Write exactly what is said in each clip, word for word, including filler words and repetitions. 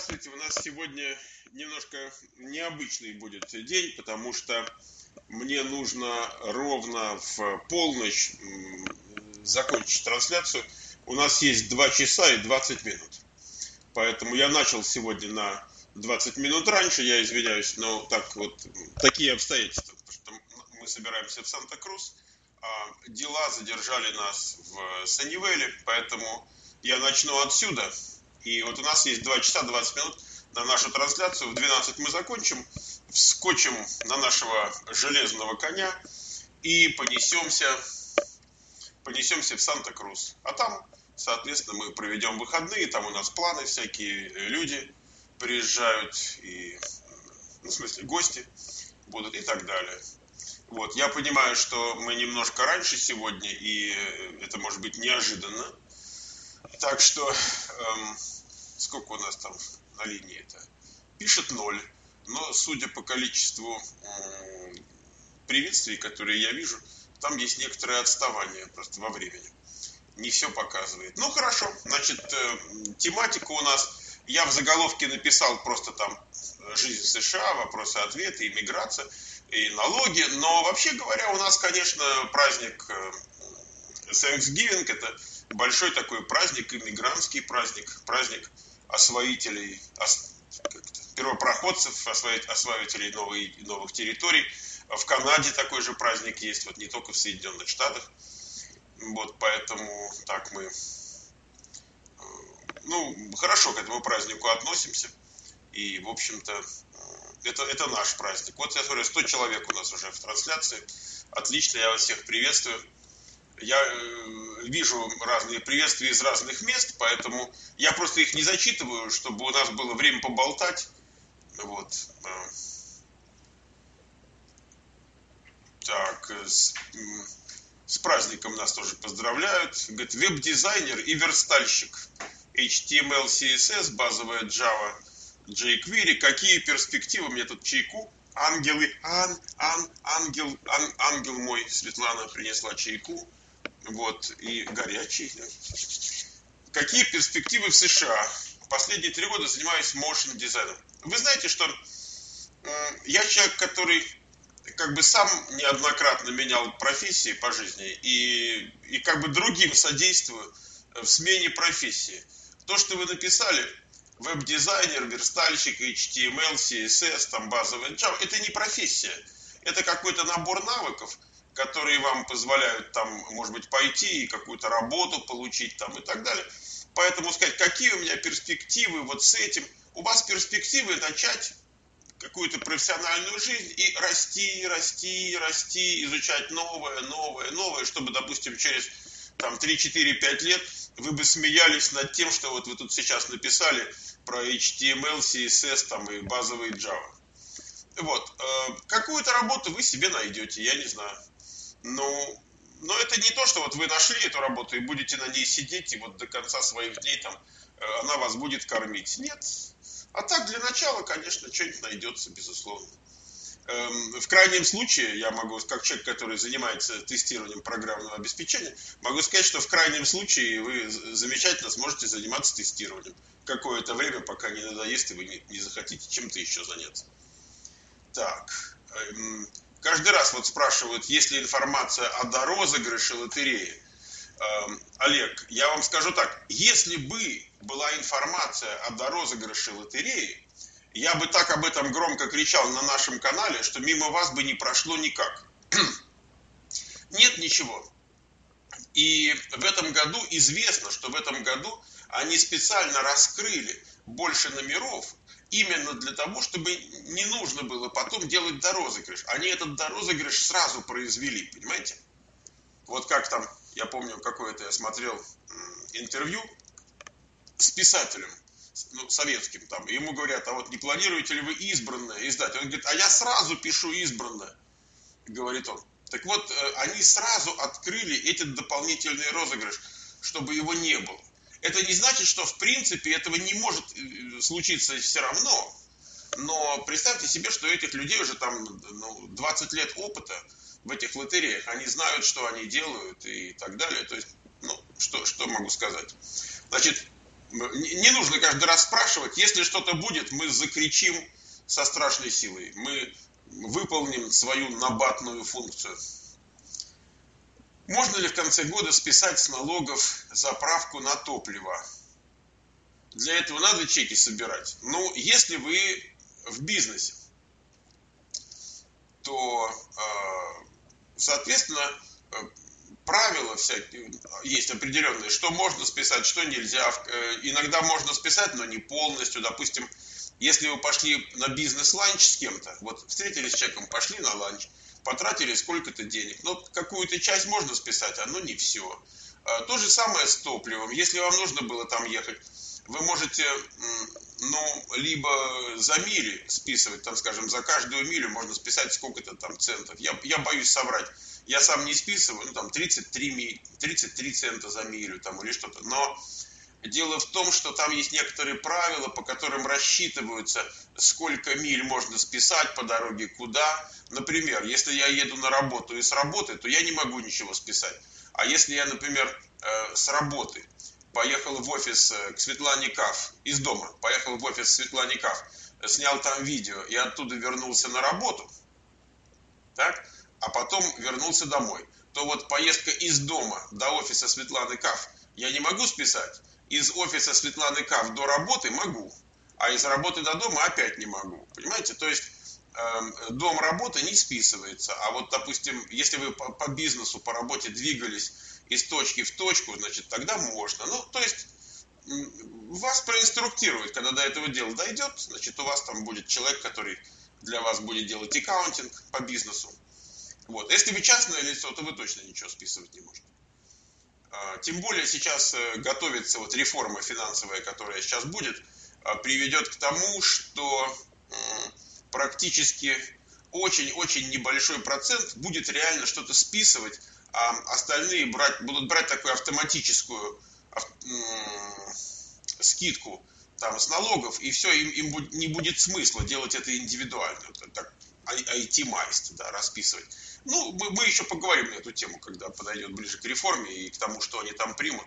Здравствуйте, у нас сегодня немножко необычный будет день, потому что мне нужно ровно в полночь закончить трансляцию. У нас есть два часа и двадцать минут. Поэтому я начал сегодня на двадцать минут раньше, я извиняюсь, но так вот, такие обстоятельства, потому что мы собираемся в Санта-Крус, а дела задержали нас в Саннивеле, поэтому я начну отсюда. И вот у нас есть два часа двадцать минут на нашу трансляцию. В двенадцать мы закончим, вскочим на нашего железного коня и понесемся, понесемся в Санта-Крус. А там, соответственно, мы проведем выходные, там у нас планы всякие, люди приезжают, и, ну, в смысле, гости будут и так далее. Вот, я понимаю, что мы немножко раньше сегодня, и это может быть неожиданно. Так что, эм, сколько у нас там на линии-то? Пишет ноль. Но, судя по количеству эм, приветствий, которые я вижу, там есть некоторое отставание просто во времени. Не все показывает. Ну, хорошо. Значит, э, тематика у нас... Я в заголовке написал просто там «Жизнь в США», вопросы-ответы, иммиграция и налоги. Но, вообще говоря, у нас, конечно, праздник э, Thanksgiving, это большой такой праздник, иммигрантский праздник, праздник освоителей, ос, первопроходцев, освоителей новой, новых территорий. В Канаде такой же праздник есть, вот не только в Соединенных Штатах. Вот, поэтому так мы, ну, хорошо к этому празднику относимся. И, в общем-то, это, это наш праздник. Вот я смотрю, сто человек у нас уже в трансляции. Отлично, я вас всех приветствую. Я вижу разные приветствия из разных мест, поэтому я просто их не зачитываю, чтобы у нас было время поболтать. Вот. Так, с, с праздником нас тоже поздравляют. Говорит, веб-дизайнер и верстальщик. эйч ти эм эл, си эс эс, базовая Java, jQuery. Какие перспективы? Мне тут чайку. Ангелы, ан, ан, ангел, ан, ангел мой, Светлана принесла чайку. Вот, и горячий. Какие перспективы в США? Последние три года занимаюсь motion дизайном. Вы знаете, что э, я человек, который как бы сам неоднократно менял профессии по жизни и, и как бы другим содействую в смене профессии. То, что вы написали, веб-дизайнер, верстальщик, эйч ти эм эл, си эс эс, там базовый Java, это не профессия. Это какой-то набор навыков, которые вам позволяют там, может быть, пойти и какую-то работу получить там и так далее. Поэтому сказать, какие у меня перспективы вот с этим. У вас перспективы начать какую-то профессиональную жизнь и расти, расти, расти, изучать новое, новое, новое, чтобы, допустим, через там три, четыре, пять лет вы бы смеялись над тем, что вот вы тут сейчас написали про эйч ти эм эл, си эс эс там и базовый Java. Вот. Какую-то работу вы себе найдете, я не знаю. Ну, но это не то, что вот вы нашли эту работу и будете на ней сидеть, и вот до конца своих дней там она вас будет кормить. Нет. А так, для начала, конечно, что-нибудь найдется, безусловно. В крайнем случае, я могу, как человек, который занимается тестированием программного обеспечения, могу сказать, что в крайнем случае вы замечательно сможете заниматься тестированием какое-то время, пока не надоест, и вы не, не захотите чем-то еще заняться. Так... Каждый раз вот спрашивают, есть ли информация о дорозыгрыше лотереи. Эм, Олег, я вам скажу так, если бы была информация о дорозыгрыше лотереи, я бы так об этом громко кричал на нашем канале, что мимо вас бы не прошло никак. Нет ничего. И в этом году известно, что в этом году они специально раскрыли больше номеров, именно для того, чтобы не нужно было потом делать дорозыгрыш. Они этот дорозыгрыш сразу произвели, понимаете? Вот как там, я помню, какое-то я смотрел интервью с писателем, ну, советским там. Ему говорят, а вот не планируете ли вы избранное издать? Он говорит, а я сразу пишу избранное, говорит он. Так вот, они сразу открыли этот дополнительный розыгрыш, чтобы его не было. Это не значит, что в принципе этого не может случиться все равно. Но представьте себе, что у этих людей уже там ну, двадцать лет опыта в этих лотереях. Они знают, что они делают и так далее. То есть, ну, что, что могу сказать. Значит, Не нужно каждый раз спрашивать. Если что-то будет, мы закричим со страшной силой. Мы выполним свою набатную функцию. Можно ли в конце года списать с налогов заправку на топливо? Для этого надо чеки собирать. Ну, если вы в бизнесе, то, соответственно, правила всякие есть определенные, что можно списать, что нельзя. Иногда можно списать, но не полностью. Допустим, если вы пошли на бизнес-ланч с кем-то, вот встретились с человеком, пошли на ланч, потратили сколько-то денег, но какую-то часть можно списать, а но не все. То же самое с топливом. Если вам нужно было там ехать, вы можете, ну, либо за мили списывать, там, скажем, за каждую милю можно списать сколько-то там центов. Я, я боюсь соврать. Я сам не списываю, ну, там, тридцать три, тридцать три цента за милю, там, или что-то. Но дело в том, что там есть некоторые правила, по которым рассчитываются, сколько миль можно списать по дороге, куда. Например, если я еду на работу и с работы, то я не могу ничего списать. А если я, например, с работы поехал в офис к Светлане Каф, из дома, поехал в офис к Светлане Каф, снял там видео и оттуда вернулся на работу, так, а потом вернулся домой, то вот поездка из дома до офиса Светланы Каф я не могу списать, из офиса Светланы Каф до работы могу, а из работы до дома опять не могу, понимаете, то есть э, дом работы не списывается, а вот, допустим, если вы по, по бизнесу, по работе двигались из точки в точку, значит, тогда можно. Ну, то есть, вас проинструктируют, когда до этого дела дойдет, значит, у вас там будет человек, который для вас будет делать аккаунтинг по бизнесу. Вот. Если вы частное лицо, то вы точно ничего списывать не можете. Тем более сейчас готовится вот реформа финансовая, которая сейчас будет, приведет к тому, что практически очень-очень небольшой процент будет реально что-то списывать, а остальные брать, будут брать такую автоматическую ав, м, скидку там, с налогов, и все, им, им не будет смысла делать это индивидуально, вот, так, айтимайст, да, расписывать. Ну, мы, мы еще поговорим на эту тему, когда подойдет ближе к реформе и к тому, что они там примут.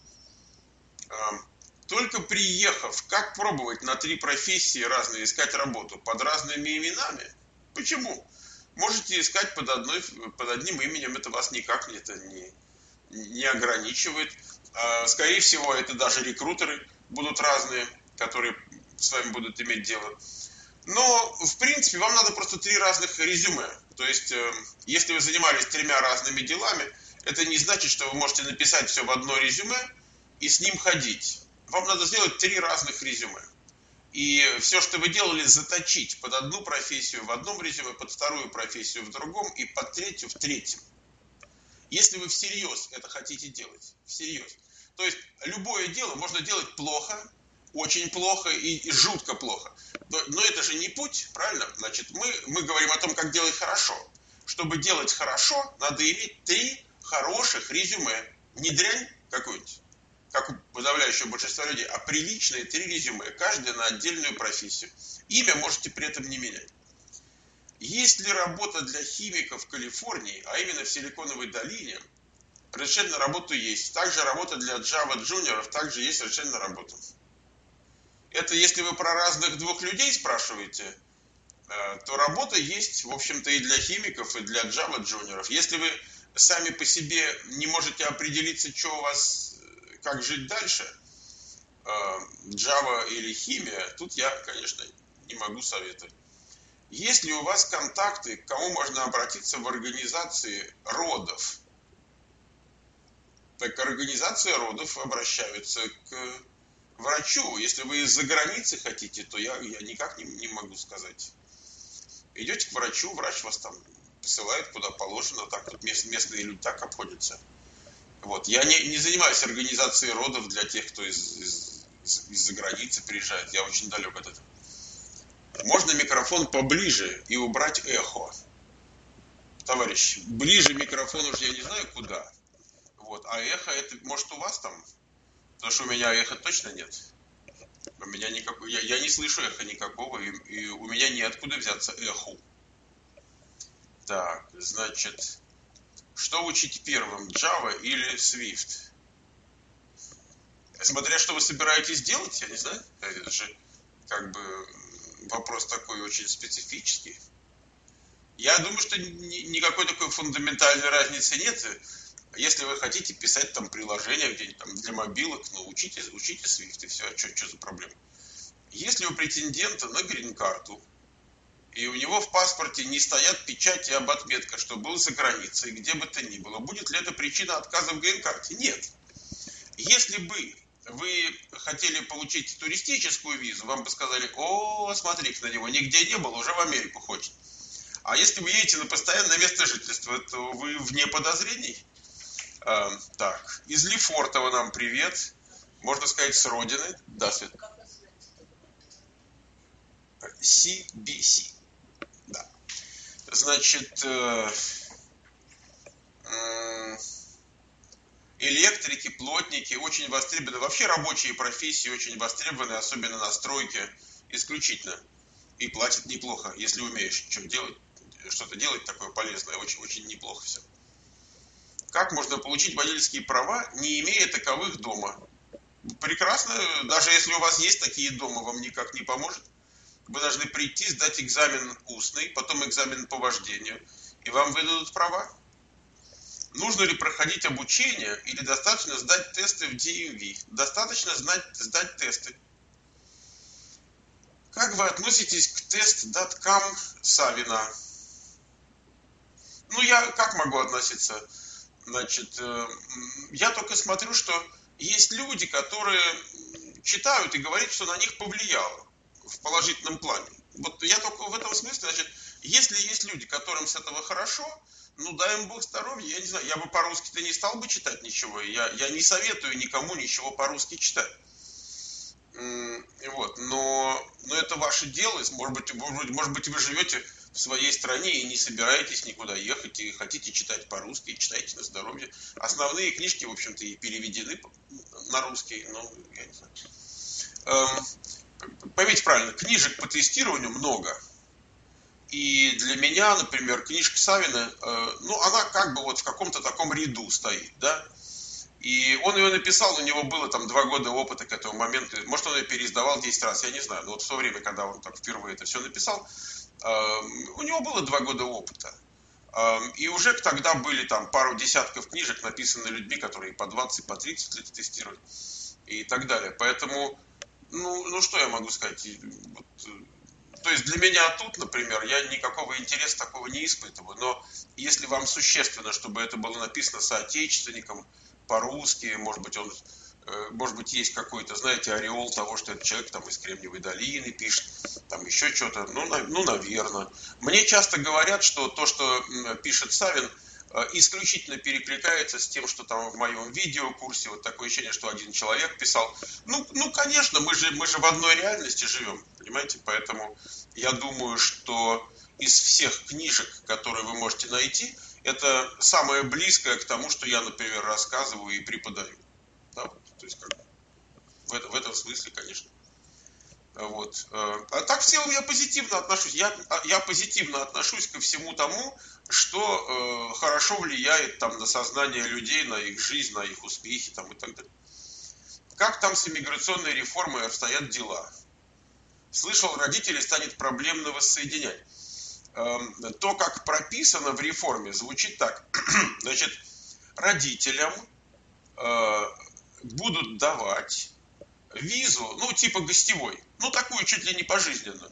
Только приехав, как пробовать на три профессии разные искать работу под разными именами? Почему? Можете искать под, одной, под одним именем, это вас никак это не, не ограничивает. Скорее всего, это даже рекрутеры будут разные, которые с вами будут иметь дело. Но, в принципе, вам надо просто три разных резюме. То есть, если вы занимались тремя разными делами, это не значит, что вы можете написать все в одно резюме и с ним ходить. Вам надо сделать три разных резюме. И все, что вы делали, заточить под одну профессию в одном резюме, под вторую профессию в другом и под третью в третьем. Если вы всерьез это хотите делать, всерьез. То есть любое дело можно делать плохо, очень плохо и, и жутко плохо. Но, но это же не путь, правильно? Значит, мы, мы говорим о том, как делать хорошо. Чтобы делать хорошо, надо иметь три хороших резюме. Не дрянь какую-нибудь, как у подавляющего большинства людей, а приличные три резюме, каждое на отдельную профессию. Имя можете при этом не менять. Есть ли работа для химиков в Калифорнии, а именно в Силиконовой долине? Разрешение на работу есть. Также работа для Java джуниоров, также есть разрешение на работу. Это если вы про разных двух людей спрашиваете, то работа есть, в общем-то, и для химиков, и для Java джуниоров. Если вы сами по себе не можете определиться, что у вас, как жить дальше, Java или химия, тут я, конечно, не могу советовать. Есть ли у вас контакты, к кому можно обратиться в организации родов? Так организация родов обращаются к врачу. Если вы из-за границы хотите, то я, я никак не, не могу сказать. Идете к врачу, врач вас там посылает куда положено, так тут мест, местные люди так обходятся. Вот. Я не, не занимаюсь организацией родов для тех, кто из, из, из, из-за границы приезжает. Я очень далек от этого. Можно микрофон поближе и убрать эхо. Товарищ, ближе микрофон уж я не знаю куда. Вот. А эхо, это может у вас там? Потому что у меня эха точно нет. У меня никакой, я, я не слышу эха никакого, и, и у меня неоткуда взяться эху. Так, значит, что учить первым, Java или Swift? Смотря что вы собираетесь делать, я не знаю, это же как бы вопрос такой очень специфический. Я думаю, что никакой такой фундаментальной разницы нет. Если вы хотите писать там приложение где-нибудь там для мобилок, ну учите, учите Swift и все, а что, что за проблема? Если у претендента на грин-карту, и у него в паспорте не стоят печати об отметках, что был за границей, где бы то ни было, будет ли это причина отказа в грин-карте? Нет. Если бы вы хотели получить туристическую визу, вам бы сказали: о, смотри-ка на него, нигде не был, уже в Америку хочет. А если вы едете на постоянное место жительства, то вы вне подозрений. А, так, из Лефортово нам привет. Можно сказать, с родины. Да, Свет. си би си. Да. Значит, э, э, электрики, плотники очень востребованы. Вообще рабочие профессии очень востребованы, особенно на стройке, исключительно. И платят неплохо, если умеешь что делать, что-то делать такое полезное, очень, очень неплохо все. Как можно получить водительские права, не имея таковых дома? Прекрасно, даже если у вас есть такие дома, вам никак не поможет. Вы должны прийти, сдать экзамен устный, потом экзамен по вождению, и вам выдадут права. Нужно ли проходить обучение или достаточно сдать тесты в ди эм ви? Достаточно знать, сдать тесты. Как вы относитесь к тест точка ком Савина? Ну, я как могу относиться? Значит, я только смотрю, что есть люди, которые читают и говорят, что на них повлияло в положительном плане. Вот я только в этом смысле, значит, если есть люди, которым с этого хорошо, ну дай им Бог здоровья, я не знаю, я бы по-русски-то не стал бы читать ничего, я, я не советую никому ничего по-русски читать. Вот, но, но это ваше дело, может быть, может быть, вы живете в своей стране и не собираетесь никуда ехать, и хотите читать по-русски, и читайте на здоровье. Основные книжки, в общем-то, и переведены на русский, но я не знаю. Эм, поймите правильно, книжек по тестированию много. И для меня, например, книжка Савина, э, ну, она как бы вот в каком-то таком ряду стоит, да. И он ее написал, у него было там два года опыта к этому моменту. Может, он ее переиздавал десять раз, я не знаю. Но вот в то время, когда он так впервые это все написал, э, у него было два года опыта. Э, и уже тогда были там пару десятков книжек, написаны людьми, которые по двадцать, по тридцать лет тестируют и так далее. Поэтому, ну, ну что я могу сказать? Вот, то есть для меня тут, например, я никакого интереса такого не испытываю. Но если вам существенно, чтобы это было написано соотечественником, по-русски, может быть, он, может быть, есть какой-то, знаете, ореол того, что этот человек там из Кремниевой долины пишет, там еще что-то, ну, ну, наверное. Мне часто говорят, что то, что пишет Савин, исключительно перекликается с тем, что там в моем видеокурсе, вот такое ощущение, что один человек писал. Ну, ну конечно, мы же, мы же в одной реальности живем, понимаете, поэтому я думаю, что из всех книжек, которые вы можете найти, это самое близкое к тому, что я, например, рассказываю и преподаю. Да, вот, то есть как бы в, это, в этом смысле, конечно. Вот. А так в целом я позитивно отношусь. Я, я позитивно отношусь ко всему тому, что э, хорошо влияет там, на сознание людей, на их жизнь, на их успехи там, и так далее. Как там с иммиграционной реформой обстоят дела? Слышал, родителей станет проблемно воссоединять. То, как прописано в реформе, звучит так. Значит, родителям э, будут давать визу, ну, типа гостевой, ну, такую чуть ли не пожизненную.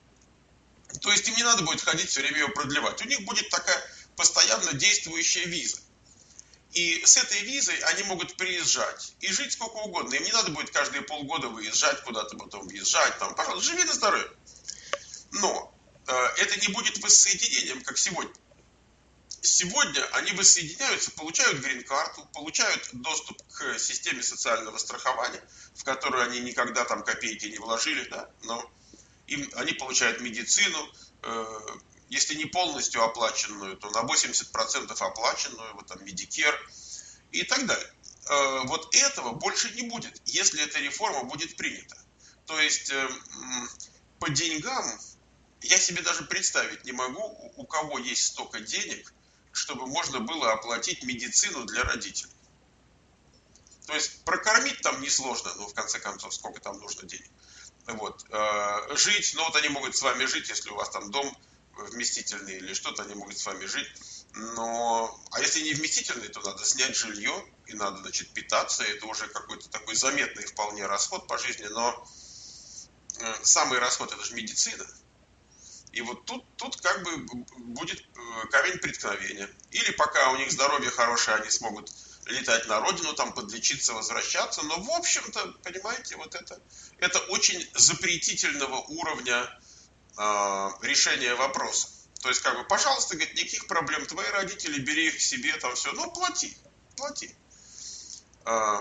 То есть им не надо будет ходить все время ее продлевать. У них будет такая постоянно действующая виза. И с этой визой они могут приезжать и жить сколько угодно. Им не надо будет каждые полгода выезжать куда-то, потом въезжать. Там, пожалуйста, живи на здоровье. Но это не будет воссоединением, как сегодня. Сегодня они воссоединяются, получают грин-карту, получают доступ к системе социального страхования, в которую они никогда там копейки не вложили, да, но им, они получают медицину, э, если не полностью оплаченную, то на восемьдесят процентов оплаченную, вот там Medicare и так далее. Э, вот этого больше не будет, если эта реформа будет принята. То есть э, по деньгам я себе даже представить не могу, у кого есть столько денег, чтобы можно было оплатить медицину для родителей. То есть прокормить там несложно, ну, в конце концов, сколько там нужно денег. Вот. Э, жить, ну, вот они могут с вами жить, если у вас там дом вместительный или что-то, они могут с вами жить. Но, а если не вместительный, то надо снять жилье, и надо, значит, питаться. Это уже какой-то такой заметный вполне расход по жизни, но э, самый расход — это же медицина. И вот тут, тут как бы будет камень преткновения. Или пока у них здоровье хорошее, они смогут летать на родину, там подлечиться, возвращаться. Но в общем-то, понимаете, вот это, это очень запретительного уровня э, решения вопроса. То есть, как бы, пожалуйста, говорит, никаких проблем, твои родители, бери их к себе, там все, ну, плати, плати. Э,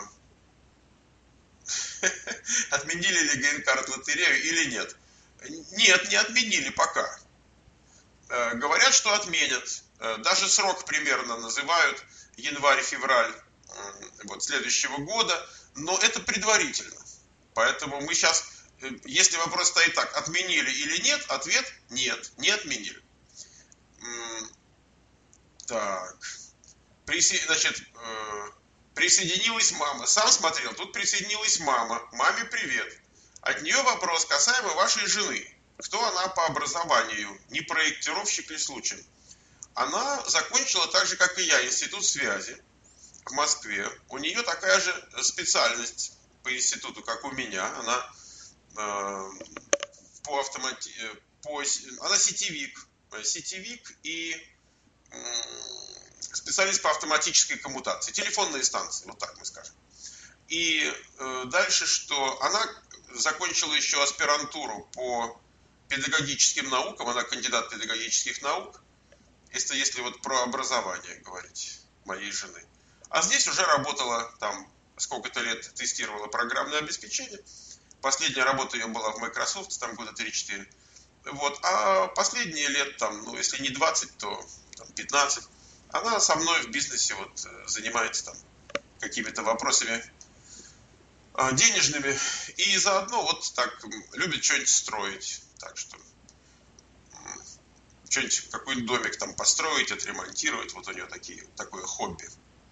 отменили ли грин-карт лотерею или нет? Нет, не отменили пока. Э, говорят, что отменят. Э, даже срок примерно называют, январь-февраль э, вот, следующего года, но это предварительно. Поэтому мы сейчас, э, если вопрос стоит так, отменили или нет, ответ нет, не отменили. М, так, Приси, значит, э, присоединилась мама. Сам смотрел, тут присоединилась мама. Маме привет. От нее вопрос касаемо вашей жены. Кто она по образованию? Не проектировщик ли случаем? Она закончила так же, как и я, институт связи в Москве. У нее такая же специальность по институту, как у меня. Она э, по автомати... по... она сетевик. Сетевик и э, специалист по автоматической коммутации. Телефонные станции, вот так мы скажем. И э, дальше, что она закончила еще аспирантуру по педагогическим наукам, она кандидат педагогических наук, если, если вот про образование говорить моей жены. А здесь уже работала там сколько-то лет, тестировала программное обеспечение. Последняя работа ее была в Microsoft, там года три-четыре. Вот. А последние лет, там, ну, если не двадцать, то там, пятнадцать, она со мной в бизнесе вот занимается там какими-то вопросами денежными, и заодно вот так любит что-нибудь строить. Так что что-нибудь, какой-нибудь домик там построить, отремонтировать, вот у нее такие, такое хобби.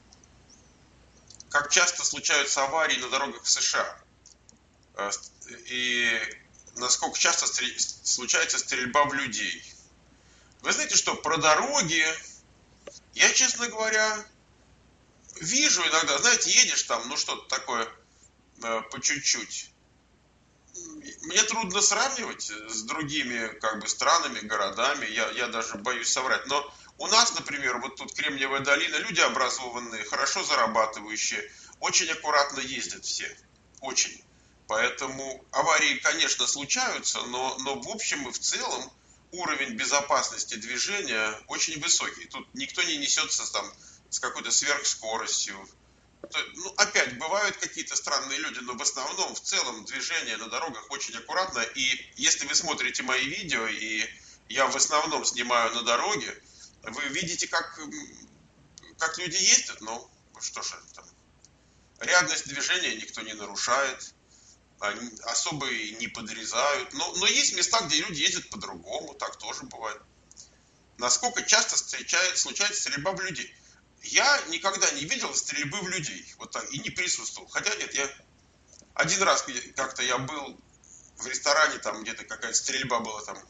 Как часто случаются аварии на дорогах в США? И насколько часто случается стрельба в людей? Вы знаете что, про дороги я, честно говоря, вижу иногда, знаете, едешь там, ну что-то такое по чуть-чуть. Мне трудно сравнивать с другими как бы странами, городами, я, я даже боюсь соврать. Но у нас, например, вот тут Кремниевая долина, люди образованные, хорошо зарабатывающие, очень аккуратно ездят все, очень. Поэтому аварии, конечно, случаются, но, но в общем и в целом уровень безопасности движения очень высокий. Тут никто не несется там с какой-то сверхскоростью. Ну, опять, бывают какие-то странные люди, но в основном, в целом, движение на дорогах очень аккуратно. И если вы смотрите мои видео, и я в основном снимаю на дороге, вы видите, как, как люди ездят. Ну, что ж, там, рядность движения никто не нарушает, они особо и не подрезают. Но, но есть места, где люди ездят по-другому, так тоже бывает. Насколько часто встречается, случается стрельба в людей? Я никогда не видел стрельбы в людей, вот так, и не присутствовал. Хотя нет, я один раз как-то я был в ресторане, там где-то какая-то стрельба была там,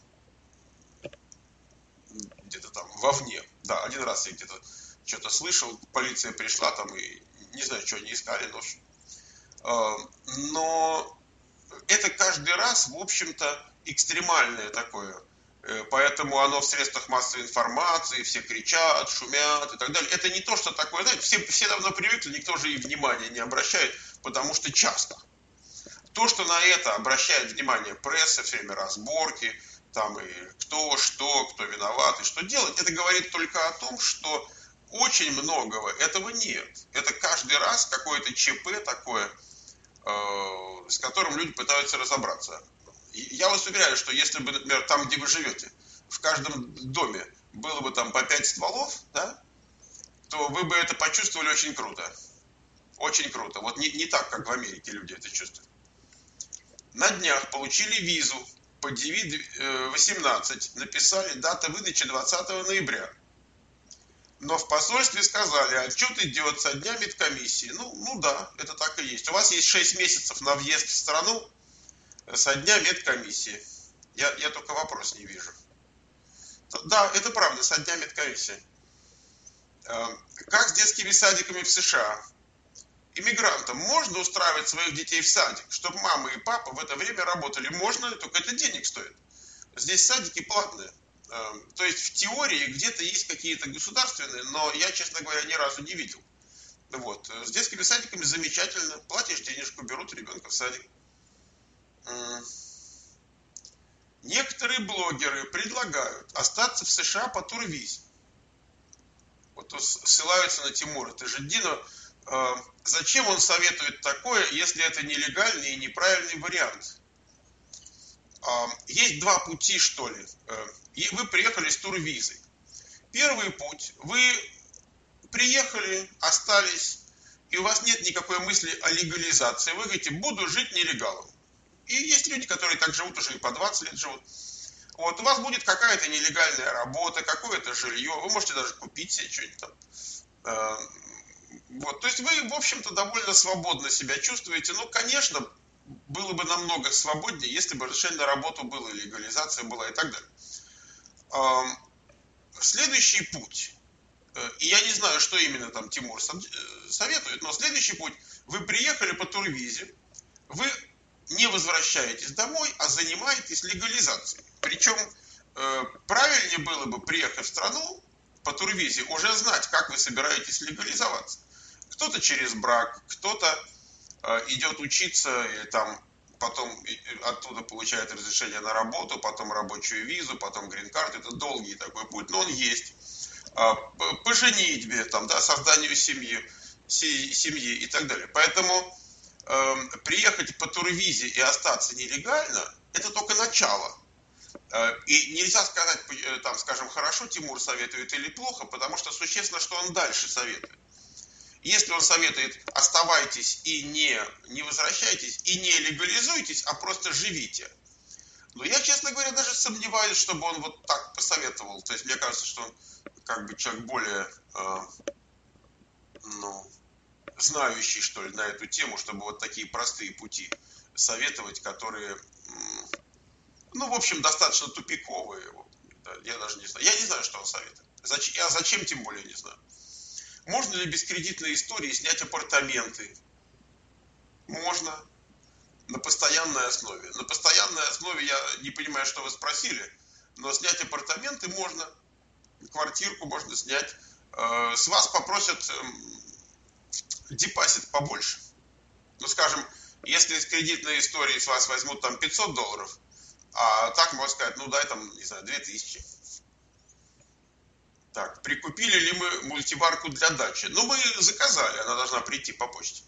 где-то там вовне. Да, один раз я где-то что-то слышал, полиция пришла там и не знаю, что они искали, но... Но это каждый раз, в общем-то, экстремальное такое. Поэтому оно в средствах массовой информации, все кричат, шумят и так далее. Это не то, что такое, знаете, все, все давно привыкли, никто же и внимания не обращает, потому что часто. То, что на это обращает внимание пресса, все время разборки, там и кто, что, кто виноват и что делать, это говорит только о том, что очень многого этого нет. Это каждый раз какое-то ЧП такое, э, с которым люди пытаются разобраться. Я вас уверяю, что если бы, например, там, где вы живете, в каждом доме было бы там по пять стволов, да, то вы бы это почувствовали очень круто. Очень круто. Вот не, не так, как в Америке люди это чувствуют. На днях получили визу по ди ви восемнадцать. Написали, дата выдачи двадцатого ноября. Но в посольстве сказали, отчет идет со дня медкомиссии. Ну, ну да, это так и есть. У вас есть шесть месяцев на въезд в страну со дня медкомиссии. Я, я только вопрос не вижу. Да, это правда, со дня медкомиссии. Как с детскими садиками в США? Иммигрантам можно устраивать своих детей в садик, чтобы мама и папа в это время работали? Можно, только это денег стоит. Здесь садики платные. То есть в теории где-то есть какие-то государственные, но я, честно говоря, ни разу не видел. Вот. С детскими садиками замечательно. Платишь денежку, берут ребенка в садик. Некоторые блогеры предлагают остаться в США по турвизе. Вот ссылаются на Тимура Тажиддинова. Зачем он советует такое, если это нелегальный и неправильный вариант? Есть два пути, что ли. Вы приехали с турвизой. Первый путь. Вы приехали, остались, и у вас нет никакой мысли о легализации. Вы говорите, буду жить нелегалом. И есть люди, которые так живут уже и по двадцать лет живут. Вот, у вас будет какая-то нелегальная работа, какое-то жилье, вы можете даже купить себе что-нибудь там. Вот, то есть вы, в общем-то, довольно свободно себя чувствуете. Ну, конечно, было бы намного свободнее, если бы разрешение на работу было, легализация была и так далее. Следующий путь, и я не знаю, что именно там Тимур советует, но следующий путь, вы приехали по турвизе, вы не возвращаетесь домой, а занимаетесь легализацией. Причем правильнее было бы, приехав в страну по турвизе, уже знать, как вы собираетесь легализоваться. Кто-то через брак, кто-то идет учиться, и там потом оттуда получает разрешение на работу, потом рабочую визу, потом грин-карту. Это долгий такой путь, но он есть. По женитьбе, там, да, созданию семьи, семьи и так далее. Поэтому э, приехать по турвизе и остаться нелегально, это только начало. Э, и нельзя сказать, там, скажем, хорошо Тимур советует или плохо, потому что существенно, что он дальше советует. Если он советует, оставайтесь и не, не возвращайтесь, и не легализуйтесь, а просто живите. Но я, честно говоря, даже сомневаюсь, чтобы он вот так посоветовал. То есть мне кажется, что он как бы человек более, э, ну, знающий, что ли, на эту тему, чтобы вот такие простые пути советовать, которые, ну, в общем, достаточно тупиковые. Я даже не знаю. Я не знаю, что он советует. Зачем, я зачем, тем более, не знаю. Можно ли без кредитной истории снять апартаменты? Можно. На постоянной основе. На постоянной основе я не понимаю, что вы спросили, но снять апартаменты можно. Квартирку можно снять. С вас попросят депозит побольше. Ну, скажем, если с кредитной историей с вас возьмут там пятьсот долларов, а так можно сказать, ну дай там, не знаю, две тысячи. Так, прикупили ли мы мультиварку для дачи? Ну, мы заказали, она должна прийти по почте.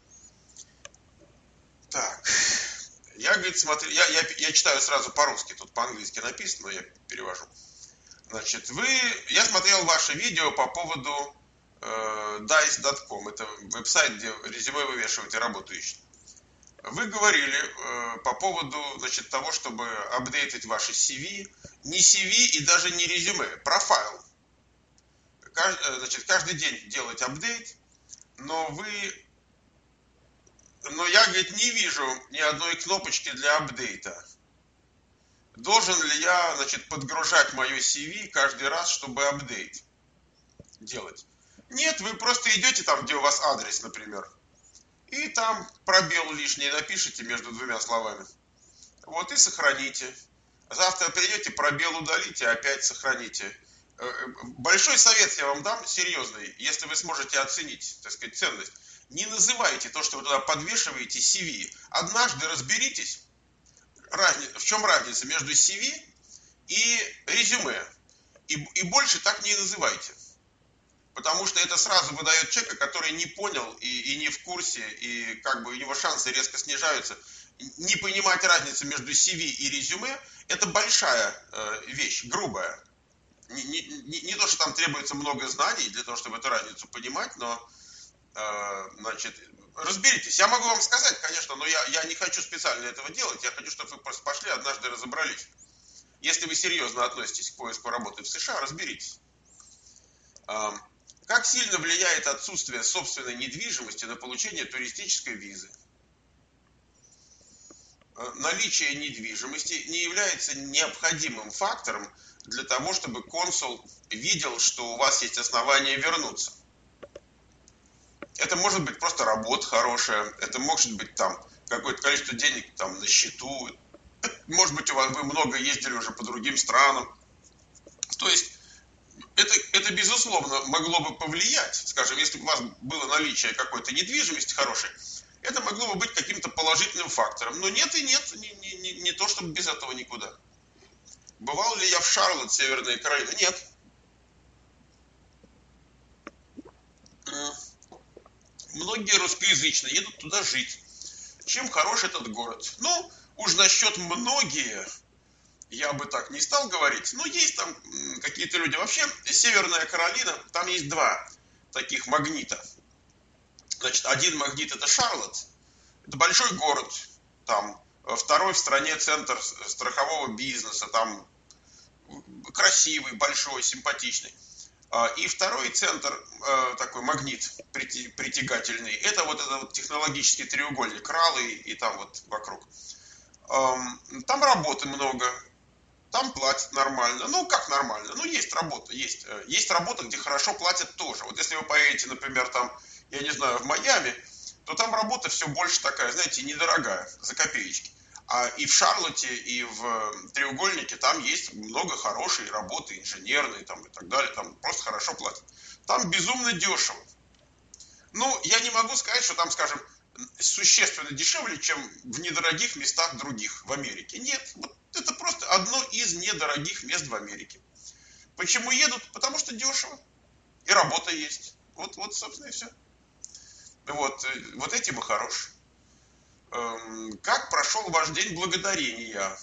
Так, я, говорит, смотрю, я, я, я читаю сразу по-русски, тут по-английски написано, но я перевожу. Значит, вы, я смотрел ваше видео по поводу э, дайс точка ком, это веб-сайт, где резюме вывешивают и работу ищут. Вы говорили э, по поводу, значит, того, чтобы апдейтить ваше си ви, не си ви и даже не резюме, профайл. Кажд, значит, каждый день делать апдейт, но вы, но я, говорит, не вижу ни одной кнопочки для апдейта. Должен ли я, значит, подгружать мое си ви каждый раз, чтобы апдейт делать? Нет, вы просто идете там, где у вас адрес, например, и там пробел лишний напишите между двумя словами. Вот и сохраните. Завтра придете, пробел удалите, опять сохраните. Большой совет я вам дам, серьезный, если вы сможете оценить, так сказать, ценность. Не называйте то, что вы туда подвешиваете, си ви. Однажды разберитесь, разница, в чем разница между си ви и резюме. И, и больше так не называйте. Потому что это сразу выдает человека, который не понял и, и не в курсе, и как бы у него шансы резко снижаются. Не понимать разницу между си ви и резюме – это большая э, вещь, грубая. Не, не, не, не то, что там требуется много знаний для того, чтобы эту разницу понимать, но э, значит, разберитесь. Я могу вам сказать, конечно, но я, я не хочу специально этого делать. Я хочу, чтобы вы просто пошли, однажды разобрались. Если вы серьезно относитесь к поиску работы в США, разберитесь. Как сильно влияет отсутствие собственной недвижимости на получение туристической визы? Наличие недвижимости не является необходимым фактором для того, чтобы консул видел, что у вас есть основания вернуться. Это может быть просто работа хорошая, это может быть там какое-то количество денег там на счету, может быть, у вас вы много ездили уже по другим странам. То есть это, это безусловно могло бы повлиять, скажем, если бы у вас было наличие какой-то недвижимости хорошей, это могло бы быть каким-то положительным фактором. Но нет и нет, не, не, не, не то чтобы без этого никуда. Бывал ли я в Шарлотт, Северная Каролина? Нет. Многие русскоязычные едут туда жить. Чем хорош этот город? Ну, уж насчет многие, я бы так не стал говорить, но есть там какие-то люди. Вообще, Северная Каролина, там есть два таких магнита. Значит, один магнит — это Шарлотт, это большой город, там второй в стране центр страхового бизнеса, там красивый, большой, симпатичный. И второй центр, такой магнит притягательный, это вот этот вот технологический треугольник, Раллы и там вот вокруг. Там работы много, там платят нормально. Ну, как нормально? Ну, есть работа, есть. Есть работа, где хорошо платят тоже. Вот если вы поедете, например, там, я не знаю, в Майами, то там работа все больше такая, знаете, недорогая, за копеечки. А и в Шарлотте, и в треугольнике там есть много хорошей работы, инженерной там, и так далее. Там просто хорошо платят. Там безумно дешево. Ну, я не могу сказать, что там, скажем, существенно дешевле, чем в недорогих местах других в Америке. Нет, вот это просто одно из недорогих мест в Америке. Почему едут? Потому что дешево. И работа есть. Вот, вот собственно, и все. Вот, вот этим и хорош. Эм, как прошел ваш день благодарения?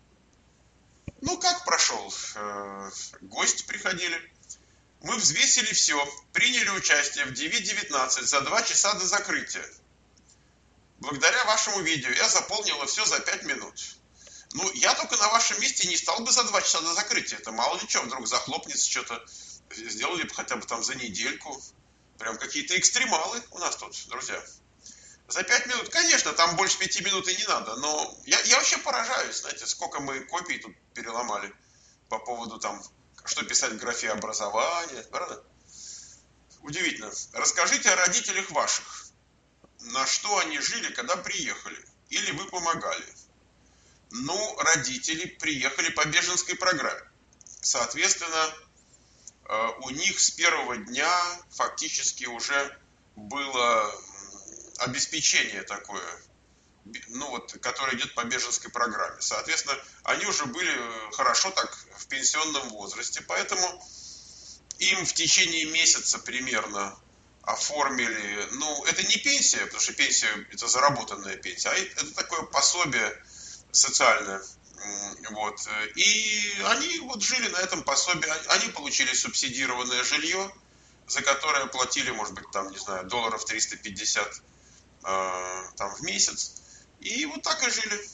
Ну, как прошел? Э, гости приходили. Мы взвесили все, приняли участие в ди ви девятнадцать за два часа до закрытия. Благодаря вашему видео я заполнила все за пять минут. Ну, я только на вашем месте не стал бы за два часа до закрытия. Это мало ли что, вдруг захлопнется что-то. Сделали бы хотя бы там за недельку. Прям какие-то экстремалы у нас тут, друзья. За пять минут, конечно, там больше пяти минут и не надо, но я, я вообще поражаюсь, знаете, сколько мы копий тут переломали по поводу там, что писать в графе образования, правда? Удивительно. Расскажите о родителях ваших. На что они жили, когда приехали? Или вы помогали? Ну, родители приехали по беженской программе. Соответственно, у них с первого дня фактически уже было обеспечение такое, ну вот, которое идет по беженской программе. Соответственно, они уже были хорошо так в пенсионном возрасте, поэтому им в течение месяца примерно оформили, ну, это не пенсия, потому что пенсия — это заработанная пенсия, а это такое пособие социальное. Вот. И они вот жили на этом пособии, они получили субсидированное жилье, за которое платили, может быть, там, не знаю, долларов триста пятьдесят э, там в месяц. И вот так и жили.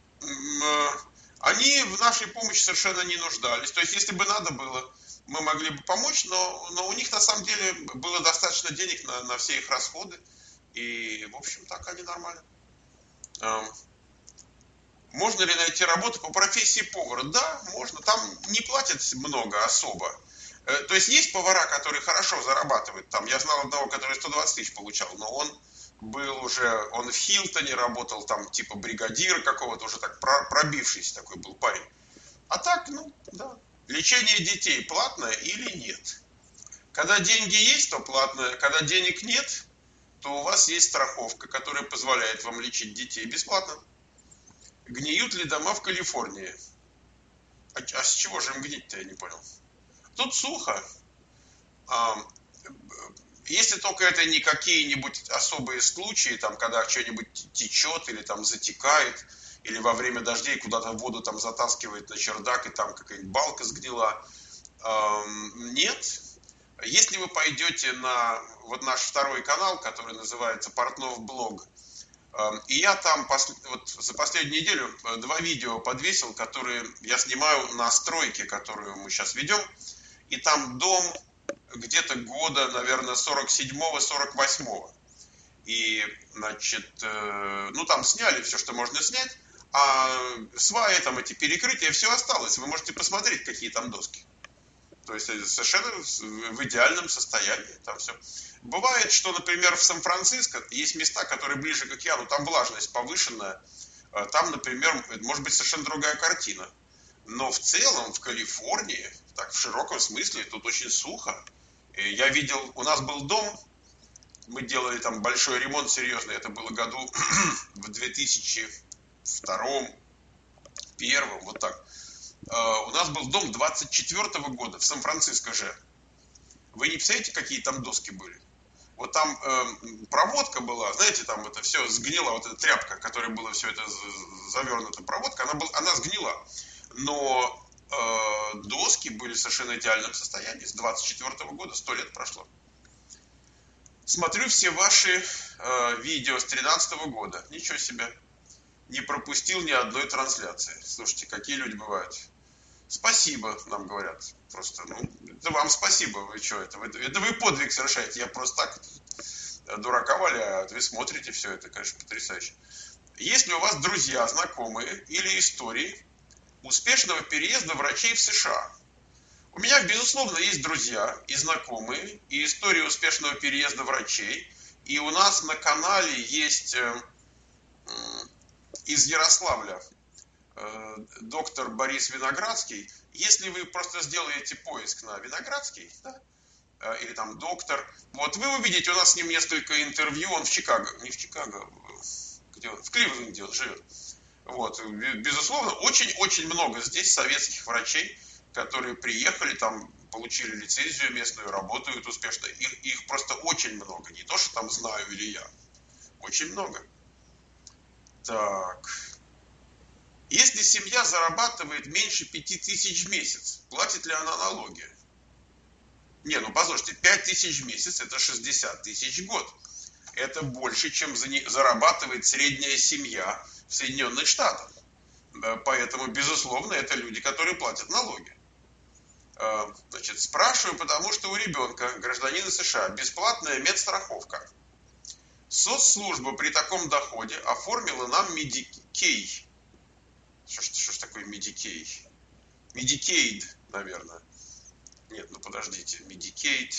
Они в нашей помощи совершенно не нуждались. То есть, если бы надо было, мы могли бы помочь, но, но у них на самом деле было достаточно денег на, на все их расходы. И, в общем, так они нормально. Можно ли найти работу по профессии повара? Да, можно. Там не платят много особо. То есть есть повара, которые хорошо зарабатывают. Там я знал одного, который сто двадцать тысяч получал, но он был уже, он в Хилтоне работал, там типа бригадира какого-то, уже так пробившийся такой был парень. А так, ну, да. Лечение детей платное или нет? Когда деньги есть, то платное. Когда денег нет, то у вас есть страховка, которая позволяет вам лечить детей бесплатно. Гниют ли дома в Калифорнии? А, а с чего же им гнить-то, я не понял. Тут сухо. А, если только это не какие-нибудь особые случаи, там, когда что-нибудь течет или там затекает, или во время дождей куда-то воду там затаскивает на чердак, и там какая-нибудь балка сгнила. А, нет. Если вы пойдете на вот наш второй канал, который называется Портнов блог, и я там вот за последнюю неделю два видео подвесил, которые я снимаю на стройке, которую мы сейчас ведем. И там дом где-то года, наверное, сорок седьмого сорок восьмого. И, значит, ну там сняли все, что можно снять, а сваи, там эти перекрытия, все осталось. Вы можете посмотреть, какие там доски. То есть совершенно в идеальном состоянии. Там все. Бывает, что, например, в Сан-Франциско есть места, которые ближе к океану, там влажность повышенная. Там, например, может быть совершенно другая картина. Но в целом в Калифорнии, так в широком смысле, тут очень сухо. Я видел, у нас был дом, мы делали там большой ремонт серьезный, это было году в две тысячи втором, первом, вот так. У нас был дом двадцать четвёртого года в Сан-Франциско же. Вы не представляете, какие там доски были? Вот там э, проводка была, знаете, там это все сгнила, вот эта тряпка, которая была все это завернута проводка, она, была, она сгнила. Но э, доски были в совершенно идеальном состоянии. С двадцать четвёртого года, сто лет прошло. Смотрю все ваши э, видео с тринадцатого года. Ничего себе. Не пропустил ни одной трансляции. Слушайте, какие люди бывают. Спасибо, нам говорят. Просто, ну, это вам спасибо. Вы что, это, это, это вы подвиг совершаете. Я просто так дурака валяю, а вы смотрите все это, конечно, потрясающе. Есть ли у вас друзья, знакомые или истории успешного переезда врачей в США? У меня, безусловно, есть друзья и знакомые, и истории успешного переезда врачей. И у нас на канале есть э, э, из Ярославля э, доктор Борис Виноградский. Если вы просто сделаете поиск на Виноградский, да, э, или там доктор, вот вы увидите, у нас с ним несколько интервью, он в Чикаго, не в Чикаго, где он, в Кливленде он живет. Вот, безусловно, очень-очень много здесь советских врачей, которые приехали, там получили лицензию местную, работают успешно. Их, их просто очень много. Не то, что там знаю или я. Очень много. Так. Если семья зарабатывает меньше пяти тысяч в месяц, платит ли она налоги? Не, ну послушайте, пять тысяч в месяц это шестьдесят тысяч в год. Это больше, чем зарабатывает средняя семья в Соединенных Штатах. Поэтому, безусловно, это люди, которые платят налоги. Значит, спрашиваю, потому что у ребенка, гражданина США, бесплатная медстраховка. Соцслужба при таком доходе оформила нам Медикей. Что, что ж такое Медикей? Медикейд, наверное. Нет, ну подождите. Медикейд.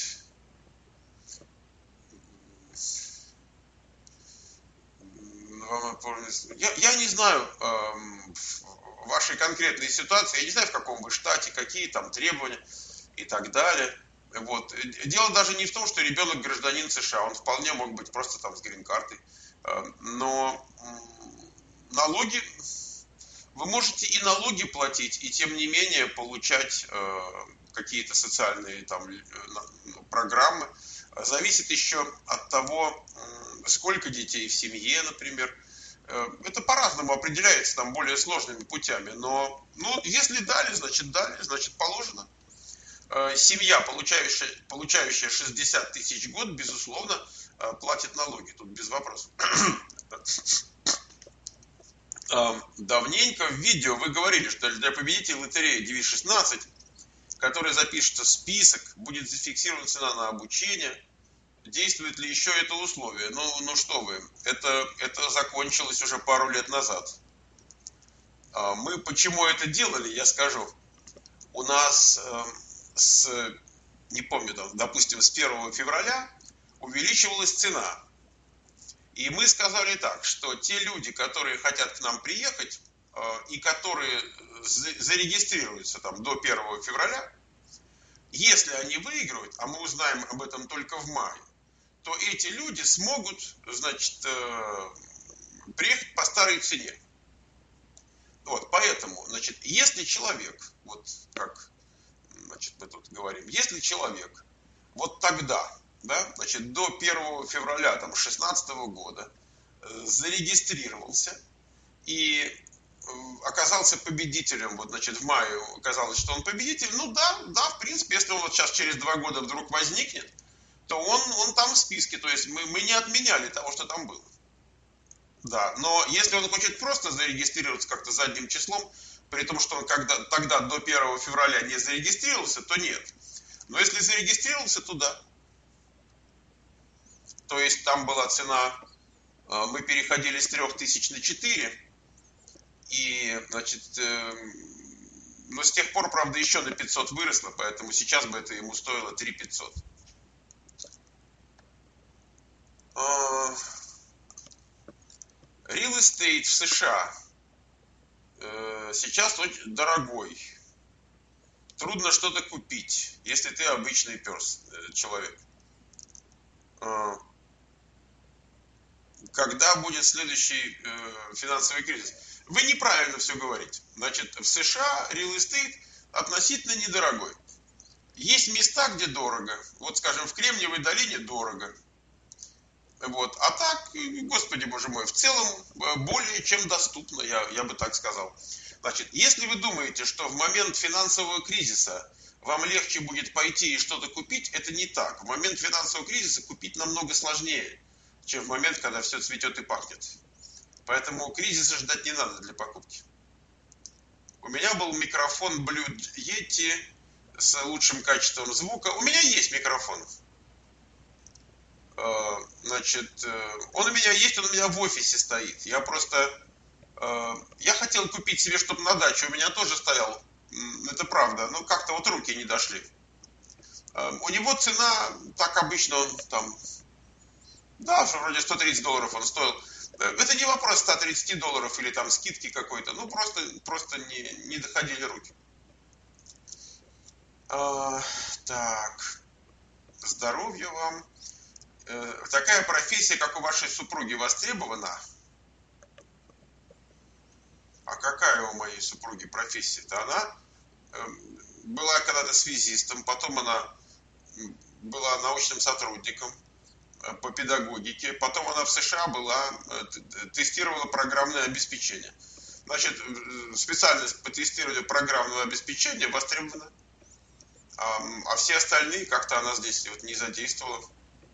Я, я не знаю эм, вашей конкретной ситуации, я не знаю, в каком вы штате, какие там требования и так далее. Вот. Дело даже не в том, что ребенок гражданин США, он вполне мог быть просто там с грин-картой. Но налоги, вы можете и налоги платить, и тем не менее получать какие-то социальные там программы. Зависит еще от того, сколько детей в семье, например. Это по-разному определяется там более сложными путями. Но ну, если дали, значит дали, значит положено. Семья, получающая, получающая шестьдесят тысяч в год, безусловно, платит налоги. Тут без вопросов. Давненько в видео вы говорили, что для победителей лотереи девиз шестнадцать, который запишется в список, будет зафиксирована цена на обучение. Действует ли еще это условие? Ну, ну что вы, это, это закончилось уже пару лет назад. Мы почему это делали, я скажу. У нас э, с, не помню, там, допустим, с первого февраля увеличивалась цена. И мы сказали так, что те люди, которые хотят к нам приехать э, и которые зарегистрируются там до первого февраля, если они выиграют, а мы узнаем об этом только в мае, то эти люди смогут, значит, э, приехать по старой цене. Вот, поэтому, значит, если человек, вот как, значит, мы тут говорим, если человек вот тогда, да, значит, до первого февраля там шестнадцатого года э, зарегистрировался и э, оказался победителем, вот, значит, в мае оказалось, что он победитель, ну да, да, в принципе, если он вот сейчас через два года вдруг возникнет, то он, он там в списке, то есть мы, мы не отменяли того, что там было. Да, но если он хочет просто зарегистрироваться как-то задним числом, при том, что он когда, тогда до первого февраля не зарегистрировался, то нет. Но если зарегистрировался, то да. То есть там была цена, мы переходили с трёх тысяч на четыре, и, значит, но с тех пор, правда, еще на пятьсот выросло, поэтому сейчас бы это ему стоило три тысячи пятьсот. Real estate в США сейчас очень дорогой. Трудно что-то купить, если ты обычный перс, человек. Когда будет следующий финансовый кризис? Вы неправильно все говорите. Значит, в США real estate относительно недорогой. Есть места, где дорого. Вот, скажем, в Кремниевой долине дорого. Вот. А так, господи боже мой, в целом более чем доступно, я, я бы так сказал. Значит, если вы думаете, что в момент финансового кризиса вам легче будет пойти и что-то купить, это не так. В момент финансового кризиса купить намного сложнее, чем в момент, когда все цветет и пахнет. Поэтому кризиса ждать не надо для покупки. У меня был микрофон Blue Yeti с лучшим качеством звука. У меня есть микрофон. Значит, он у меня есть, он у меня в офисе стоит. Я просто, я хотел купить себе, чтобы на даче у меня тоже стоял. Это правда, но как-то вот руки не дошли. У него цена, так обычно он там, да, вроде сто тридцать долларов он стоил. Это не вопрос ста тридцати долларов или там скидки какой-то, ну просто, просто не, не доходили руки. А, так, здоровья вам. Такая профессия, как у вашей супруги, востребована? А какая у моей супруги профессия-то? Она была когда-то связистом, потом она была научным сотрудником по педагогике, потом она в США была, тестировала программное обеспечение. Значит, специальность по тестированию программного обеспечения востребована, а, а все остальные как-то она здесь вот не задействовала.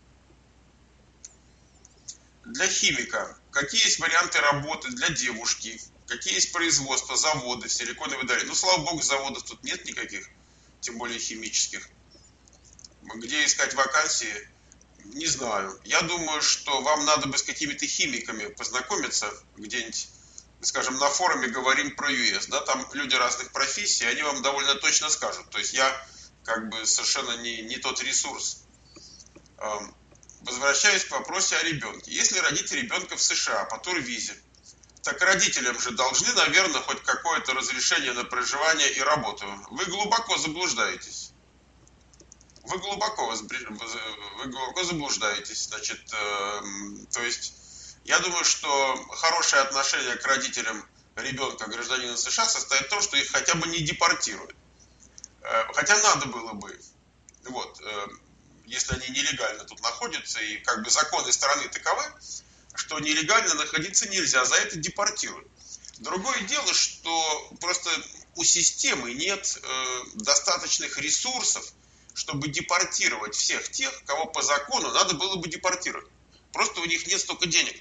Для химика какие есть варианты работы для девушки? Какие есть производства, заводы в Силиконовой долине? Ну, слава богу, заводов тут нет никаких, тем более химических. Где искать вакансии? Не знаю. Я думаю, что вам надо бы с какими-то химиками познакомиться где-нибудь, скажем, на форуме «Говорим про ю эс». Да, там люди разных профессий, они вам довольно точно скажут. То есть я как бы совершенно не, не тот ресурс. Возвращаясь к вопросу о ребенке. Если родить ребенка в США по турвизе, так родителям же должны, наверное, хоть какое-то разрешение на проживание и работу. Вы глубоко заблуждаетесь. Вы глубоко, вы глубоко заблуждаетесь. Значит, э, то есть, я думаю, что хорошее отношение к родителям ребенка, гражданина США, состоит в том, что их хотя бы не депортируют. Э, хотя надо было бы. Вот. Э, если они нелегально тут находятся, и как бы законы страны таковы, что нелегально находиться нельзя, за это депортируют. Другое дело, что просто у системы нет э, достаточных ресурсов, чтобы депортировать всех тех, кого по закону надо было бы депортировать. Просто у них нет столько денег.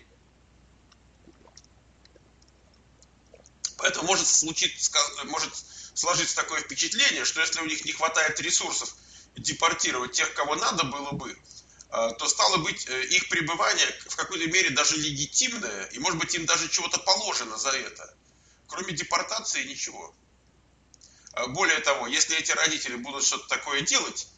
Поэтому может случиться, может сложиться такое впечатление, что если у них не хватает ресурсов депортировать тех, кого надо было бы, то стало быть, их пребывание в какой-то мере даже легитимное, и может быть им даже чего-то положено за это. Кроме депортации ничего. Более того, если эти родители будут что-то такое делать,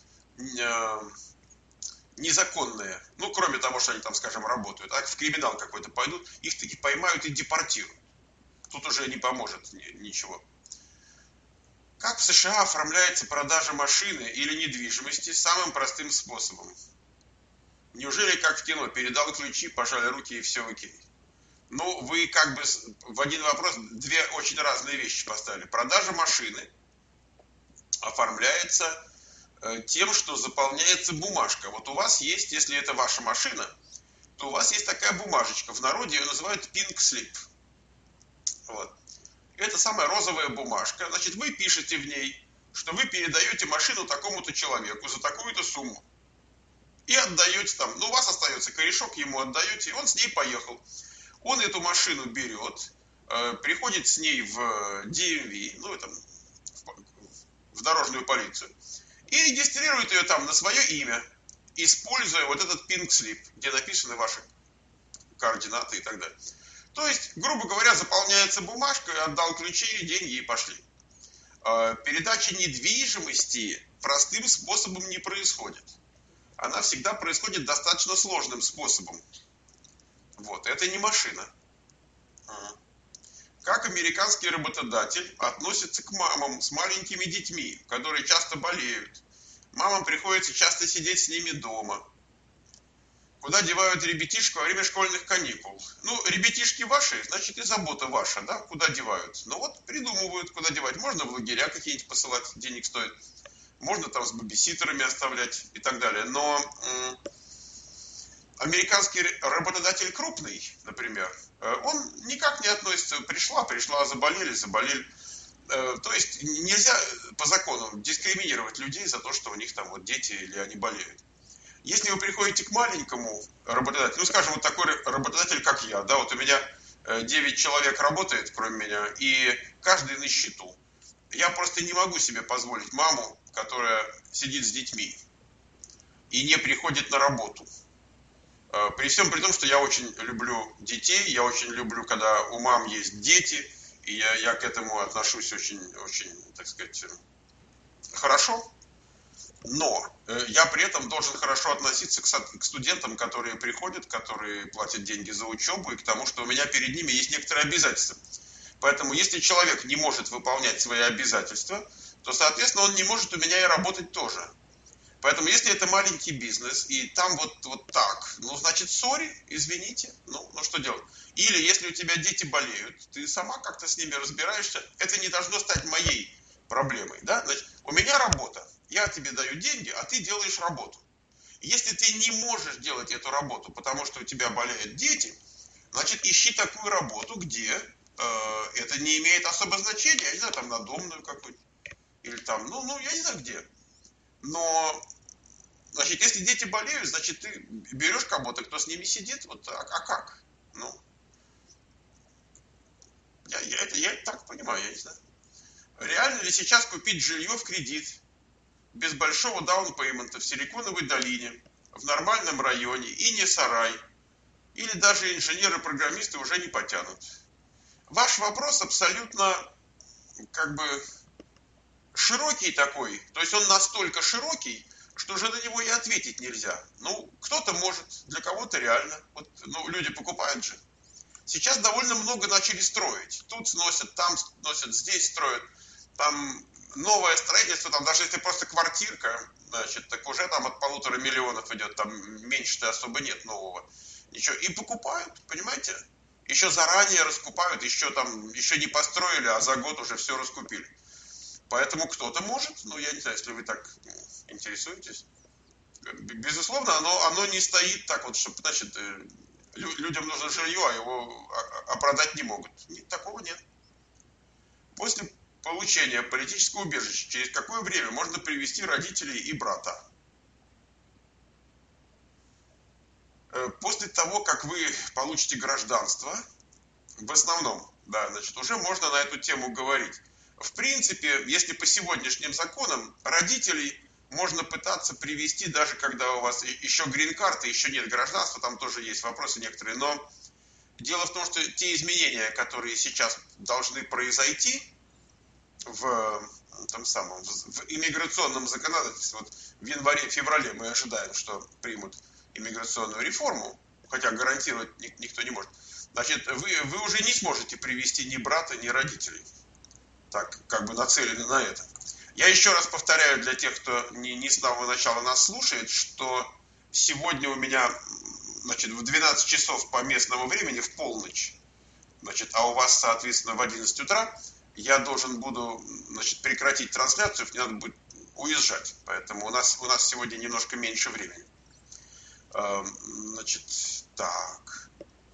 незаконное, ну кроме того, что они там, скажем, работают, а в криминал какой-то пойдут, их таки поймают и депортируют. Тут уже не поможет ничего. Как в США оформляется продажа машины или недвижимости самым простым способом? Неужели как в кино, передал ключи, пожали руки и все окей? Ну, вы как бы в один вопрос две очень разные вещи поставили. Продажа машины оформляется тем, что заполняется бумажка. Вот у вас есть, если это ваша машина, то у вас есть такая бумажечка. В народе ее называют pink slip. Вот. Это самая розовая бумажка. Значит, вы пишете в ней, что вы передаете машину такому-то человеку за такую-то сумму. И отдаете там, ну у вас остается корешок, ему отдаете, и он с ней поехал. Он эту машину берет, э, приходит с ней в ди эм ви, ну там, в, в дорожную полицию, и регистрирует ее там на свое имя, используя вот этот pink slip, где написаны ваши координаты и так далее. То есть, грубо говоря, заполняется бумажка, отдал ключи, деньги и пошли. Передача недвижимости простым способом не происходит. Она всегда происходит достаточно сложным способом. Вот, это не машина. Как американский работодатель относится к мамам с маленькими детьми, которые часто болеют? Мамам приходится часто сидеть с ними дома. Куда девают ребятишек во время школьных каникул? Ну, ребятишки ваши, значит и забота ваша, да? Куда девают? Ну вот, придумывают, куда девать. Можно в лагеря какие-нибудь посылать, денег стоит. Можно там с бэбиситерами оставлять и так далее. Но м- американский работодатель крупный, например, он никак не относится. Пришла, пришла, заболели, заболели. То есть нельзя по закону дискриминировать людей за то, что у них там вот дети или они болеют. Если вы приходите к маленькому работодателю, ну, скажем, вот такой работодатель, как я, да, вот у меня девять человек работает, кроме меня, и каждый на счету. Я просто не могу себе позволить маму, которая сидит с детьми и не приходит на работу. При всем при том, что я очень люблю детей, я очень люблю, когда у мам есть дети, и я, я к этому отношусь очень, очень, так сказать, хорошо. Но я при этом должен хорошо относиться к студентам, которые приходят, которые платят деньги за учебу, и к тому, что у меня перед ними есть некоторые обязательства. Поэтому если человек не может выполнять свои обязательства, то, соответственно, он не может у меня и работать тоже. Поэтому если это маленький бизнес, и там вот, вот так, ну, значит, сори, извините, ну, ну, что делать? Или если у тебя дети болеют, ты сама как-то с ними разбираешься, это не должно стать моей проблемой, да? Значит, у меня работа. Я тебе даю деньги, а ты делаешь работу. Если ты не можешь делать эту работу, потому что у тебя болеют дети, значит, ищи такую работу, где э, это не имеет особо значения, я не знаю, там надомную какую-нибудь, или там, ну, ну, я не знаю где. Но, значит, если дети болеют, значит, ты берешь кого-то, кто с ними сидит, вот так, а как? Ну, я, я, это, я это так понимаю, я не знаю. Реально ли сейчас купить жилье в кредит? Без большого даунпеймента в Силиконовой долине, в нормальном районе и не сарай, или даже инженеры-программисты уже не потянут. Ваш вопрос абсолютно как бы широкий такой, то есть он настолько широкий, что уже на него и ответить нельзя. Ну, кто-то может, для кого-то реально. Вот, ну, люди покупают же. Сейчас довольно много начали строить. Тут сносят, там сносят, здесь строят. Там новое строительство, там даже если просто квартирка, значит, так уже там от полутора миллионов идет, там меньше-то особо нет нового. Ничего. И покупают, понимаете? Еще заранее раскупают, еще там, еще не построили, а за год уже все раскупили. Поэтому кто-то может, ну, я не знаю, если вы так интересуетесь. Безусловно, оно, оно не стоит так вот, чтобы, значит, людям нужно жилье, а его а, а продать не могут. Нет, такого нет. После получения политического убежища, через какое время можно привести родителей и брата? После того, как вы получите гражданство, в основном, да, значит, уже можно на эту тему говорить. В принципе, если по сегодняшним законам, родителей можно пытаться привести, даже когда у вас еще грин-карты, еще нет гражданства, там тоже есть вопросы некоторые, но дело в том, что те изменения, которые сейчас должны произойти в, там самом, в иммиграционном законодательстве, вот в январе-феврале мы ожидаем, что примут иммиграционную реформу, хотя гарантировать никто не может, значит, вы, вы уже не сможете привести ни брата, ни родителей. Так, как бы нацелены на это. Я еще раз повторяю для тех, кто не, не с самого начала нас слушает, что сегодня у меня, значит, в двенадцать часов по местному времени, в полночь, значит, а у вас, соответственно, в одиннадцать утра, я должен буду, значит, прекратить трансляцию, мне надо будет уезжать. Поэтому у нас, у нас сегодня немножко меньше времени. Значит, так.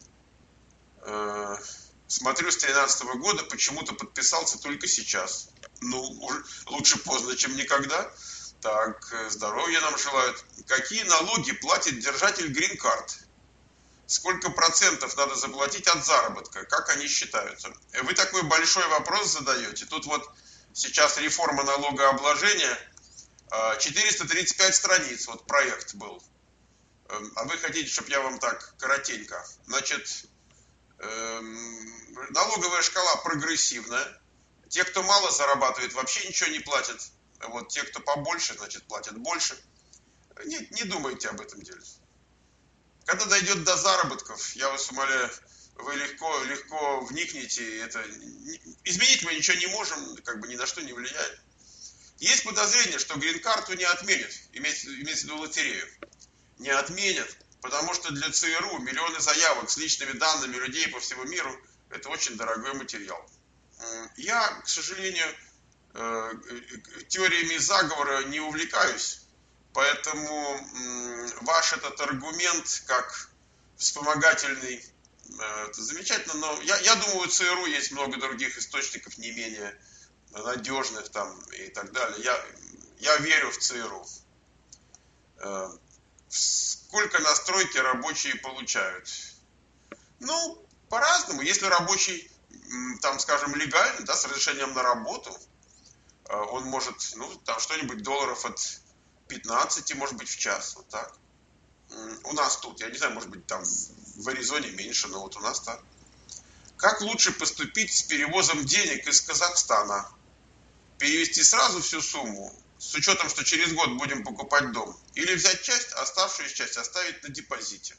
Смотрю, с тринадцатого года почему-то подписался только сейчас. Ну, лучше поздно, чем никогда. Так, здоровья нам желают. Какие налоги платит держатель грин-карт? Сколько процентов надо заплатить от заработка? Как они считаются? Вы такой большой вопрос задаете. Тут вот сейчас реформа налогообложения. четыреста тридцать пять страниц, вот проект был. А вы хотите, чтобы я вам так коротенько? Значит, налоговая шкала прогрессивная. Те, кто мало зарабатывает, вообще ничего не платят. Вот те, кто побольше, значит, платят больше. Не, не думайте об этом деле. Когда дойдет до заработков, я вас умоляю, вы легко, легко вникнете. Это, изменить мы ничего не можем, как бы ни на что не влияет. Есть подозрение, что грин-карту не отменят, имеется, имеется в виду лотерею. Не отменят, потому что для ЦРУ миллионы заявок с личными данными людей по всему миру – это очень дорогой материал. Я, к сожалению, теориями заговора не увлекаюсь, поэтому ваш этот аргумент как вспомогательный, это замечательно, но я, я думаю, у ЦРУ есть много других источников не менее надежных там и так далее. Я, я верю в ЦРУ. Сколько на стройке рабочие получают? Ну, по-разному. Если рабочий, там, скажем, легальный, да, с разрешением на работу, он может, ну, там что-нибудь долларов от пятнадцати, может быть, в час, вот так. У нас тут, я не знаю, может быть, там в Аризоне меньше, но вот у нас так. Как лучше поступить с перевозом денег из Казахстана? Перевести сразу всю сумму, с учетом, что через год будем покупать дом, или взять часть, оставшуюся часть оставить на депозите?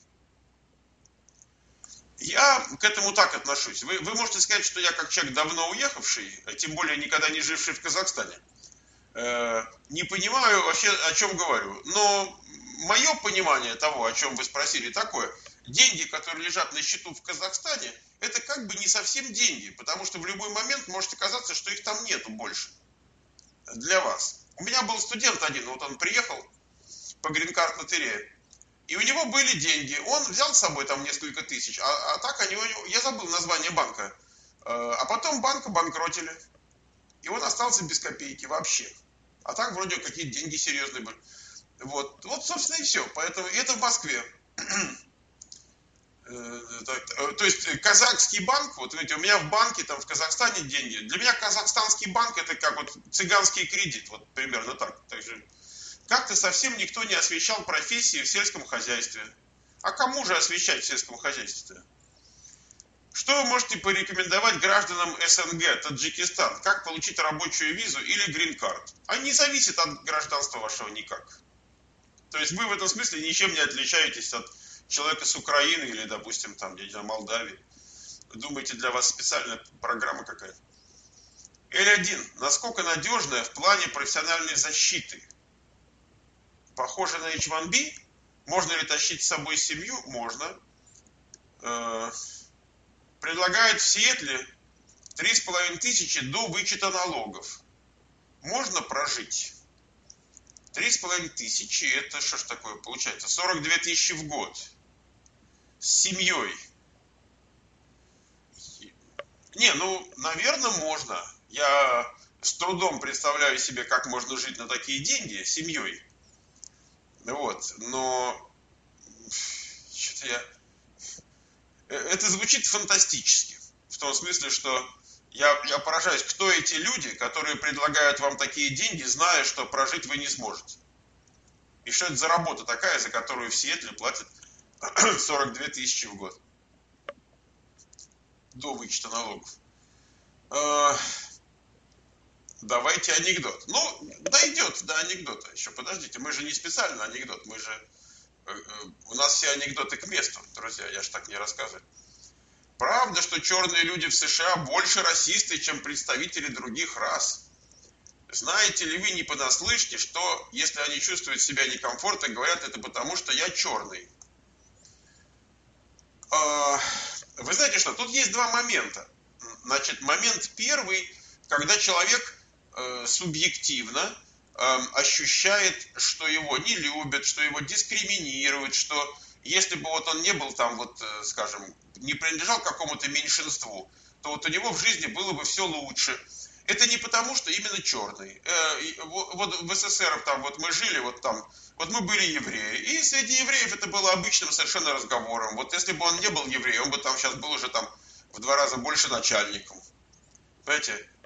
Я к этому так отношусь. Вы, вы можете сказать, что я как человек давно уехавший, тем более никогда не живший в Казахстане, э, не понимаю вообще, о чем говорю. Но мое понимание того, о чем вы спросили, такое. Деньги, которые лежат на счету в Казахстане, это как бы не совсем деньги, потому что в любой момент может оказаться, что их там нету больше для вас. У меня был студент один, вот он приехал по грин-карт лотерее, и у него были деньги. Он взял с собой там несколько тысяч, а, а так они, я забыл название банка, а потом банк обанкротили, и он остался без копейки вообще. А так вроде какие-то деньги серьезные были. Вот, вот собственно, и все. Поэтому и это в Москве. То есть казахский банк, вот видите, у меня в банке, там в Казахстане деньги. Для меня казахстанский банк это как вот цыганский кредит, вот примерно так. Также как-то совсем никто не освещал профессии в сельском хозяйстве. А кому же освещать в сельском хозяйстве? Что вы можете порекомендовать гражданам СНГ, Таджикистан? Как получить рабочую визу или грин-карт? А не зависит от гражданства вашего никак. То есть вы в этом смысле ничем не отличаетесь от человека с Украины или, допустим, там, я не знаю, Молдавии. Вы думаете, для вас специальная программа какая-то? Эль один. Насколько надежная в плане профессиональной защиты? Похоже на эйч один би? Можно ли тащить с собой семью? Можно. Э-э- предлагают в Сиэтле три с половиной тысячи до вычета налогов. Можно прожить? Три с половиной тысячи, это что ж такое получается? сорок две тысячи в год. С семьей. Не, ну, наверное, можно. Я с трудом представляю себе, как можно жить на такие деньги с семьей. Вот, но что-то я... Это звучит фантастически. В том смысле, что я, я поражаюсь, кто эти люди, которые предлагают вам такие деньги, зная, что прожить вы не сможете. И что это за работа такая, за которую в Сиэтле платят сорок две тысячи в год. До вычета налогов. Давайте анекдот. Ну, дойдет до анекдота еще. Подождите, мы же не специально анекдот. Мы же... У нас все анекдоты к месту, друзья. Я же так не рассказываю. Правда, что черные люди в США больше расисты, чем представители других рас? Знаете ли вы не понаслышке, что если они чувствуют себя некомфортно, говорят это потому, что я черный? Вы знаете что, тут есть два момента. Значит, момент первый, когда человек э, субъективно э, ощущает, что его не любят, что его дискриминируют, что если бы вот он не был там, вот, э, скажем, не принадлежал к какому-то меньшинству, то вот у него в жизни было бы все лучше. Это не потому, что именно черный. Э, вот в СССР там вот мы жили, вот там, вот мы были евреи, и среди евреев это было обычным совершенно разговором. Вот если бы он не был евреем, он бы там сейчас был уже там в два раза больше начальником. Понимаете?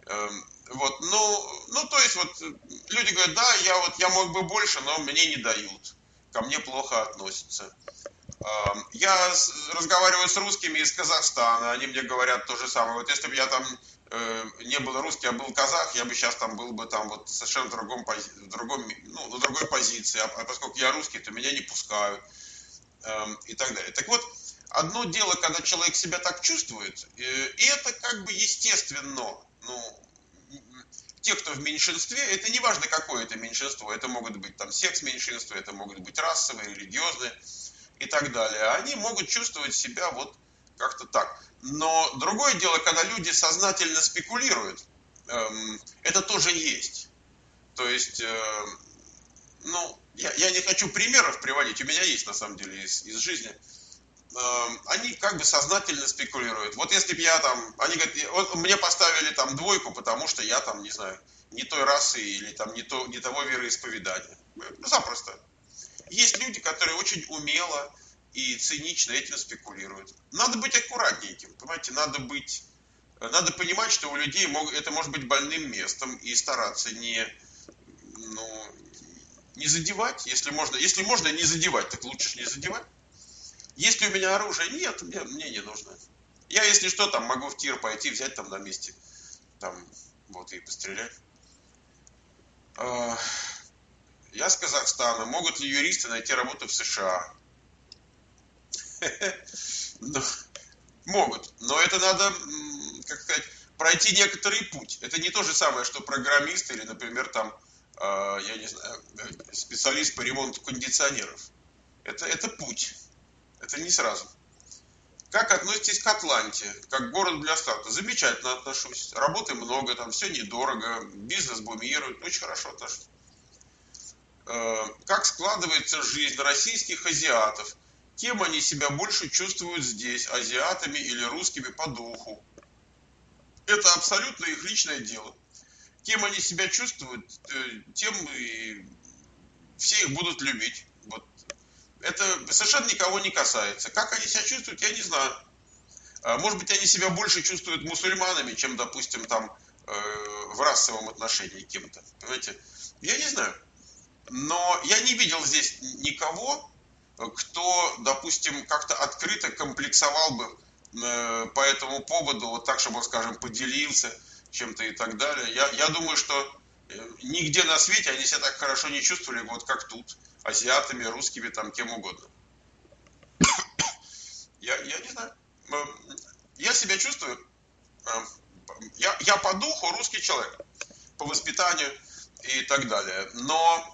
Вот, ну, ну, то есть вот люди говорят, да, я вот я мог бы больше, но мне не дают, ко мне плохо относятся. Я разговариваю с русскими из Казахстана, они мне говорят то же самое. Вот если бы я там э, не был русский, а был казах, я бы сейчас там был бы там вот совершенно в другом, в другом, ну, на другой позиции. А, а поскольку я русский, то меня не пускают э, и так далее. Так вот, одно дело, когда человек себя так чувствует, э, и это как бы естественно. Ну, те, кто в меньшинстве, это не важно, какое это меньшинство, это могут быть там секс-меньшинства, это могут быть расовые, религиозные и так далее. Они могут чувствовать себя вот как-то так. Но другое дело, когда люди сознательно спекулируют, эм, это тоже есть. То есть, э, ну, я, я не хочу примеров приводить, у меня есть на самом деле из, из жизни. Эм, они как бы сознательно спекулируют. Вот если бы я там, они говорят, вот мне поставили там двойку, потому что я там, не знаю, не той расы или там не, то, не того вероисповедания. Ну, запросто. Есть люди, которые очень умело и цинично этим спекулируют. Надо быть аккуратненьким, понимаете, надо быть, надо понимать, что у людей мог, это может быть больным местом и стараться не, ну, не задевать, если можно, если можно не задевать, так лучше не задевать. Если у меня оружия нет, мне, мне не нужно. Я, если что, там могу в тир пойти, взять там на месте, там, вот, и пострелять. Я с Казахстана. Могут ли юристы найти работу в США? Могут. Но это надо, как сказать, пройти некоторый путь. Это не то же самое, что программист или, например, там, я не знаю, специалист по ремонту кондиционеров. Это, это путь. Это не сразу. Как относитесь к Атланте, как к городу для старта? Замечательно отношусь. Работы много, там все недорого, бизнес бумирует, очень хорошо отношусь. Как складывается жизнь российских азиатов? Кем они себя больше чувствуют здесь, азиатами или русскими по духу? Это абсолютно их личное дело. Кем они себя чувствуют, тем и все их будут любить. Вот. Это совершенно никого не касается. Как они себя чувствуют, я не знаю. Может быть, они себя больше чувствуют мусульманами, чем, допустим, там в расовом отношении кем-то. Понимаете? Я не знаю. Но я не видел здесь никого, кто, допустим, как-то открыто комплексовал бы по этому поводу, вот так, чтобы он, скажем, поделился чем-то и так далее. Я, я думаю, что нигде на свете они себя так хорошо не чувствовали, вот как тут, азиатами, русскими, там, кем угодно. Я, я не знаю. Я себя чувствую, я, я по духу русский человек, по воспитанию и так далее. Но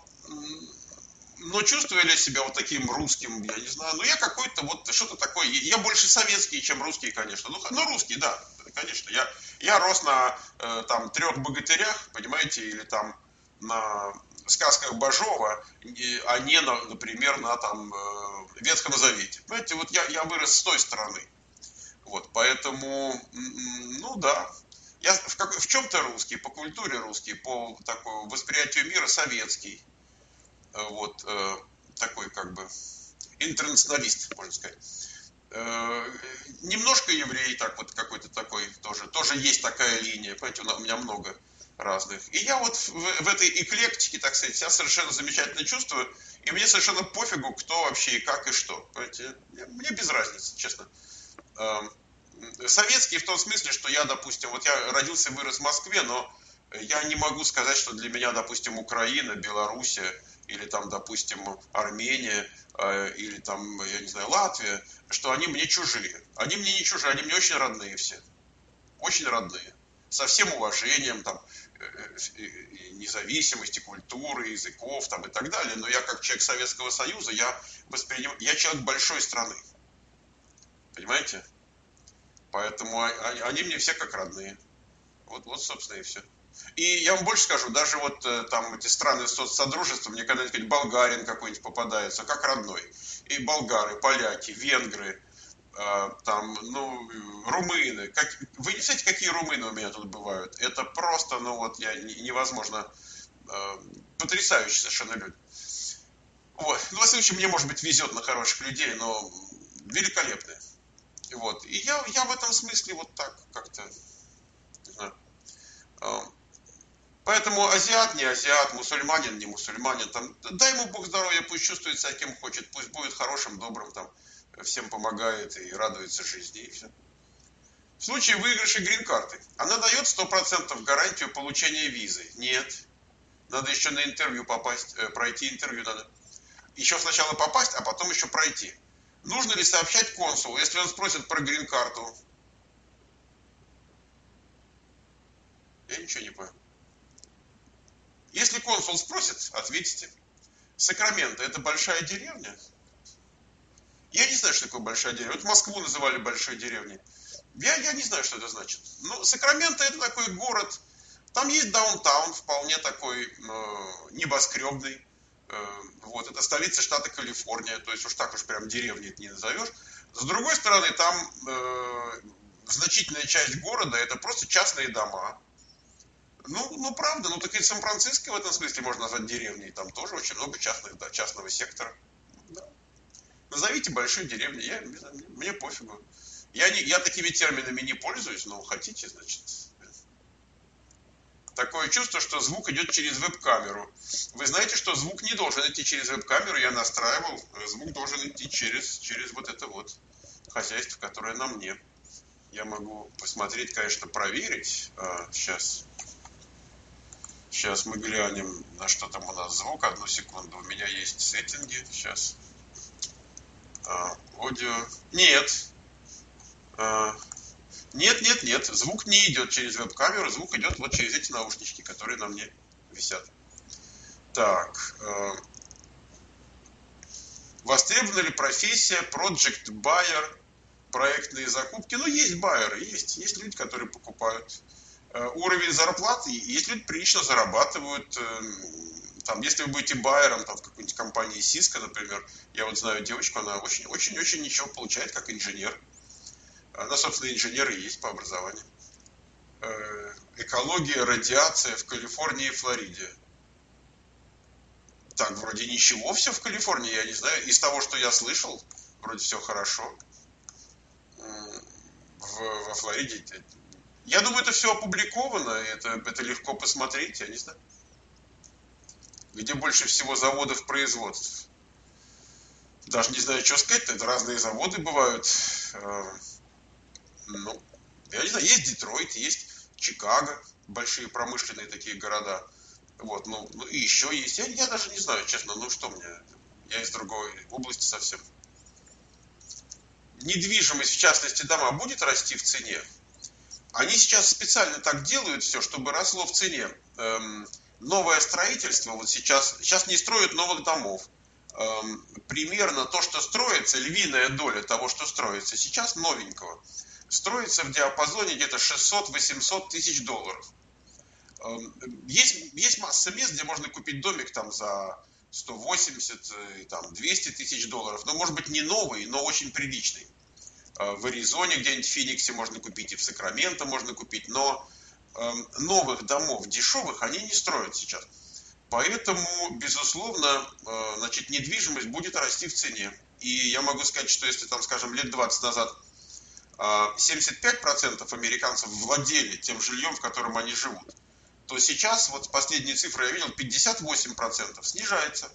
Но чувствую ли я себя вот таким русским, я не знаю. Ну, я какой-то вот, что-то такое. Я больше советский, чем русский, конечно. Ну, ну русский, да, конечно. Я, я рос на э, там трех богатырях, понимаете, или там на сказках Бажова, а не, на, например, на там э, Ветхом Завете. Понимаете, вот я, я вырос с той стороны. Вот, поэтому, ну да. Я в, как, в чем-то русский, по культуре русский, по такому восприятию мира советский. Вот э, такой как бы интернационалист, можно сказать. Э, немножко еврей, так вот какой-то такой тоже, тоже есть такая линия, понимаете, у меня много разных. И я вот в, в этой эклектике, так сказать, себя совершенно замечательно чувствую, и мне совершенно пофигу, кто вообще и как и что. Понимаете, мне без разницы, честно. Э, советский в том смысле, что я, допустим, вот я родился и вырос в Москве, но я не могу сказать, что для меня, допустим, Украина, Белоруссия, или там, допустим, Армения, э, или там, я не знаю, Латвия, что они мне чужие. Они мне не чужие, они мне очень родные все. Очень родные. Со всем уважением, там, независимости, культуры, языков, там, и так далее. Но я, как человек Советского Союза, я воспринимаю, я человек большой страны. Понимаете? Поэтому они мне все как родные. Вот, вот собственно, и все. И я вам больше скажу, даже вот там эти страны соцсодружества, мне когда-нибудь болгарин какой-нибудь попадается, как родной. И болгары, поляки, венгры, э, там, ну, румыны. Как, вы не знаете, какие румыны у меня тут бывают? Это просто, ну вот, я, невозможно, э, потрясающие совершенно люди. Вот. Ну, во всяком случае, мне, может быть, везет на хороших людей, но великолепные. Вот. И я, я в этом смысле вот так как-то, не знаю. Поэтому азиат не азиат, мусульманин не мусульманин, там, дай ему Бог здоровья, пусть чувствует себя кем хочет, пусть будет хорошим, добрым, там, всем помогает и радуется жизни, и все. В случае выигрыша грин-карты, она дает сто процентов гарантию получения визы? Нет. Надо еще на интервью попасть, э, пройти интервью надо. Еще сначала попасть, а потом еще пройти. Нужно ли сообщать консулу, если он спросит про грин-карту? Я ничего не понял. Если консул спросит, ответите. Сакраменто — это большая деревня? Я не знаю, что такое большая деревня. Вот Москву называли большой деревней. Я, я не знаю, что это значит. Но Сакраменто — это такой город. Там есть даунтаун, вполне такой э, небоскребный. Э, вот, это столица штата Калифорния. То есть уж так уж прям деревней это не назовешь. С другой стороны, там э, значительная часть города — это просто частные дома. Ну, ну правда, ну так и Сан-Франциско в этом смысле можно назвать деревней. Там тоже очень много частных, да, частного сектора. Да. Назовите большой деревней, я, мне пофигу. Я, не, я такими терминами не пользуюсь, но хотите, значит. Такое чувство, что звук идет через веб-камеру. Вы знаете, что звук не должен идти через веб-камеру, я настраивал, звук должен идти через, через вот это вот хозяйство, которое на мне. Я могу посмотреть, конечно, проверить. А, сейчас. Сейчас мы глянем, на что там у нас звук. Одну секунду. У меня есть сеттинги. Сейчас. А, аудио. Нет. А, нет, нет, нет. Звук не идет через веб-камеру. Звук идет вот через эти наушнички, которые на мне висят. Так. А, востребована ли профессия Project Buyer, проектные закупки? Ну, есть байеры, есть. Есть люди, которые покупают. Уровень зарплаты, есть люди прилично зарабатывают. Там, если вы будете байером там, в какой-нибудь компании Cisco, например, я вот знаю девочку, она очень-очень-очень ничего получает как инженер. Она, собственно, инженер и есть по образованию. Экология, радиация в Калифорнии и Флориде. Так, вроде ничего все в Калифорнии, я не знаю. Из того, что я слышал, вроде все хорошо. В, во Флориде... Я думаю, это все опубликовано, это, это легко посмотреть, я не знаю. Где больше всего заводов производств. Даже не знаю, что сказать, это разные заводы бывают. Ну, я не знаю, есть Детройт, есть Чикаго, большие промышленные такие города. Вот, ну, ну и еще есть. Я, я даже не знаю, честно, ну что мне, я из другой области совсем. Недвижимость, в частности, дома, будет расти в цене? Они сейчас специально так делают все, чтобы росло в цене. Эм, новое строительство, вот сейчас, сейчас не строят новых домов. Эм, примерно то, что строится, львиная доля того, что строится сейчас новенького, строится в диапазоне где-то шестьсот-восемьсот тысяч долларов. Эм, есть, есть масса мест, где можно купить домик там за сто восемьдесят, там, двести тысяч долларов. Но может быть не новый, но очень приличный. В Аризоне, где-нибудь в Фениксе можно купить, и в Сакраменто можно купить, но э, новых домов дешевых они не строят сейчас. Поэтому, безусловно, э, значит, недвижимость будет расти в цене. И я могу сказать, что если, там, скажем, лет двадцать назад э, семьдесят пять процентов американцев владели тем жильем, в котором они живут, то сейчас, вот последние цифры я видел, пятьдесят восемь процентов снижается.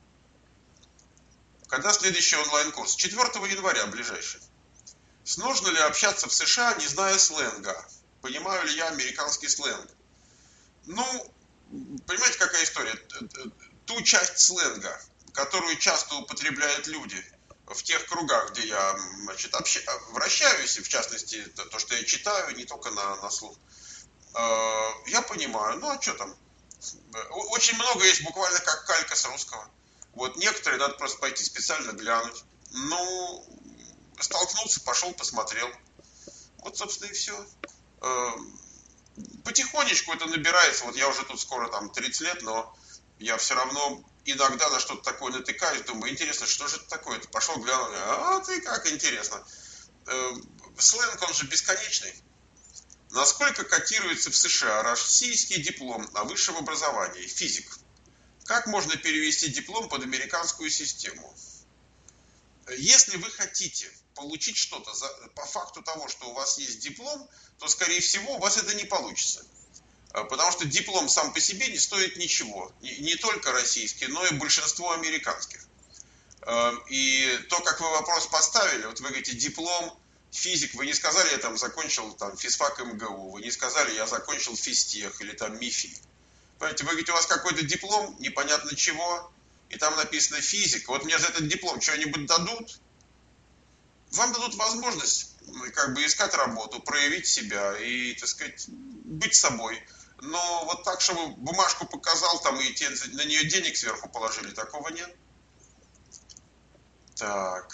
Когда следующий онлайн-курс? четвёртого января ближайший. Сложно ли общаться в США, не зная сленга? Понимаю ли я американский сленг? Ну, понимаете, какая история? Ту часть сленга, которую часто употребляют люди в тех кругах, где я, значит, общ... вращаюсь, и в частности, то, что я читаю, не только на, на слух, я понимаю. Ну, а что там? Очень много есть буквально как калька с русского. Вот некоторые надо просто пойти специально глянуть. Ну... Столкнулся, пошел, посмотрел. Вот, собственно, и все. Потихонечку это набирается. Вот я уже тут скоро там тридцать лет, но я все равно иногда на что-то такое натыкаюсь. Думаю, интересно, что же это такое? Ты пошел, глянул, а ты как интересно. Сленг, он же бесконечный. Насколько котируется в США российский диплом о высшем образовании, физик? Как можно перевести диплом под американскую систему? Если вы хотите получить что-то за, по факту того, что у вас есть диплом, то, скорее всего, у вас это не получится. Потому что диплом сам по себе не стоит ничего. Не только российский, но и большинство американских. И то, как вы вопрос поставили, вот вы говорите, диплом, физик, вы не сказали, я там закончил там, физфак МГУ, вы не сказали, я закончил физтех или там МИФИ. Понимаете, вы говорите, у вас какой-то диплом, непонятно чего, и там написано физик. Вот мне за этот диплом что-нибудь дадут? Вам дадут возможность как бы искать работу, проявить себя и, так сказать, быть собой. Но вот так, чтобы бумажку показал, там и те, на нее денег сверху положили, такого нет. Так.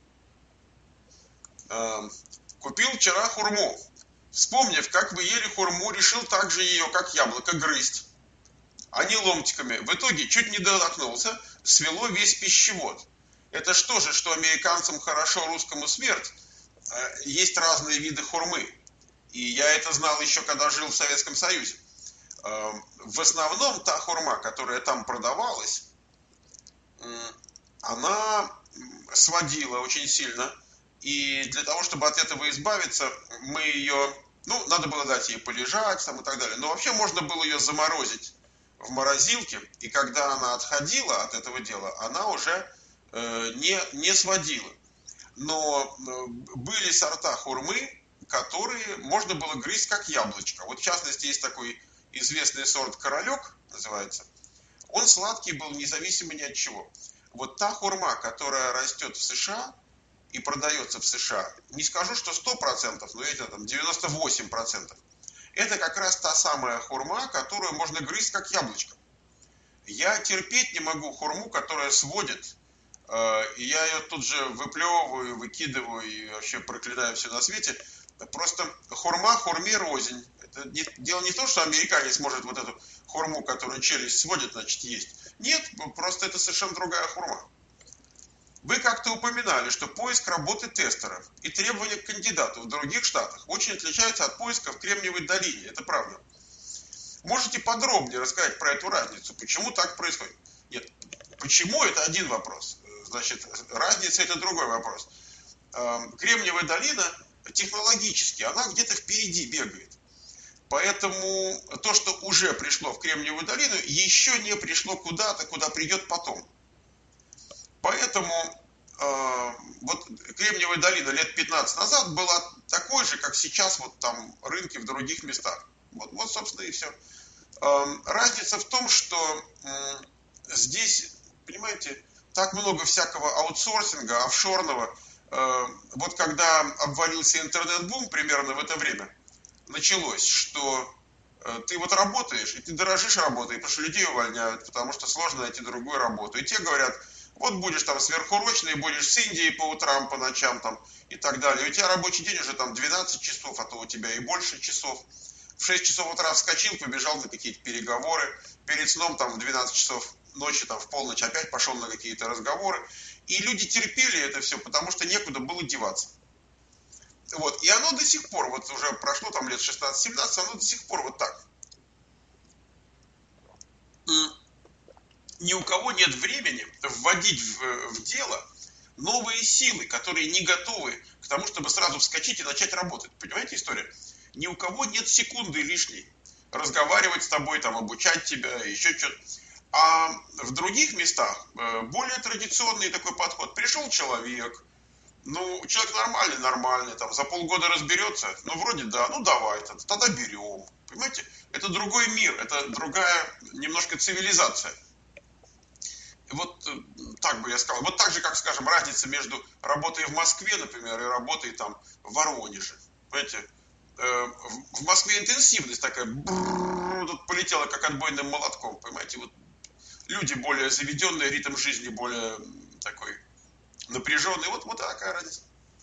Эм, купил вчера хурму. Вспомнив, как вы ели хурму, решил также ее, как яблоко, грызть, а не ломтиками. В итоге чуть не дотолкнулся, свело весь пищевод. Это что же, что американцам хорошо, русскому смерть? Э, есть разные виды хурмы. И я это знал еще, когда жил в Советском Союзе. Э, в основном та хурма, которая там продавалась, э, она сводила очень сильно. И для того, чтобы от этого избавиться, мы ее, ну, надо было дать ей полежать там, и так далее. Но вообще можно было ее заморозить в морозилке. И когда она отходила от этого дела, она уже э, не, не сводила. Но э, были сорта хурмы, которые можно было грызть как яблочко. Вот в частности есть такой известный сорт королек, называется. Он сладкий был независимо ни от чего. Вот та хурма, которая растет в США и продается в США, не скажу, что сто процентов, но это там девяносто восемь процентов. Это как раз та самая хурма, которую можно грызть как яблочко. Я терпеть не могу хурму, которая сводит, э, и я ее тут же выплевываю, выкидываю и вообще проклинаю все на свете. Просто хурма хурме рознь. Это не, дело не в том, что американец может вот эту хурму, которую челюсть сводит, значит, есть. Нет, просто это совершенно другая хурма. Вы как-то упоминали, что поиск работы тестеров и требования к кандидату в других штатах очень отличаются от поиска в Кремниевой долине. Это правда. Можете подробнее рассказать про эту разницу? Почему так происходит? Нет, почему это один вопрос. Значит, разница это другой вопрос. Кремниевая долина технологически, она где-то впереди бегает. Поэтому то, что уже пришло в Кремниевую долину, еще не пришло куда-то, куда придет потом. Поэтому э, вот Кремниевая долина лет пятнадцать назад была такой же, как сейчас вот там рынки в других местах. Вот, вот собственно, и все. Э, разница в том, что э, здесь, понимаете, так много всякого аутсорсинга, офшорного. Э, вот когда обвалился интернет-бум примерно в это время, началось, что э, ты вот работаешь, и ты дорожишь работой, потому что людей увольняют, потому что сложно найти другую работу. И те говорят, вот будешь там сверхурочный, будешь с Индией по утрам, по ночам там и так далее. И у тебя рабочий день уже там двенадцать часов, а то у тебя и больше часов. В шесть часов утра вскочил, побежал на какие-то переговоры. Перед сном там в двенадцать часов ночи, там в полночь опять пошел на какие-то разговоры. И люди терпели это все, потому что некуда было деваться. Вот. И оно до сих пор, вот уже прошло там лет шестнадцать-семнадцать, оно до сих пор вот так. Ни у кого нет времени вводить в, в дело новые силы, которые не готовы к тому, чтобы сразу вскочить и начать работать. Понимаете историю? Ни у кого нет секунды лишней разговаривать с тобой, там, обучать тебя, еще что-то. А в других местах более традиционный такой подход. Пришел человек, ну, человек нормальный, нормальный, там, за полгода разберется, ну, вроде да, ну, давай, тогда берем. Понимаете? Это другой мир, это другая немножко цивилизация. Вот так бы я сказал. Вот так же, как, скажем, разница между работой в Москве, например, и работой там в Воронеже. Понимаете, в Москве интенсивность такая, тут полетела как отбойным молотком, понимаете, вот люди более заведенные, ритм жизни более такой напряженный. Вот, вот такая разница.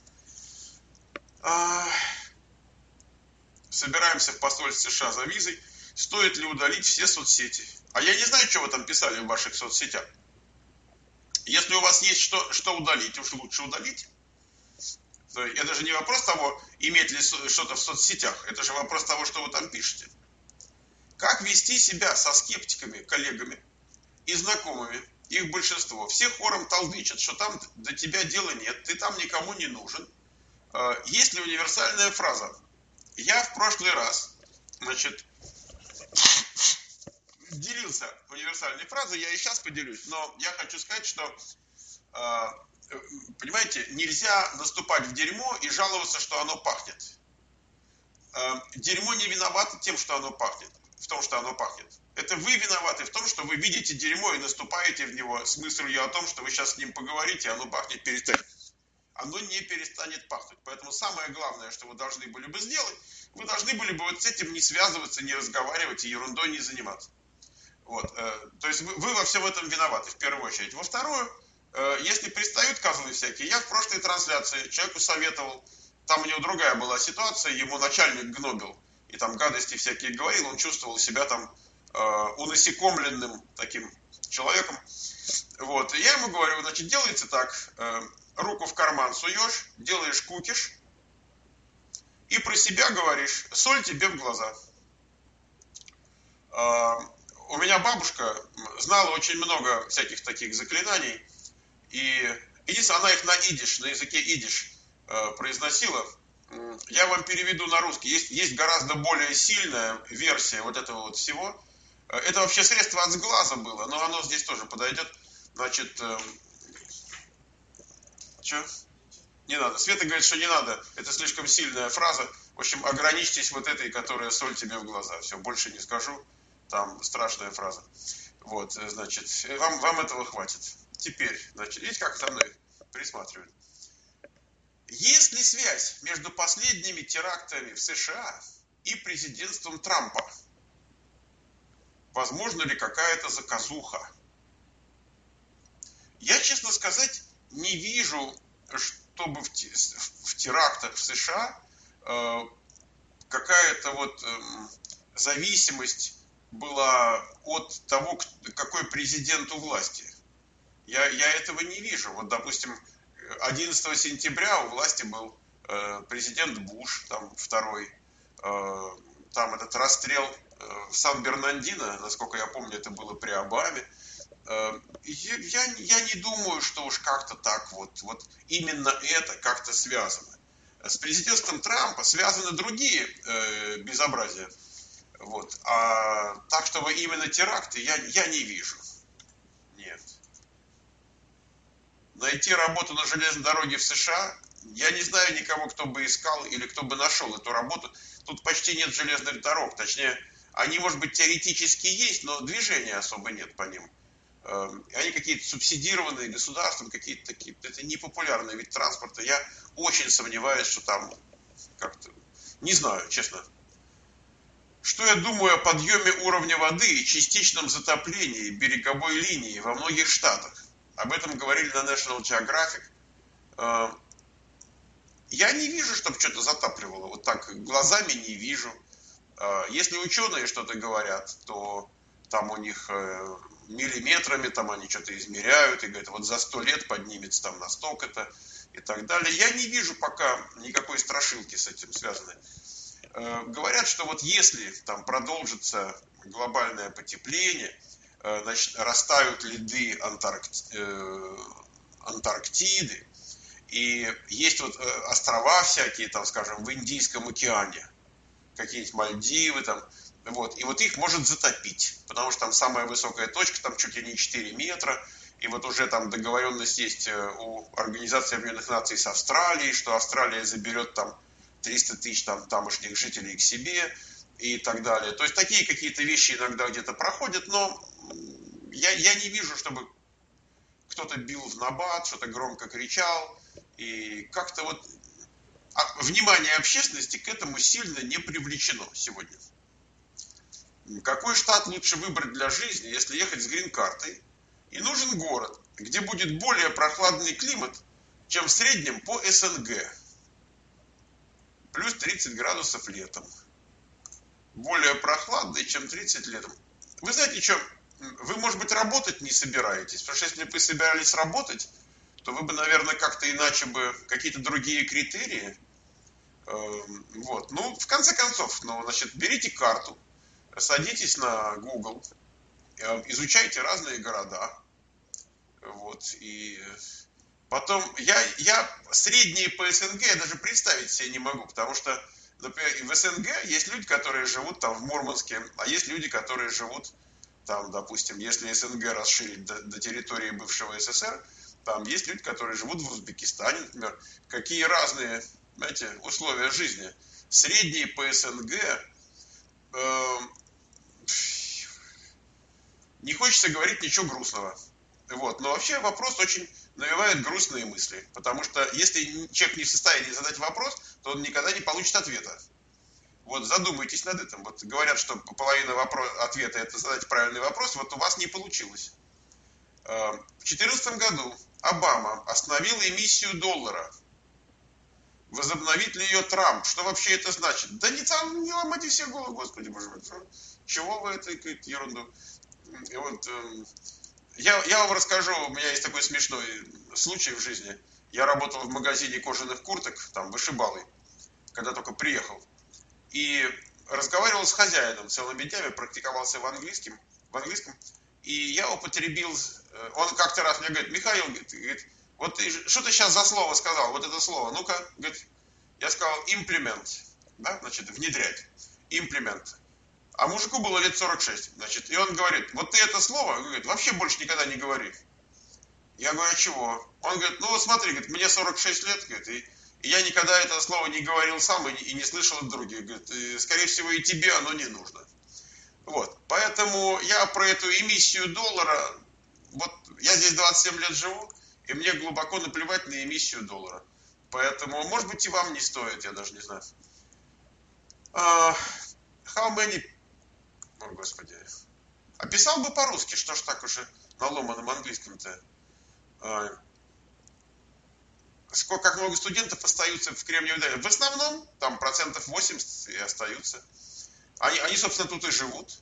Собираемся в посольстве США за визой. Стоит ли удалить все соцсети? А я не знаю, что вы там писали в ваших соцсетях. Если у вас есть что, что удалить, уж лучше удалить. Это же не вопрос того, иметь ли что-то в соцсетях. Это же вопрос того, что вы там пишете. Как вести себя со скептиками, коллегами и знакомыми? Их большинство. Все хором толдычат, что там до тебя дела нет, ты там никому не нужен. Есть ли универсальная фраза? Я в прошлый раз, значит, делился универсальной фразой, я и сейчас поделюсь, но я хочу сказать, что, э, понимаете, нельзя наступать в дерьмо и жаловаться, что оно пахнет. Э, дерьмо не виновато тем, что оно пахнет, в том, что оно пахнет. Это вы виноваты в том, что вы видите дерьмо и наступаете в него с мыслью о том, что вы сейчас с ним поговорите, и оно пахнет перестанет. Оно не перестанет пахнуть. Поэтому самое главное, что вы должны были бы сделать, вы должны были бы вот с этим не связываться, не разговаривать и ерундой не заниматься. Вот, э, то есть вы, вы во всем этом виноваты, в первую очередь. Во вторую, э, если пристают козлы всякие, я в прошлой трансляции человеку советовал, там у него другая была ситуация, ему начальник гнобил, и там гадости всякие говорил, он чувствовал себя там э, унасекомленным таким человеком. Вот, и я ему говорю, значит, делается так, э, руку в карман суешь, делаешь кукиш, и про себя говоришь, соль тебе в глаза. Э, У меня бабушка знала очень много всяких таких заклинаний, и единственное, она их на идиш, на языке идиш э, произносила. Я вам переведу на русский. Есть, есть гораздо более сильная версия вот этого вот всего. Это вообще средство от сглаза было, но оно здесь тоже подойдет. Значит, э, что? Не надо. Света говорит, что не надо. Это слишком сильная фраза. В общем, ограничьтесь вот этой, которая соль тебе в глаза. Все, больше не скажу. Там страшная фраза. Вот, значит, вам, вам этого хватит. Теперь, значит, видите, как со мной присматривают. Есть ли связь между последними терактами в США и президентством Трампа? Возможно ли какая-то заказуха? Я, честно сказать, не вижу, чтобы в, в терактах в США э, какая-то вот э, зависимость была от того, какой президент у власти. Я, я этого не вижу. Вот, допустим, одиннадцатого сентября у власти был э, президент Буш, там второй, э, там этот расстрел э, в Сан-Бернандино, насколько я помню, это было при Обаме. Э, я, я не думаю, что уж как-то так вот, вот именно это как-то связано. С президентством Трампа связаны другие э, безобразия. Вот. А так, чтобы именно теракты, я, я не вижу. Нет. Найти работу на железной дороге в США, я не знаю никого, кто бы искал или кто бы нашел эту работу. Тут почти нет железных дорог. Точнее, они, может быть, теоретически есть, но движения особо нет по ним. Они какие-то субсидированные государством, какие-то такие. Это непопулярный вид транспорта. Я очень сомневаюсь, что там как-то... Не знаю, честно. Что я думаю о подъеме уровня воды и частичном затоплении береговой линии во многих штатах? Об этом говорили на National Geographic. Я не вижу, чтобы что-то затапливало. Вот так глазами не вижу. Если ученые что-то говорят, то там у них миллиметрами, там они что-то измеряют и говорят, вот за сто лет поднимется там на столько-то и так далее. Я не вижу пока никакой страшилки с этим связанной. Говорят, что вот если там продолжится глобальное потепление, значит, растают льды Антаркти... Антарктиды, и есть вот острова всякие, там, скажем, в Индийском океане, какие-нибудь Мальдивы, там, вот, и вот их может затопить, потому что там самая высокая точка, там чуть ли не четыре метра, и вот уже там договоренность есть у Организации Объединенных Наций с Австралией, что Австралия заберет там триста тысяч там, тамошних жителей к себе и так далее. То есть такие какие-то вещи иногда где-то проходят, но я, я не вижу, чтобы кто-то бил в набат, что-то громко кричал, и как-то вот внимание общественности к этому сильно не привлечено сегодня. Какой штат лучше выбрать для жизни, если ехать с грин-картой? И нужен город, где будет более прохладный климат, чем в среднем по СНГ. Плюс тридцать градусов летом. Более прохладный, чем тридцать летом. Вы знаете что, вы, может быть, работать не собираетесь, потому что если бы вы собирались работать, то вы бы, наверное, как-то иначе бы, какие-то другие критерии. Вот. Ну, в конце концов, ну, значит, берите карту, садитесь на Google, изучайте разные города. Вот, и... Потом, я, я средние по СНГ я даже представить себе не могу, потому что, например, в СНГ есть люди, которые живут там в Мурманске, а есть люди, которые живут Там, допустим, если СНГ расширить до, до территории бывшего СССР, там есть люди, которые живут в Узбекистане, например. Какие разные, знаете, условия жизни. Средние по СНГ, э, не хочется говорить ничего грустного. Вот. Но вообще вопрос очень навевает грустные мысли. Потому что если человек не в состоянии задать вопрос, то он никогда не получит ответа. Вот задумайтесь над этим. Вот говорят, что половина вопрос, ответа это задать правильный вопрос, вот у вас не получилось. В две тысячи четырнадцатом году Обама остановил эмиссию доллара. Возобновит ли ее Трамп? Что вообще это значит? Да не там, не ломайте себе голову, господи боже мой. Чего вы это, какую-то ерунду? И вот, я, я вам расскажу, у меня есть такой смешной случай в жизни. Я работал в магазине кожаных курток, там, вышибалой, когда только приехал. И разговаривал с хозяином целыми днями, практиковался в английском, в английском. И я употребил, он как-то раз мне говорит: Михаил, говорит, вот ты, что ты сейчас за слово сказал, вот это слово, ну-ка, говорит, я сказал implement, да, значит, внедрять, implement. А мужику было лет сорок шесть, значит, и он говорит: вот ты это слово, говорит, вообще больше никогда не говори. Я говорю: а чего? Он говорит: ну вот смотри, говорит, мне сорок шесть лет, говорит, и И я никогда это слово не говорил сам и не слышал от других. Говорит, и, скорее всего, и тебе оно не нужно. Вот. Поэтому я про эту эмиссию доллара, вот я здесь двадцать семь лет живу, и мне глубоко наплевать на эмиссию доллара. Поэтому, может быть, и вам не стоит, я даже не знаю. Uh, how many... О, Господи. Описал бы по-русски, что ж так уже на ломаном английском-то. Uh, Сколько, как много студентов остаются в Кремниевой долине? В основном, там процентов восемьдесят и остаются. Они, они, собственно, тут и живут.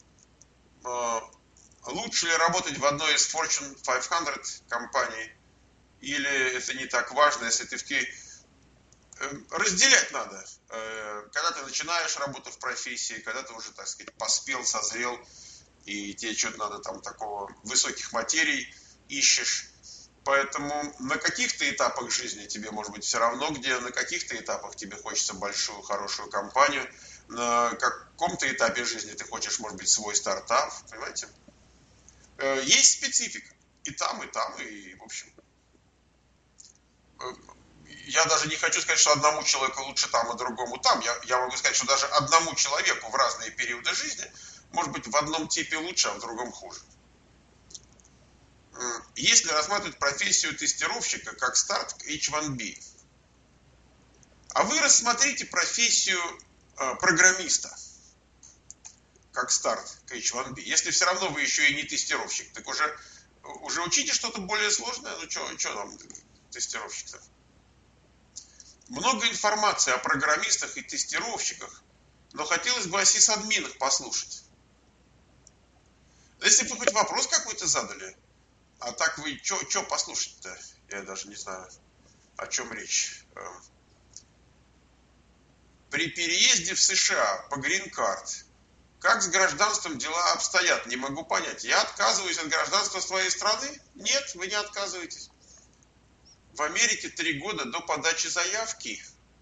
Лучше ли работать в одной из Fortune пятьсот компаний? Или это не так важно, если ты в Киеве? Разделять надо. Когда ты начинаешь работу в профессии, когда ты уже, так сказать, поспел, созрел, и тебе что-то надо там такого высоких материй ищешь. Поэтому на каких-то этапах жизни тебе, может быть, все равно, где на каких-то этапах тебе хочется большую, хорошую компанию, на каком-то этапе жизни ты хочешь, может быть, свой стартап, понимаете? Есть специфика и там, и там, и, в общем, я даже не хочу сказать, что одному человеку лучше там, а другому там. Я, я могу сказать, что даже одному человеку в разные периоды жизни, может быть, в одном типе лучше, а в другом хуже. Если рассматривать профессию тестировщика как старт к эйч один би, а вы рассмотрите профессию э, программиста как старт к эйч один би, если все равно вы еще и не тестировщик, так уже, уже учите что-то более сложное, ну что нам тестировщик-то? Много информации о программистах и тестировщиках, но хотелось бы о сисадминах послушать. Если бы хоть вопрос какой-то задали, а так вы что послушать-то? Я даже не знаю, о чем речь. При переезде в США по грин-карт, как с гражданством дела обстоят? Не могу понять. Я отказываюсь от гражданства своей страны? Нет, вы не отказываетесь. В Америке три года до подачи заявки.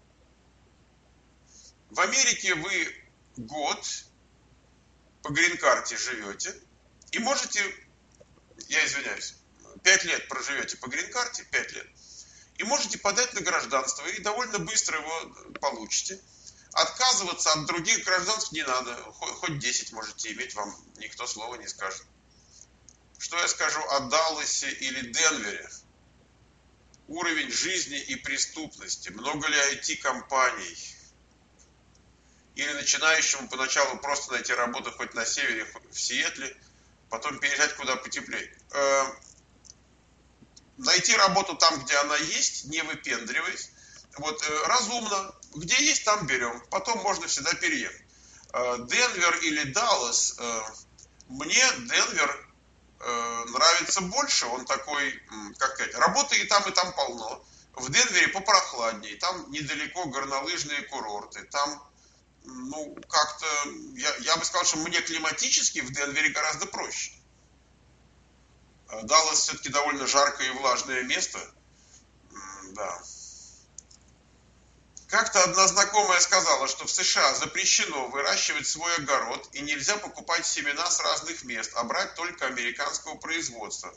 В Америке вы год по грин-карте живете и можете... Я извиняюсь, пять лет проживете по грин-карте, пять лет, и можете подать на гражданство, и довольно быстро его получите. Отказываться от других гражданств не надо, хоть десять можете иметь, вам никто слова не скажет. Что я скажу о Далласе или Денвере? Уровень жизни и преступности, много ли ай ти-компаний? Или начинающему поначалу просто найти работу хоть на севере, хоть в Сиэтле, потом переезжать куда потеплее. Э, найти работу там, где она есть, не выпендриваясь. Вот, э, разумно. Где есть, там берем. Потом можно всегда переехать. Э, Денвер или Даллас. Э, мне Денвер э, нравится больше. Он такой, как сказать, работы и там, и там полно. В Денвере попрохладнее. Там недалеко горнолыжные курорты. Там, ну, как-то, я, я бы сказал, что мне климатически в Денвере гораздо проще. Даллас все-таки довольно жаркое и влажное место. Да. Как-то одна знакомая сказала, что в США запрещено выращивать свой огород и нельзя покупать семена с разных мест, а брать только американского производства.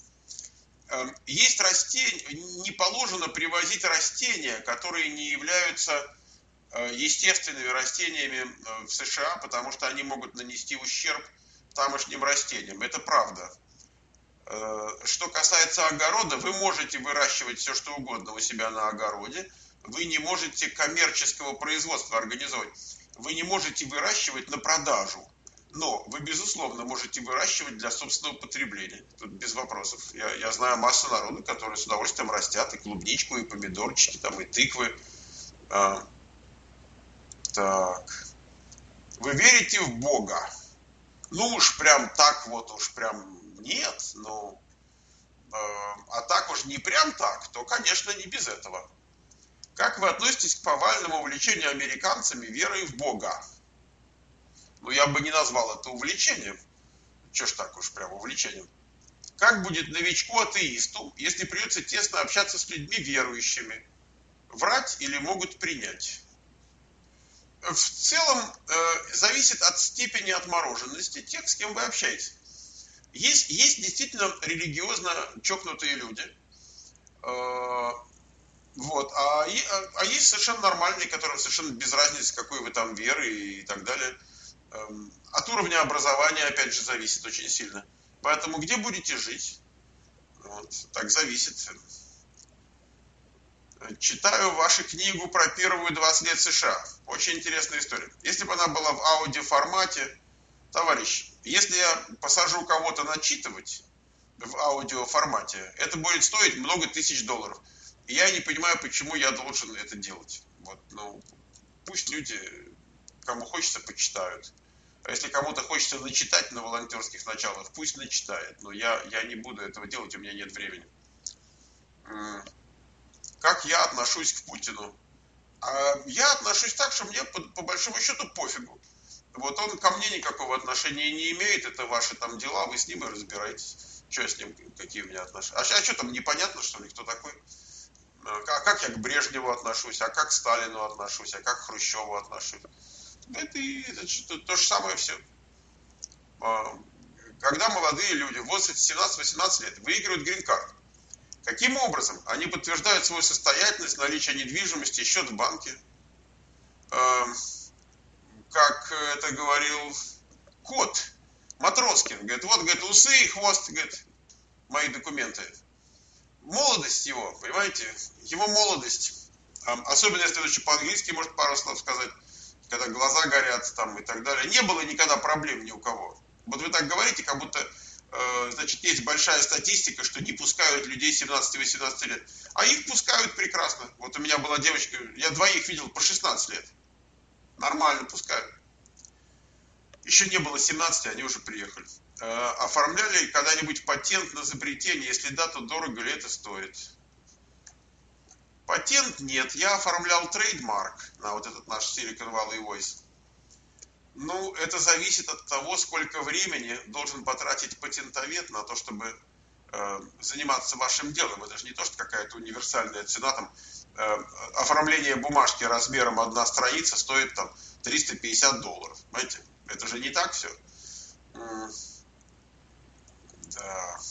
Есть растения, не положено привозить растения, которые не являются естественными растениями в США, потому что они могут нанести ущерб тамошним растениям. Это правда. Что касается огорода, вы можете выращивать все, что угодно у себя на огороде. Вы не можете коммерческого производства организовать. Вы не можете выращивать на продажу. Но вы, безусловно, можете выращивать для собственного потребления. Тут без вопросов. Я, я знаю массу народу, которые с удовольствием растят и клубничку, и помидорчики, там, и тыквы. А, так. Вы верите в Бога? Ну уж прям так вот уж прям нет. Ну, э, а так уж не прям так, то, конечно, не без этого. Как вы относитесь к повальному увлечению американцами верой в Бога? Ну, я бы не назвал это увлечением. Че ж так уж прям увлечением. Как будет новичку-атеисту, если придется тесно общаться с людьми верующими? Врать или могут принять? В целом, э, зависит от степени отмороженности тех, с кем вы общаетесь. Есть, есть действительно религиозно чокнутые люди. Э, вот, а, а есть совершенно нормальные, которым совершенно без разницы, какой вы там веры и так далее. От уровня образования, опять же, зависит очень сильно. Поэтому где будете жить? Вот, так зависит. Читаю вашу книгу про первые двадцать лет США. Очень интересная история. Если бы она была в аудиоформате, товарищ, если я посажу кого-то начитывать в аудиоформате, это будет стоить много тысяч долларов. И я не понимаю, почему я должен это делать. Вот, ну, пусть люди, кому хочется, почитают. А если кому-то хочется начитать на волонтерских началах, пусть начитает. Но я, я не буду этого делать, у меня нет времени. Как я отношусь к Путину? А я отношусь так, что мне по, по большому счету пофигу. Вот он ко мне никакого отношения не имеет, это ваши там дела, вы с ним и разбираетесь. Что с ним, какие у меня отношения? А, а что там, непонятно, что ли, кто такой? А как я к Брежневу отношусь, а как к Сталину отношусь, а как к Хрущеву отношусь? Это, это, это то же самое все. Когда молодые люди в возрасте семнадцать-восемнадцать лет выигрывают грин-карт, каким образом они подтверждают свою состоятельность, наличие недвижимости, счет в банке? Как это говорил Кот Матроскин, говорит, вот, говорит, усы и хвост, говорит, мои документы. Молодость его, понимаете, его молодость, особенно если это еще по-английски, может пару слов сказать, когда глаза горят там и так далее, не было никогда проблем ни у кого. Вот вы так говорите, как будто, э, значит, есть большая статистика, что не пускают людей семнадцати-восемнадцати лет. А их пускают прекрасно. Вот у меня была девочка, я двоих видел по шестнадцать лет. Нормально пускают. Еще не было семнадцати, они уже приехали. Э, оформляли когда-нибудь патент на изобретение? Если да, то дорого ли это стоит? Патент нет, я оформлял трейдмарк на вот этот наш Silicon Valley Voice. Ну, это зависит от того, сколько времени должен потратить патентовед на то, чтобы э, заниматься вашим делом. Это же не то, что какая-то универсальная цена. Там, э, оформление бумажки размером одна страница стоит там триста пятьдесят долларов. Понимаете? Это же не так все. М- да.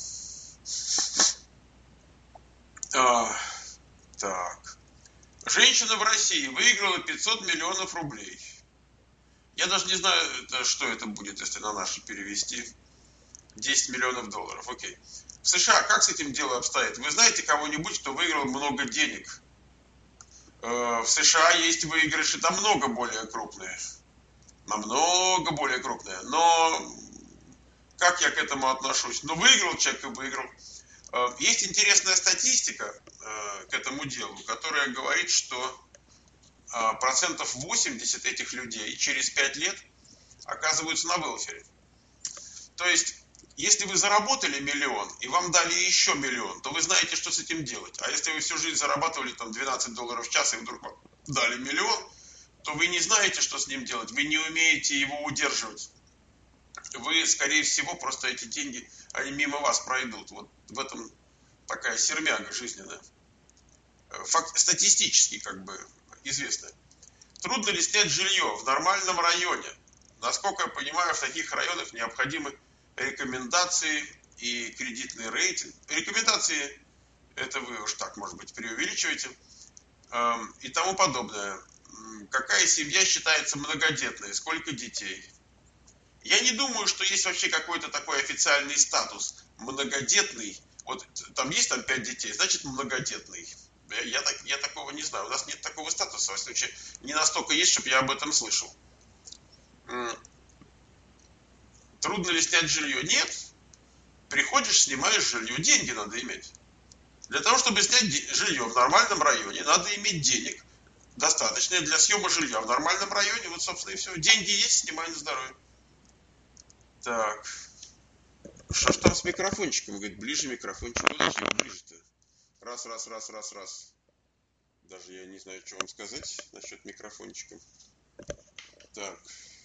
А- Так. Женщина в России выиграла пятьсот миллионов рублей. Я даже не знаю, что это будет, если на наши перевести. десять миллионов долларов, окей. В США как с этим дело обстоит? Вы знаете кого-нибудь, кто выиграл много денег? В США есть выигрыши намного более крупные. Намного более крупные. Но как я к этому отношусь? Ну, выиграл человек и выиграл. Есть интересная статистика к этому делу, которая говорит, что процентов восемьдесят этих людей через пять лет оказываются на велфере. То есть, если вы заработали миллион и вам дали еще миллион, то вы знаете, что с этим делать. А если вы всю жизнь зарабатывали там двенадцать долларов в час и вдруг вам дали миллион, то вы не знаете, что с ним делать, вы не умеете его удерживать. Вы, скорее всего, просто эти деньги, они мимо вас пройдут. Вот в этом такая сермяга жизненная. Факт, статистически, как бы, известная. Трудно ли снять жилье в нормальном районе? Насколько я понимаю, в таких районах необходимы рекомендации и кредитный рейтинг. Рекомендации, это вы уж так, может быть, преувеличиваете, эм, и тому подобное. Какая семья считается многодетной? Сколько детей? Я не думаю, что есть вообще какой-то такой официальный статус многодетный. Вот там есть там пять детей, значит многодетный. Я, я, так, я такого не знаю. У нас нет такого статуса, во всяком случае, не настолько есть, чтобы я об этом слышал. Трудно ли снять жилье? Нет. Приходишь, снимаешь жилье. Деньги надо иметь. Для того, чтобы снять жилье в нормальном районе, надо иметь денег достаточно для съема жилья в нормальном районе. Вот, собственно, и все. Деньги есть, снимай на здоровье. Так. Что ж там с микрофончиком? Говорит, ближе микрофончик. Вот зачем ближе-то? Раз, раз, раз, раз, раз. Даже я не знаю, что вам сказать насчет микрофончика. Так.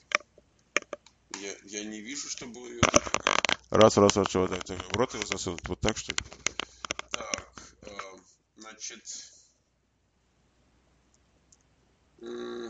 Я, я не вижу, чтобы было ее... Раз, раз, раз, вот так. В рот его засунуть. Вот так, что ли? Так. Э, значит... Э,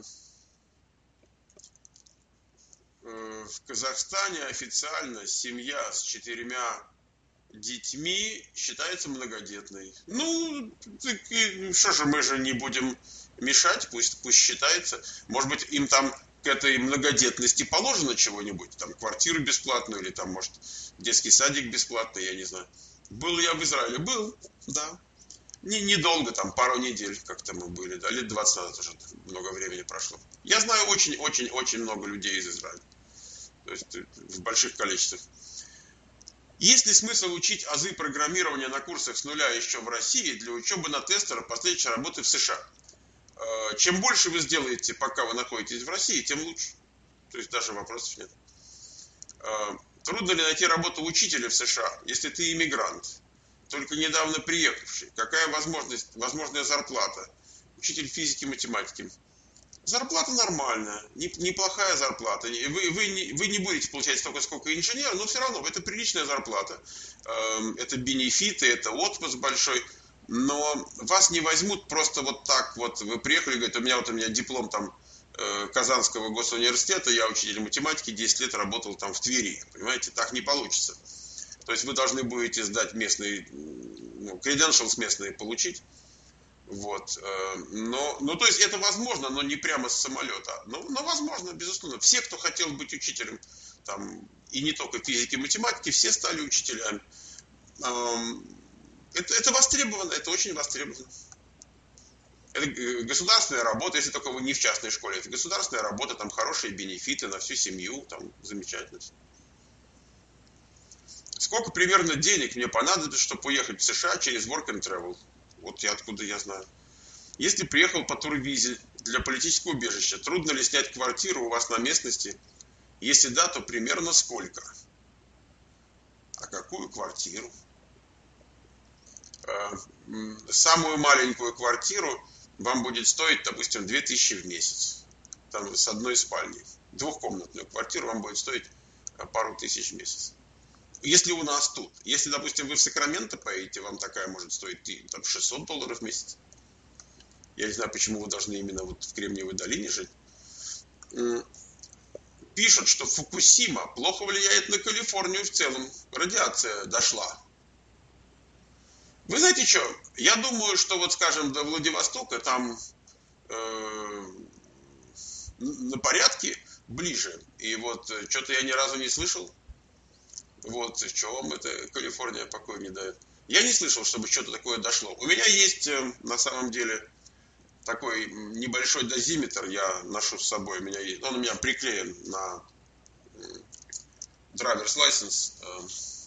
э, в Казахстане официально семья с четырьмя детьми считается многодетной. Ну, так, что же, мы же не будем мешать, пусть, пусть считается. Может быть, им там к этой многодетности положено чего-нибудь, там квартиру бесплатную или там, может, детский садик бесплатный, я не знаю. Был я в Израиле? Был, да. Не, недолго, там пару недель как-то мы были, да, лет двадцать назад уже много времени прошло. Я знаю очень-очень-очень много людей из Израиля, то есть в больших количествах. Есть ли смысл учить азы программирования на курсах с нуля еще в России для учебы на тестера последующей работы в США? Чем больше вы сделаете, пока вы находитесь в России, тем лучше. То есть даже вопросов нет. Трудно ли найти работу учителя в США, если ты иммигрант, только недавно приехавший? Какая возможность, возможная зарплата? Учитель физики, математики. Зарплата нормальная, неплохая зарплата. Вы, вы, не, вы не будете получать столько, сколько инженер, но все равно это приличная зарплата. Это бенефиты, это отпуск большой. Но вас не возьмут просто вот так вот. Вы приехали, говорят, у меня вот у меня диплом там Казанского госуниверситета, я учитель математики, десять лет работал там в Твери. Понимаете, так не получится. То есть вы должны будете сдать местные, ну, credentials местные получить. Вот. Но, ну, то есть это возможно, но не прямо с самолета. Но, но возможно, безусловно. Все, кто хотел быть учителем, там, и не только физики, математики, все стали учителями. Это, это востребовано, это очень востребовано. Это государственная работа, если только вы не в частной школе. Это государственная работа, там хорошие бенефиты на всю семью, там замечательно. Сколько примерно денег мне понадобится, чтобы уехать в США через Work and Travel? Вот я откуда я знаю. Если приехал по турвизе для политического убежища, трудно ли снять квартиру у вас на местности? Если да, то примерно сколько? А какую квартиру? Самую маленькую квартиру вам будет стоить, допустим, две тысячи в месяц. Там с одной спальней. Двухкомнатную квартиру вам будет стоить пару тысяч в месяц. Если у нас тут. Если, допустим, вы в Сакраменто поедете, вам такая может стоить там, шестьсот долларов в месяц. Я не знаю, почему вы должны именно вот в Кремниевой долине жить. Пишут, что Фукусима плохо влияет на Калифорнию в целом. Радиация дошла. Вы знаете что? Я думаю, что вот, скажем, до Владивостока там э, на порядке ближе. И вот что-то я ни разу не слышал. Вот, что вам это Калифорния покоя не дает. Я не слышал, чтобы что-то такое дошло. У меня есть, на самом деле, такой небольшой дозиметр, я ношу с собой. У меня есть, он у меня приклеен на driver's license.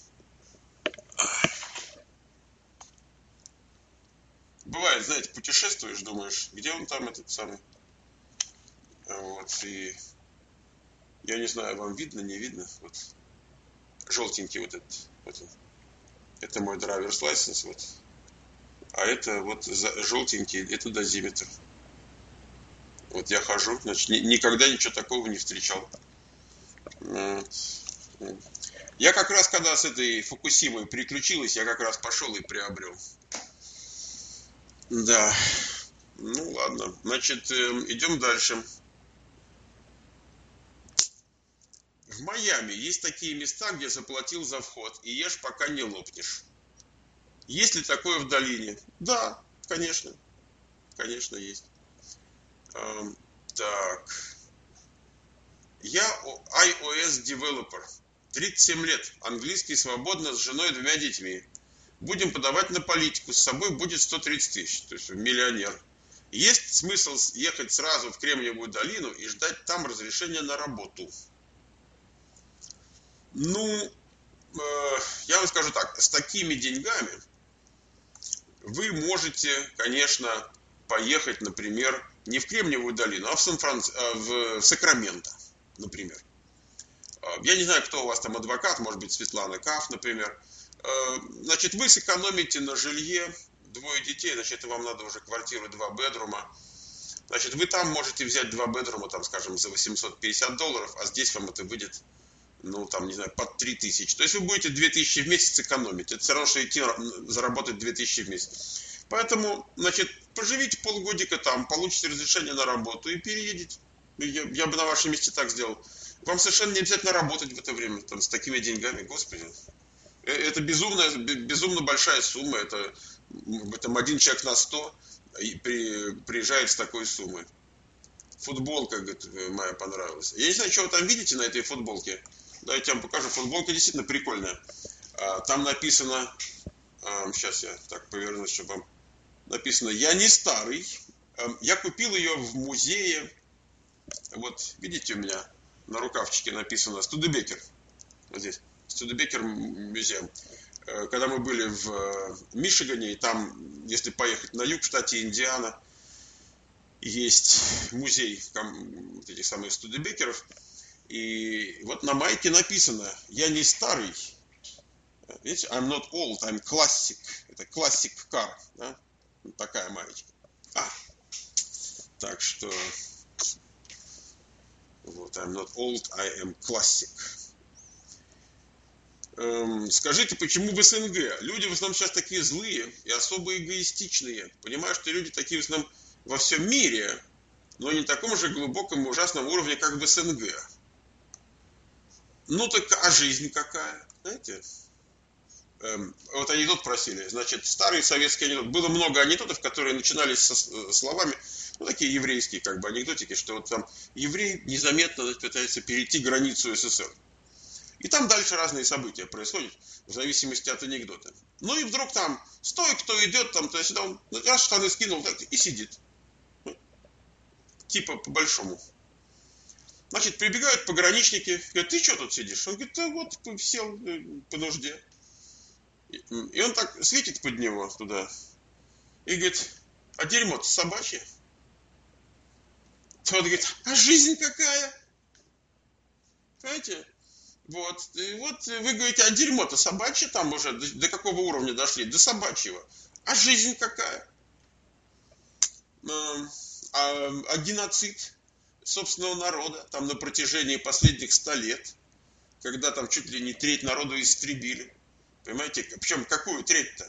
Бывает, знаете, путешествуешь, думаешь, где он там, этот самый. Вот, и я не знаю, вам видно, не видно, вот. Желтенький вот этот, вот он. Это мой driver's license, вот. А это вот желтенький, это дозиметр. Вот я хожу, значит, ни, никогда ничего такого не встречал. Я как раз, когда с этой Фукусимой переключилась, я как раз пошел и приобрел. Да. Ну ладно, значит, эм, идем дальше. В Майами есть такие места, где заплатил за вход и ешь, пока не лопнешь. Есть ли такое в долине? Да, конечно, конечно есть. Эм, так, я iOS developer. тридцать семь лет, английский свободно, с женой и двумя детьми. Будем подавать на политику, с собой будет сто тридцать тысяч, то есть миллионер. Есть смысл ехать сразу в Кремниевую долину и ждать там разрешения на работу? Ну, э, я вам скажу так, с такими деньгами вы можете, конечно, поехать, например, не в Кремниевую долину, а в, Сан-Франц... а в Сакраменто, например. Я не знаю, кто у вас там адвокат, может быть, Светлана Каф, например. Значит, вы сэкономите на жилье, двое детей, значит, вам надо уже квартиру два бедрума. Значит, вы там можете взять два бедрума, там, скажем, за восемьсот пятьдесят долларов, а здесь вам это выйдет, ну, там, не знаю, под три тысячи. То есть вы будете две тысячи в месяц экономить. Это все равно, что идти заработать две тысячи в месяц. Поэтому, значит, поживите полгодика там, получите разрешение на работу и переедете. Я, я бы на вашем месте так сделал. Вам совершенно не обязательно работать в это время, там, с такими деньгами, господи. Это безумная, безумно большая сумма, это, там, один человек на сто при, приезжает с такой суммой. Футболка, говорит, моя понравилась. Я не знаю, что вы там видите на этой футболке. Давайте я вам покажу. Футболка действительно прикольная. Там написано, сейчас я так повернусь, чтобы вам написано, я не старый. Я купил ее в музее. Вот, видите, у меня на рукавчике написано Студебекер. Вот здесь. Студебекер музей. Когда мы были в Мичигане, и там, если поехать на юг, в штате Индиана, есть музей вот этих самых Студебекеров. И вот на майке написано, я не старый. Видите, I'm not old, I'm classic. Это classic car. Да? Вот такая маечка. А, так что вот, I'm not old, I am classic. Эм, скажите, почему в СНГ? Люди в основном сейчас такие злые и особо эгоистичные. Понимаю, что люди такие в основном во всем мире, но не на таком же глубоком и ужасном уровне, как в СНГ. Ну так, а жизнь какая? Знаете? Эм, вот анекдот просили. Значит, старый советский анекдот. Было много анекдотов, которые начинались со словами, ну такие еврейские как бы анекдотики, что вот там еврей незаметно, значит, пытается перейти границу СССР. И там дальше разные события происходят, в зависимости от анекдота. Ну и вдруг там, стой, кто идет, там, то есть он раз штаны скинул, так, и сидит. Типа по-большому. Значит, прибегают пограничники, говорят, ты что тут сидишь? Он говорит, да вот, сел по нужде. И он так светит под него туда, и говорит, а дерьмо-то собачье. Тот говорит, а жизнь какая? Понимаете? Вот, и вот вы говорите, а дерьмо-то собачье там уже, до, до какого уровня дошли? До собачьего. А жизнь какая? А, а, а геноцид собственного народа, там на протяжении последних ста лет, когда там чуть ли не треть народу истребили. Понимаете, причем какую треть-то?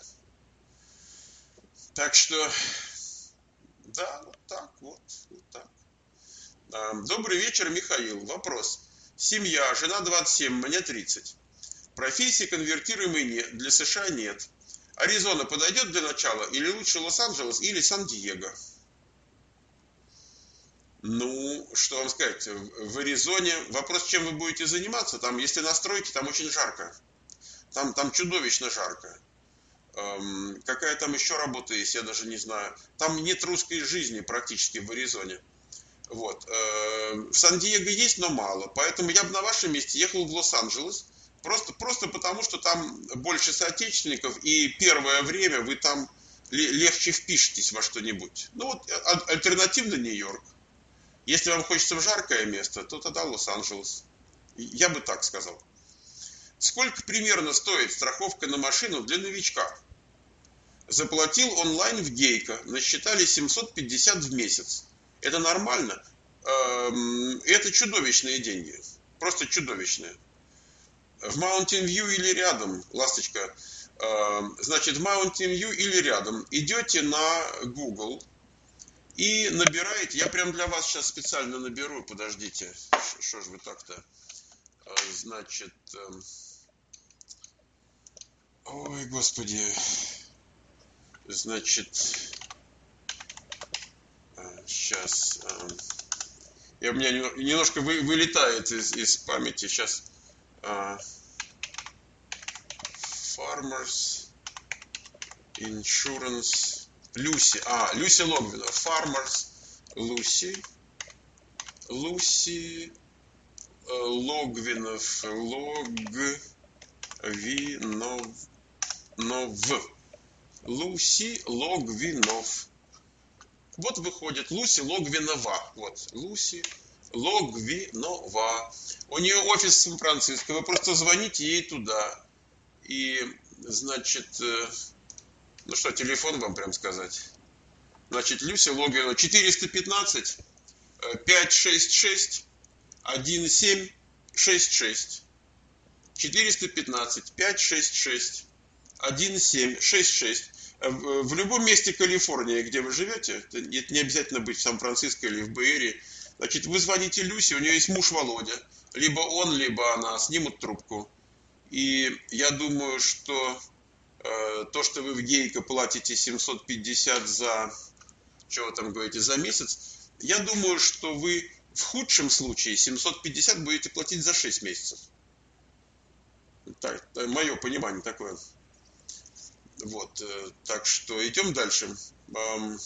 Так что, да, вот так, вот, вот так. А, добрый вечер, Михаил. Вопрос. Семья, жена двадцать семь, мне тридцать. Профессии конвертируемой нет, для США нет. Аризона подойдет для начала, или лучше Лос-Анджелес, или Сан-Диего? Ну, что вам сказать, в Аризоне, вопрос, чем вы будете заниматься, там, если настройки, там очень жарко. Там, там чудовищно жарко. Эм, какая там еще работа есть, я даже не знаю. Там нет русской жизни практически в Аризоне. Вот. В Сан-Диего есть, но мало. Поэтому я бы на вашем месте ехал в Лос-Анджелес. Просто, просто потому, что там больше соотечественников. И первое время вы там легче впишетесь во что-нибудь. Ну вот, альтернативно Нью-Йорк. Если вам хочется в жаркое место, то тогда Лос-Анджелес. Я бы так сказал. Сколько примерно стоит страховка на машину для новичка? Заплатил онлайн в Гейко. Насчитали семьсот пятьдесят в месяц. Это нормально? Это чудовищные деньги. Просто чудовищные. В Mountain View или рядом, ласточка, значит, в Mountain View или рядом идете на Google И набираете, я прям для вас сейчас специально наберу, подождите, что ж вы так-то, значит, ой, господи, значит, сейчас, я, у меня немножко вы, вылетает из, из памяти, сейчас, Farmers Insurance, Люси, а, Люси Логвинов, Farmers, Люси, Люси Логвинов, Логвинов, Нов, Люси Логвинов. Вот выходит Люси Логвинова, вот, Люси Логвинова. У нее офис в Сан-Франциско, вы просто звоните ей туда. И, значит, ну что, телефон вам прям сказать? Значит, Люси Логвинова, четыреста пятнадцать пятьсот шестьдесят шесть один семь шесть шесть. четыреста пятнадцать пятьсот шестьдесят шесть один семь шесть шесть. В любом месте Калифорнии, где вы живете, это не обязательно быть в Сан-Франциско или в Бэй-Эрии, значит, вы звоните Люси, у нее есть муж Володя. Либо он, либо она снимут трубку. И я думаю, что э, то, что вы в Гейко платите семьсот пятьдесят за, что вы там говорите, за месяц, я думаю, что вы в худшем случае семьсот пятьдесят будете платить за шесть месяцев. Так, мое понимание такое. Вот, э, так что идем дальше. Эм...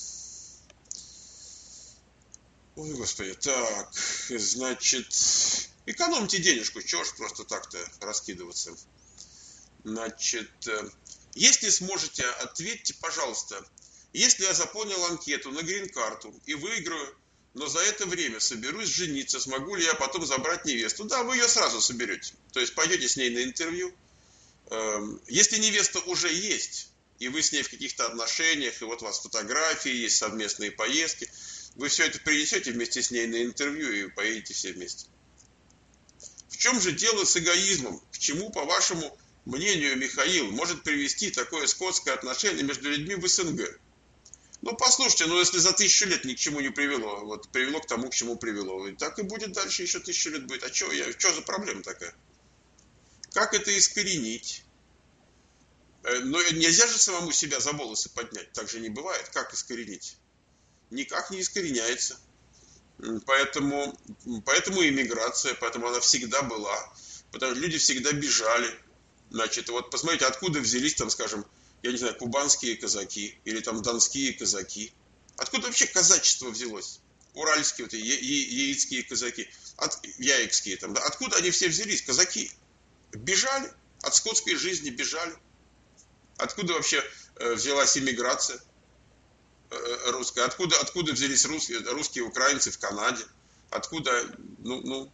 Ой, господи, так, значит... Экономьте денежку, чего ж просто так-то раскидываться. Значит, если сможете, ответьте, пожалуйста, если я заполнил анкету на грин-карту и выиграю, но за это время соберусь жениться, смогу ли я потом забрать невесту? Да, вы ее сразу соберете. То есть пойдете с ней на интервью. Если невеста уже есть, и вы с ней в каких-то отношениях, и вот у вас фотографии есть, совместные поездки, вы все это принесете вместе с ней на интервью и поедете все вместе. В чем же дело с эгоизмом? К чему, по вашему мнению, Михаил, может привести такое скотское отношение между людьми в СНГ? Ну, послушайте, ну, если за тысячу лет ни к чему не привело, вот привело к тому, к чему привело, и так и будет дальше, еще тысячу лет будет. А что я, что за проблема такая? Как это искоренить? Но нельзя же самому себя за волосы поднять, так же не бывает. Как искоренить? Никак не искореняется. Поэтому, поэтому иммиграция, поэтому она всегда была. Потому что люди всегда бежали. Значит, вот посмотрите, откуда взялись там, скажем, я не знаю, кубанские казаки или там донские казаки. Откуда вообще казачество взялось? Уральские, вот, я, я, яицкие казаки, от, яикские там, да? Откуда они все взялись? Казаки бежали, от скотской жизни бежали. Откуда вообще э, взялась иммиграция э, русская? Откуда, откуда взялись русские, русские украинцы в Канаде? Откуда, ну, ну,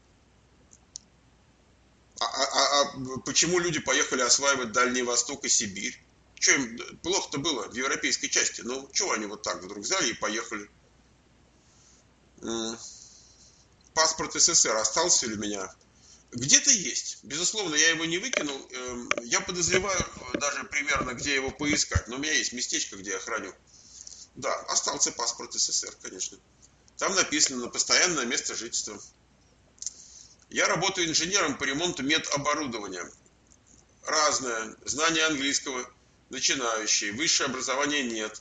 а, а, а почему люди поехали осваивать Дальний Восток и Сибирь? Что им плохо-то было в европейской части? Ну, чего они вот так вдруг взяли и поехали? Паспорт СССР остался ли у меня? Где-то есть. Безусловно, я его не выкинул. Я подозреваю даже примерно, где его поискать. Но у меня есть местечко, где я храню. Да, остался паспорт СССР, конечно. Там написано на постоянное место жительства. Я работаю инженером по ремонту медоборудования. Разное. Знание английского начинающие. Высшее образование нет.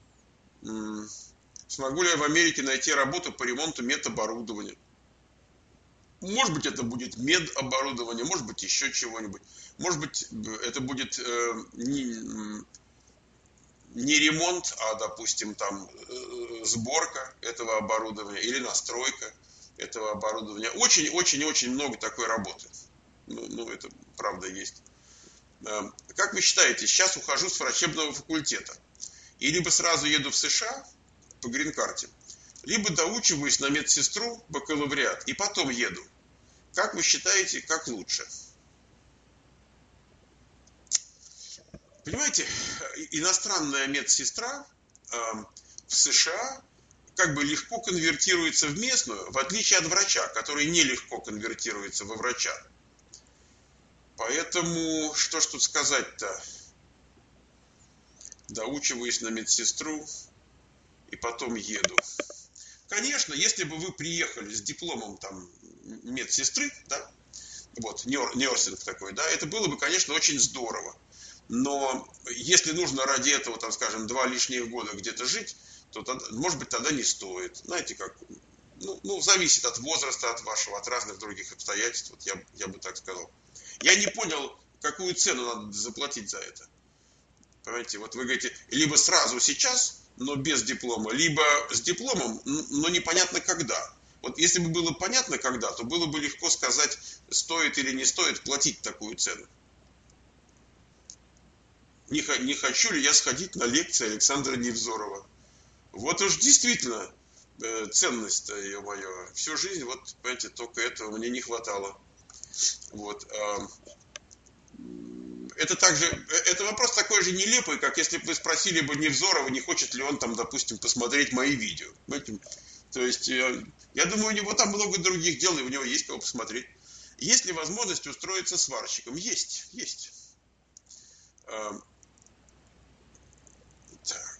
Смогу ли я в Америке найти работу по ремонту медоборудования? Может быть, это будет медоборудование, может быть, еще чего-нибудь. Может быть, это будет э, не, не ремонт, а, допустим, там э, сборка этого оборудования или настройка этого оборудования. Очень-очень-очень много такой работы. Ну, ну, это правда есть. Э, как вы считаете, сейчас ухожу с врачебного факультета и либо сразу еду в США по грин-карте, либо доучиваюсь на медсестру, бакалавриат, и потом еду. Как вы считаете, как лучше? Понимаете, иностранная медсестра э, в США как бы легко конвертируется в местную, в отличие от врача, который нелегко конвертируется во врача. Поэтому, что ж тут сказать-то? Доучиваюсь на медсестру и потом еду. Конечно, если бы вы приехали с дипломом там медсестры, да, вот, нерсинг такой, да, это было бы, конечно, очень здорово. Но если нужно ради этого, там, скажем, два лишних года где-то жить, то, тогда, может быть, тогда не стоит. Знаете, как, ну, ну, зависит от возраста, от вашего, от разных других обстоятельств, вот я, я бы так сказал. Я не понял, какую цену надо заплатить за это. Понимаете, вот вы говорите, либо сразу сейчас, но без диплома, либо с дипломом, но непонятно когда. Вот если бы было понятно когда, то было бы легко сказать, стоит или не стоит платить такую цену. Не, не хочу ли я сходить на лекции Александра Невзорова? Вот уж действительно э, ценность-то, ё-моё, всю жизнь, вот, понимаете, только этого мне не хватало. Вот. Э, это также, это вопрос такой же нелепый, как если бы вы спросили бы Невзорова, не хочет ли он там, допустим, посмотреть мои видео. Понимаете? То есть, э, я думаю, у него там много других дел, и у него есть кого посмотреть. Есть ли возможность устроиться сварщиком? Есть, есть. Э, так.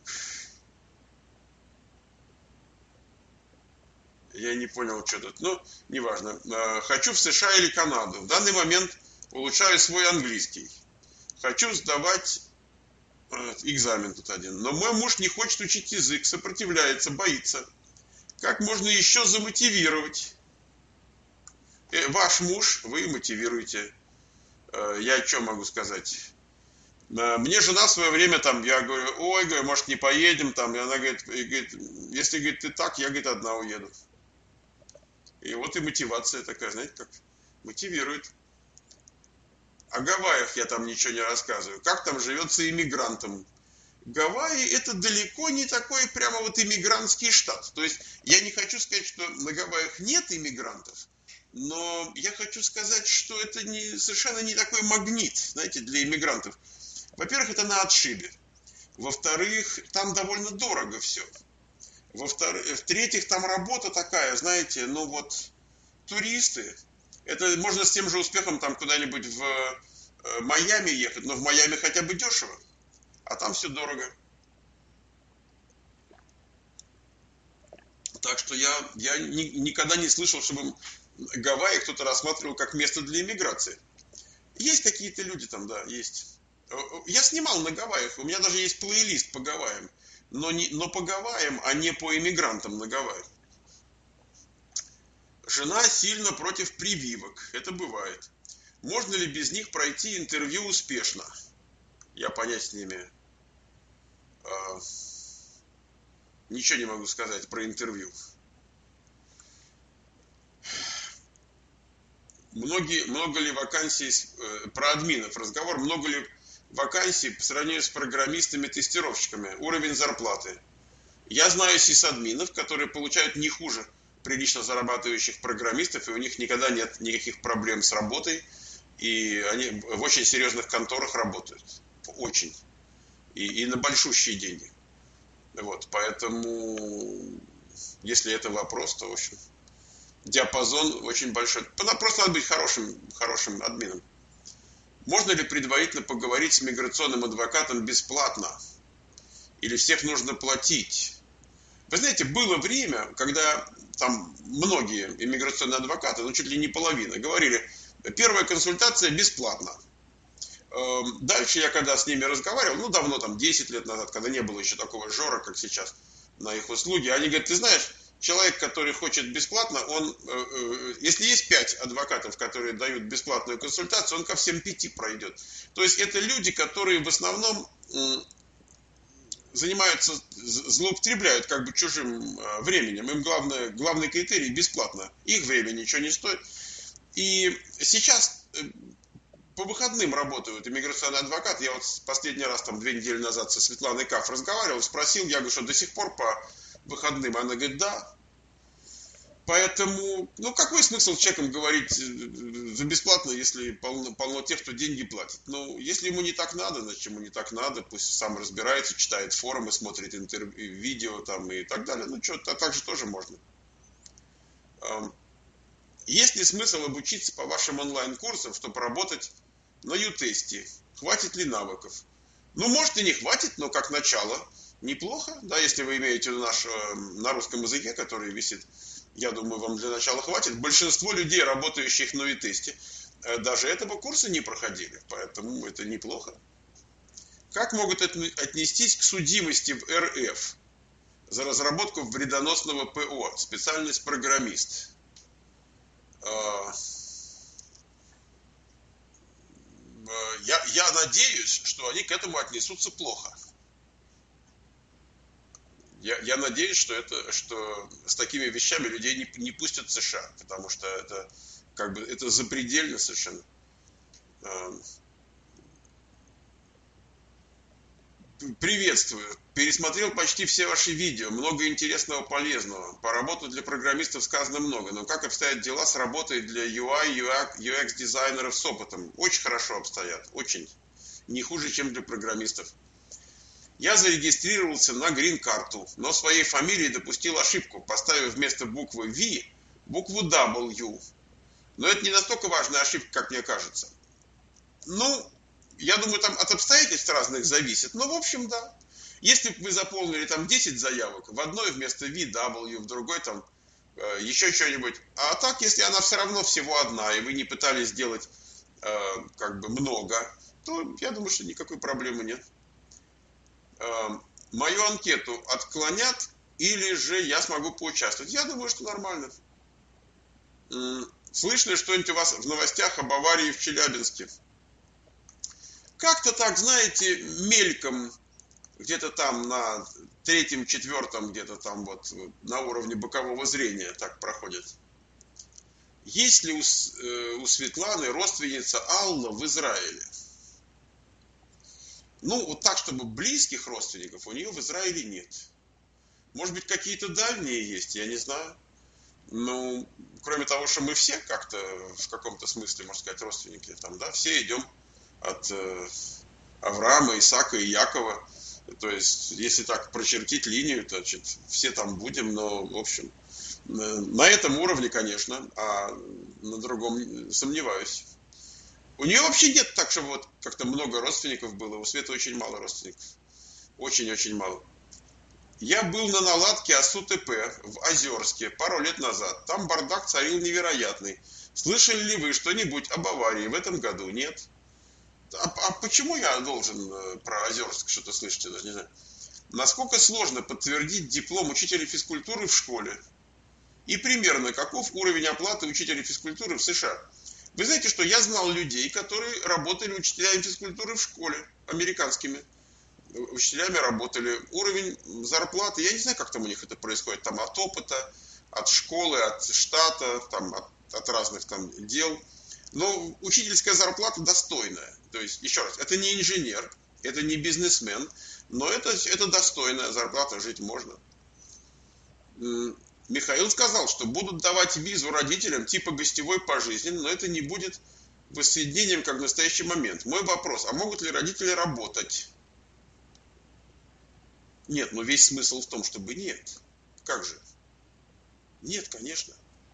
Я не понял, что тут. Ну, неважно. Хочу в США или Канаду. В данный момент улучшаю свой английский. Хочу сдавать экзамен тут один. Но мой муж не хочет учить язык, сопротивляется, боится. Как можно еще замотивировать? Ваш муж, вы мотивируете. Я что могу сказать? Мне жена в свое время там, я говорю, ой, говорю, может не поедем там. И она говорит, говорит, если, говорит, ты так, я, говорит, одна уеду. И вот и мотивация такая, знаете, как мотивирует. О Гавайях я там ничего не рассказываю. Как там живется иммигрантам? Гавайи это далеко не такой прямо вот иммигрантский штат. То есть я не хочу сказать, что на Гавайях нет иммигрантов, но я хочу сказать, что это не, совершенно не такой магнит, знаете, для иммигрантов. Во-первых, это на отшибе. Во-вторых, там довольно дорого все. Во-вторых, в-третьих, там работа такая, знаете, ну вот, туристы, это можно с тем же успехом там куда-нибудь в э, Майами ехать, но в Майами хотя бы дешево, а там все дорого. Так что я, я ни, никогда не слышал, чтобы Гавайи кто-то рассматривал как место для иммиграции. Есть какие-то люди там, да, есть. Я снимал на Гавайях, у меня даже есть плейлист по Гавайям. Но, не, но по Гавайям, а не по иммигрантам на Гавайях. Жена сильно против прививок. Это бывает. Можно ли без них пройти интервью успешно? Я понятия не имею. А, ничего не могу сказать про интервью. Многие, много ли вакансий, э, про админов разговор, много ли вакансий по сравнению с программистами-тестировщиками, уровень зарплаты. Я знаю сисадминов, которые получают не хуже прилично зарабатывающих программистов, и у них никогда нет никаких проблем с работой, и они в очень серьезных конторах работают. Очень. И, и на большущие деньги. Вот, поэтому, если это вопрос, то, в общем, диапазон очень большой. Просто надо быть хорошим, хорошим админом. Можно ли предварительно поговорить с миграционным адвокатом бесплатно? Или всех нужно платить? Вы знаете, было время, когда там многие иммиграционные адвокаты, ну чуть ли не половина, говорили, первая консультация бесплатна. Дальше я когда с ними разговаривал, ну давно, там десять лет назад, когда не было еще такого жора, как сейчас, на их услуги, они говорят, ты знаешь, человек, который хочет бесплатно, он, если есть пять адвокатов, которые дают бесплатную консультацию, он ко всем пяти пройдет. То есть это люди, которые в основном занимаются, злоупотребляют как бы чужим временем. Им главное, главный критерий бесплатно. Их время ничего не стоит. И сейчас по выходным работают иммиграционные адвокаты. Я вот последний раз, там, две недели назад со Светланой Каф разговаривал, спросил, я говорю, что до сих пор по выходным. Она говорит, да. Поэтому, ну, какой смысл с человеком говорить за бесплатно, если полно, полно тех, кто деньги платит? Ну, если ему не так надо, значит, ему не так надо, пусть сам разбирается, читает форумы, смотрит интервью, видео там и так далее. Ну, что-то так же тоже можно. Есть ли смысл обучиться по вашим онлайн-курсам, чтобы работать на ю-тесте? Хватит ли навыков? Ну, может и не хватит, но как начало. Неплохо, да, если вы имеете наш на русском языке, который висит, я думаю, вам для начала хватит. Большинство людей, работающих на ВИТесте, даже этого курса не проходили, поэтому это неплохо. Как могут отнестись к судимости в РФ за разработку вредоносного ПО, специальность программист? Я, я надеюсь, что они к этому отнесутся плохо. Я, я надеюсь, что, это, что с такими вещами людей не, не пустят в США, потому что это, как бы, это запредельно совершенно. Приветствую. Пересмотрел почти все ваши видео. Много интересного, полезного. По работе для программистов сказано много. Но как обстоят дела с работой для ю ай, ю экс дизайнеров с опытом? Очень хорошо обстоят. Очень. Не хуже, чем для программистов. Я зарегистрировался на грин-карту, но своей фамилии допустил ошибку, поставив вместо буквы V букву W. Но это не настолько важная ошибка, как мне кажется. Ну, я думаю, там от обстоятельств разных зависит. Но, в общем, да. Если бы вы заполнили там десять заявок, в одной вместо V W, в другой там э, еще что-нибудь. А так, если она все равно всего одна, и вы не пытались сделать э, как бы много, то я думаю, что никакой проблемы нет. Э, мою анкету отклонят, или же я смогу поучаствовать. Я думаю, что нормально. Э, слышно что-нибудь у вас в новостях об аварии в Челябинске? Как-то так, знаете, мельком, где-то там на третьем, четвертом, где-то там вот на уровне бокового зрения так проходит. Есть ли у, у Светланы родственница Алла в Израиле? Ну, вот так, чтобы близких родственников у нее в Израиле нет. Может быть, какие-то дальние есть, я не знаю. Ну, кроме того, что мы все как-то в каком-то смысле, можно сказать, родственники, там, да, все идем от э, Авраама, Исаака и Якова. То есть, если так прочертить линию, то значит, все там будем, но, в общем, на этом уровне, конечно, а на другом сомневаюсь. У нее вообще нет так, чтобы вот как-то много родственников было. У Светы очень мало родственников. Очень-очень мало. Я был на наладке АСУ-ТП в Озерске пару лет назад. Там бардак царил невероятный. Слышали ли вы что-нибудь об аварии в этом году? Нет. А, а почему я должен про Озерск что-то слышать? Я даже не знаю. Насколько сложно подтвердить диплом учителя физкультуры в школе? И примерно каков уровень оплаты учителя физкультуры в США? Вы знаете, что я знал людей, которые работали учителями физкультуры в школе, американскими учителями работали. Уровень зарплаты, я не знаю, как там у них это происходит, там от опыта, от школы, от штата, там, от, от разных там дел. Но учительская зарплата достойная. То есть, еще раз, это не инженер, это не бизнесмен, но это, это достойная зарплата, жить можно. Михаил сказал, что будут давать визу родителям типа гостевой пожизненно, но это не будет воссоединением как в настоящий момент. Мой вопрос, а могут ли родители работать? Нет, но весь смысл в том, чтобы нет. Как же? Нет, конечно.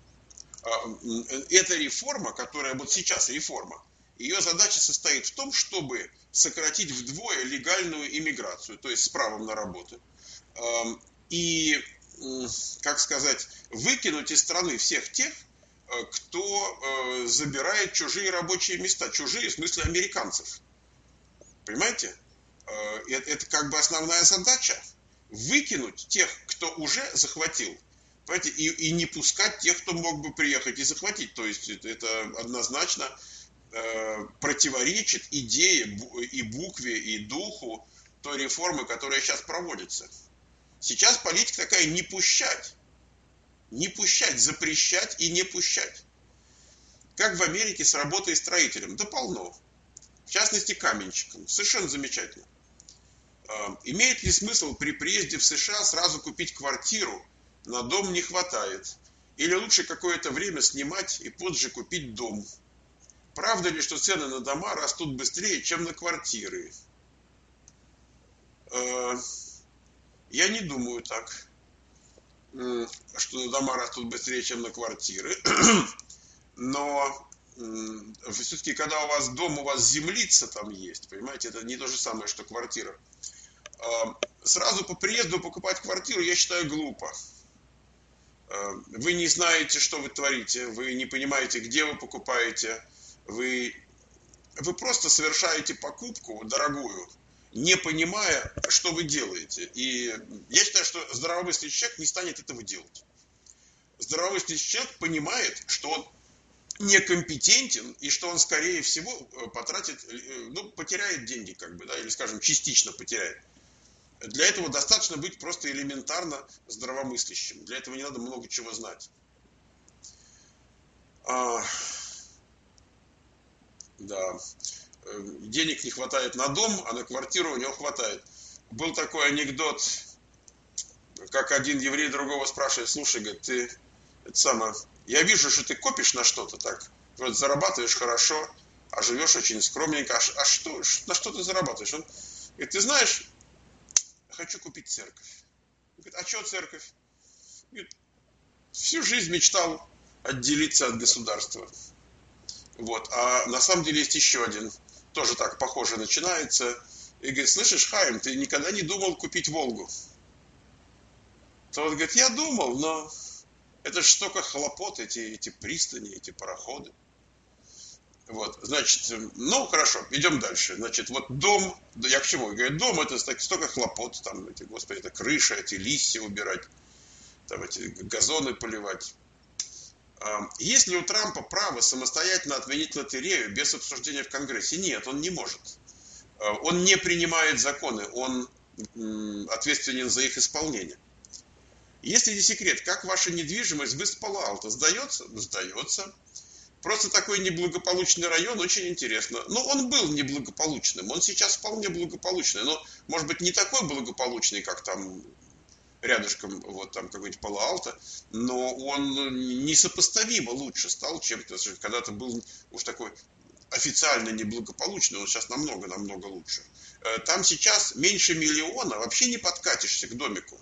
Эта реформа, которая вот сейчас реформа, ее задача состоит в том, чтобы сократить вдвое легальную иммиграцию, то есть с правом на работу. И, как сказать, выкинуть из страны всех тех, кто забирает чужие рабочие места. Чужие, в смысле американцев. Понимаете? Это как бы основная задача. Выкинуть тех, кто уже захватил. Понимаете? И, и не пускать тех, кто мог бы приехать и захватить. То есть это однозначно э, противоречит идее и букве, и духу той реформы, которая сейчас проводится. Сейчас политика такая: не пущать. Не пущать, запрещать и не пущать. Как в Америке с работой строителем? Да полно. В частности, каменщиком. Совершенно замечательно. Э, имеет ли смысл при приезде в США сразу купить квартиру? На дом не хватает. Или лучше какое-то время снимать и позже купить дом? Правда ли, что цены на дома растут быстрее, чем на квартиры? Э, я не думаю так, что на дома растут быстрее, чем на квартиры. Но все-таки, когда у вас дом, у вас землица там есть, понимаете, это не то же самое, что квартира. Сразу по приезду покупать квартиру, я считаю, глупо. Вы не знаете, что вы творите, вы не понимаете, где вы покупаете, вы, вы просто совершаете покупку дорогую, не понимая, что вы делаете. И я считаю, что здравомыслящий человек не станет этого делать. Здравомыслящий человек понимает, что он некомпетентен и что он, скорее всего, потратит, ну, потеряет деньги, как бы, да, или, скажем, частично потеряет. Для этого достаточно быть просто элементарно здравомыслящим. Для этого не надо много чего знать. А, да. Денег не хватает на дом, а на квартиру у него хватает. Был такой анекдот, как один еврей другого спрашивает: слушай, говорит, ты это самое, я вижу, что ты копишь на что-то так, вот зарабатываешь хорошо, а живешь очень скромненько. А, а что, на что ты зарабатываешь? Он говорит: ты знаешь, хочу купить церковь. Он говорит: а что церковь? Говорит: всю жизнь мечтал отделиться от государства. Вот. А на самом деле есть еще один, тоже так похоже начинается. И говорит: слышишь, Хаим, ты никогда не думал купить Волгу? Тот говорит: я думал, но это же столько хлопот, эти, эти пристани, эти пароходы. Вот, значит, ну, хорошо, идем дальше. Значит, вот дом, я к чему? Говорит, дом это столько хлопот, там, эти, господи, это крыша, эти листья убирать, там, эти газоны поливать. Есть ли у Трампа право самостоятельно отменить лотерею без обсуждения в Конгрессе? Нет, он не может. Он не принимает законы, он ответственен за их исполнение. Если не секрет, как ваша недвижимость в Ист-Пало-Алто сдается? Сдается. Просто такой неблагополучный район, очень интересно. Но он был неблагополучным, он сейчас вполне благополучный, но, может быть, не такой благополучный, как там рядышком, вот там какой-нибудь Пало-Алто, но он несопоставимо лучше стал, чем когда-то был уж такой официально неблагополучный, он сейчас намного-намного лучше. Там сейчас меньше миллиона, вообще не подкатишься к домику.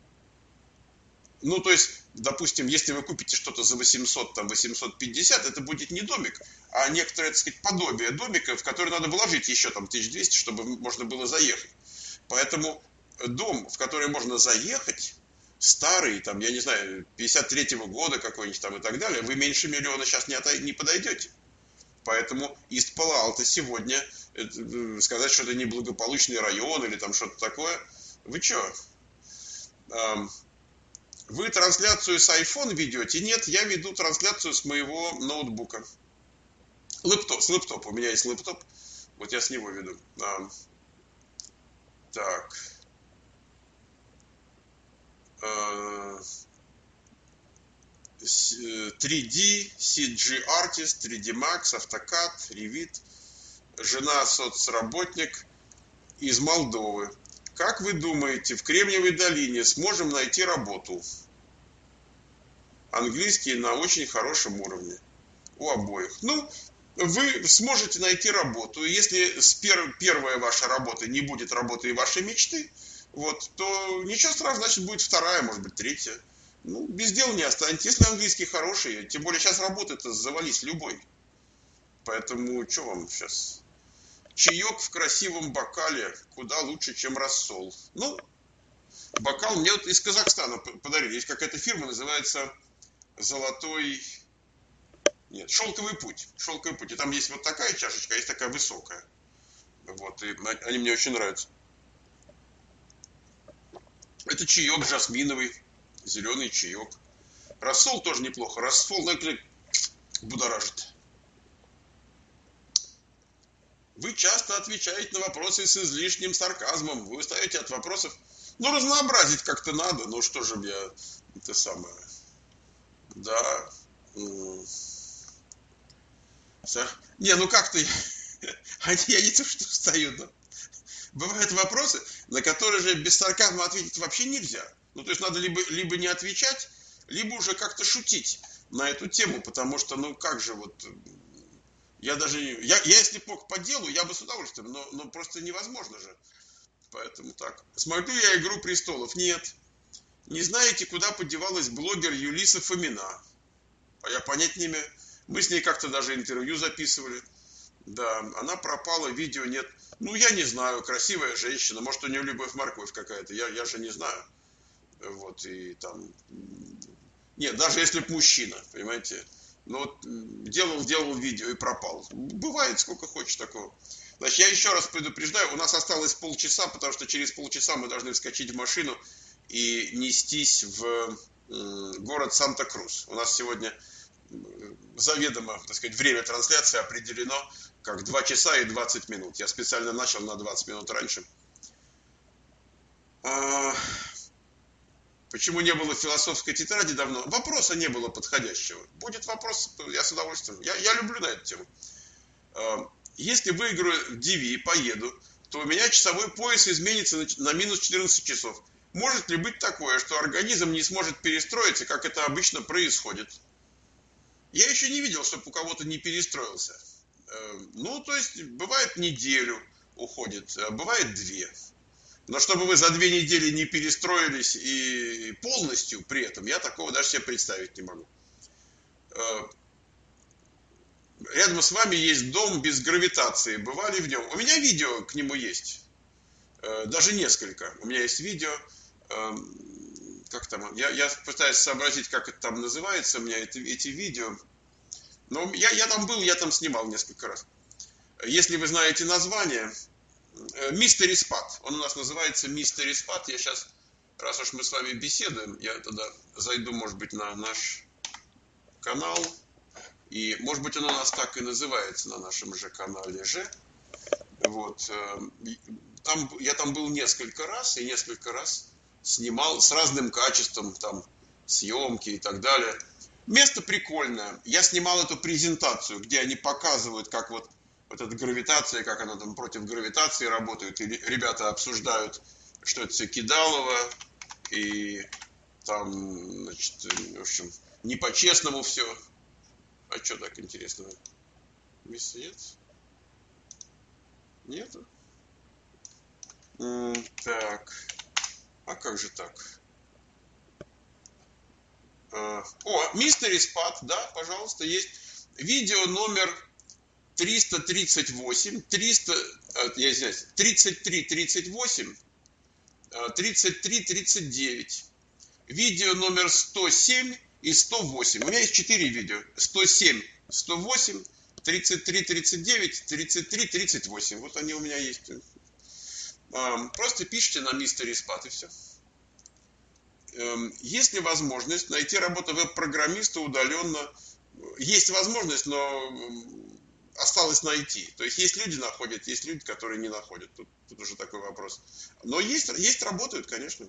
Ну, то есть, допустим, если вы купите что-то за восемьсот, там, восемьсот пятьдесят, это будет не домик, а некоторое, так сказать, подобие домика, в который надо вложить еще там тысяч двести, чтобы можно было заехать. Поэтому дом, в который можно заехать, старый, там, я не знаю, пятьдесят третьего года какой-нибудь там и так далее, вы меньше миллиона сейчас не, от... не подойдете. Поэтому Ист-Пало-Алто сегодня, сказать, что это неблагополучный район или там что-то такое, вы что? Вы трансляцию с iPhone ведете? Нет, я веду трансляцию с моего ноутбука. Лэптоп, с лэптопа. У меня есть лэптоп. Вот я с него веду. А, так. А, три ди, си джи Artist, три ди Max, AutoCAD, Revit. Жена соцработник из Молдовы. Как вы думаете, в Кремниевой долине сможем найти работу? Английский на очень хорошем уровне. У обоих. Ну, вы сможете найти работу. Если с пер, первая ваша работа не будет работой вашей мечты, вот, то ничего страшного, значит, будет вторая, может быть, третья. Ну, без дела не останетесь. Если английский хороший, тем более сейчас работы-то завались любой. Поэтому, что вам сейчас... Чаек в красивом бокале куда лучше, чем рассол. Ну, бокал мне вот из Казахстана подарили. Есть какая-то фирма, называется Золотой... Нет, Шелковый путь. Шелковый путь. И там есть вот такая чашечка, а есть такая высокая. Вот, и они мне очень нравятся. Это чаек жасминовый, зеленый чаек. Рассол тоже неплохо. Рассол, знаете, будоражит. Вы часто отвечаете на вопросы с излишним сарказмом. Вы устаете от вопросов. Ну, разнообразить как-то надо. Ну, что же я... Это самое... Да. Не, ну как-то... Я не то, что устаю, да. Бывают вопросы, на которые же без сарказма ответить вообще нельзя. Ну, то есть надо либо, либо не отвечать, либо уже как-то шутить на эту тему. Потому что, ну, как же вот... Я даже, я, я если мог по делу, я бы с удовольствием, но, но просто невозможно же. Поэтому так. Смотрю я «Игру престолов». Нет. Не знаете, куда подевалась блогер Юлиса Фомина? А я понять не имею. Мы с ней как-то даже интервью записывали. Да, она пропала, видео нет. Ну, я не знаю, красивая женщина, может, у нее любовь-морковь какая-то, я, я же не знаю. Вот, и там... Нет, даже если б мужчина, понимаете. Ну, вот, делал, делал видео и пропал. Бывает сколько хочешь такого. Значит, я еще раз предупреждаю, у нас осталось полчаса, потому что через полчаса мы должны вскочить в машину и нестись в город Санта-Крус. У нас сегодня заведомо, так сказать, время трансляции определено как два часа и двадцать минут. Я специально начал на двадцать минут раньше. А, почему не было философской тетради давно? Вопроса не было подходящего. Будет вопрос, я с удовольствием. Я, я люблю на эту тему. А, если выиграю в ди ви и поеду, то у меня часовой пояс изменится на, на минус четырнадцать часов. Может ли быть такое, что организм не сможет перестроиться, как это обычно происходит? Я еще не видел, чтобы у кого-то не перестроился. Ну, то есть, бывает неделю уходит, а бывает две. Но чтобы вы за две недели не перестроились и полностью при этом, я такого даже себе представить не могу. Рядом с вами есть дом без гравитации. Бывали в нем? У меня видео к нему есть. Даже несколько. У меня есть видео. Как там? Я, я пытаюсь сообразить, как это там называется. У меня это, эти видео. Но я, я там был, я там снимал несколько раз. Если вы знаете название, Mystery Spot. Он у нас называется Mystery Spot. Я сейчас, раз уж мы с вами беседуем, я тогда зайду, может быть, на наш канал. И, может быть, он у нас так и называется на нашем же канале же. Вот. Там, я там был несколько раз, и несколько раз снимал с разным качеством, там, съемки и так далее. Место прикольное. Я снимал эту презентацию, где они показывают, как вот, вот эта гравитация, как она там против гравитации работает. И ребята обсуждают, что это все кидалово, и там, значит, в общем, не по-честному все. А что так интересного? Места нет? Нету? М, так. А как же так? А, о, Mystery Spot, да, пожалуйста, есть видео номер триста тридцать восемь, триста, я извиняюсь, тридцать три тридцать восемь, тридцать три тридцать девять. Видео номер сто семь и сто восемь. У меня есть четыре видео. сто семь, сто восемь, тридцать три тридцать девять, тридцать три тридцать восемь. Вот они у меня есть. Просто пишите на Mystery Spot и все. Есть ли возможность найти работу веб-программиста удаленно? Есть возможность, но осталось найти. То есть есть люди находят, есть люди, которые не находят. Тут, тут уже такой вопрос. Но есть, есть работают, конечно.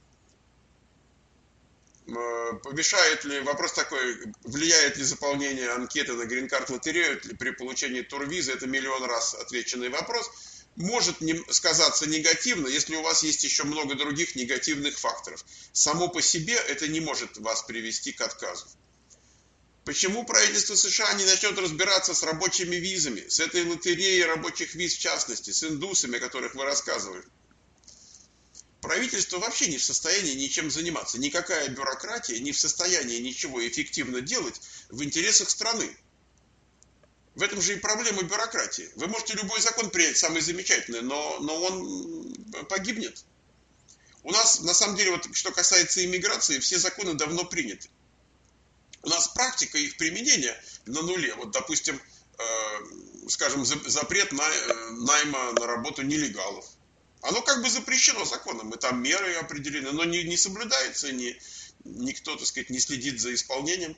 Помешает ли, вопрос такой, влияет ли заполнение анкеты на грин-карт лотерею при получении турвизы? Это миллион раз отвеченный вопрос. Может не сказаться негативно, если у вас есть еще много других негативных факторов. Само по себе это не может вас привести к отказу. Почему правительство США не начнет разбираться с рабочими визами, с этой лотереей рабочих виз в частности, с индусами, о которых вы рассказывали? Правительство вообще не в состоянии ничем заниматься. Никакая бюрократия не в состоянии ничего эффективно делать в интересах страны. В этом же и проблема бюрократии. Вы можете любой закон принять, самый замечательный, но, но он погибнет. У нас, на самом деле, вот, что касается иммиграции, все законы давно приняты. У нас практика их применения на нуле. Вот, допустим, э, скажем, запрет на, э, найма на работу нелегалов. Оно как бы запрещено законом, и там меры определены, но не, не соблюдается, не, никто, так сказать, не следит за исполнением.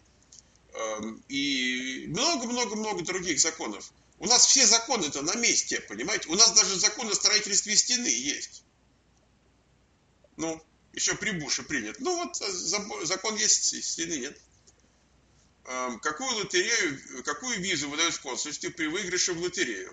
И много-много-много других законов. У нас все законы-то на месте, понимаете? У нас даже закон о строительстве стены есть. Ну, еще при Буше принят. Ну вот, закон есть, стены нет. Какую лотерею, какую визу выдают в консульстве при выигрыше в лотерею?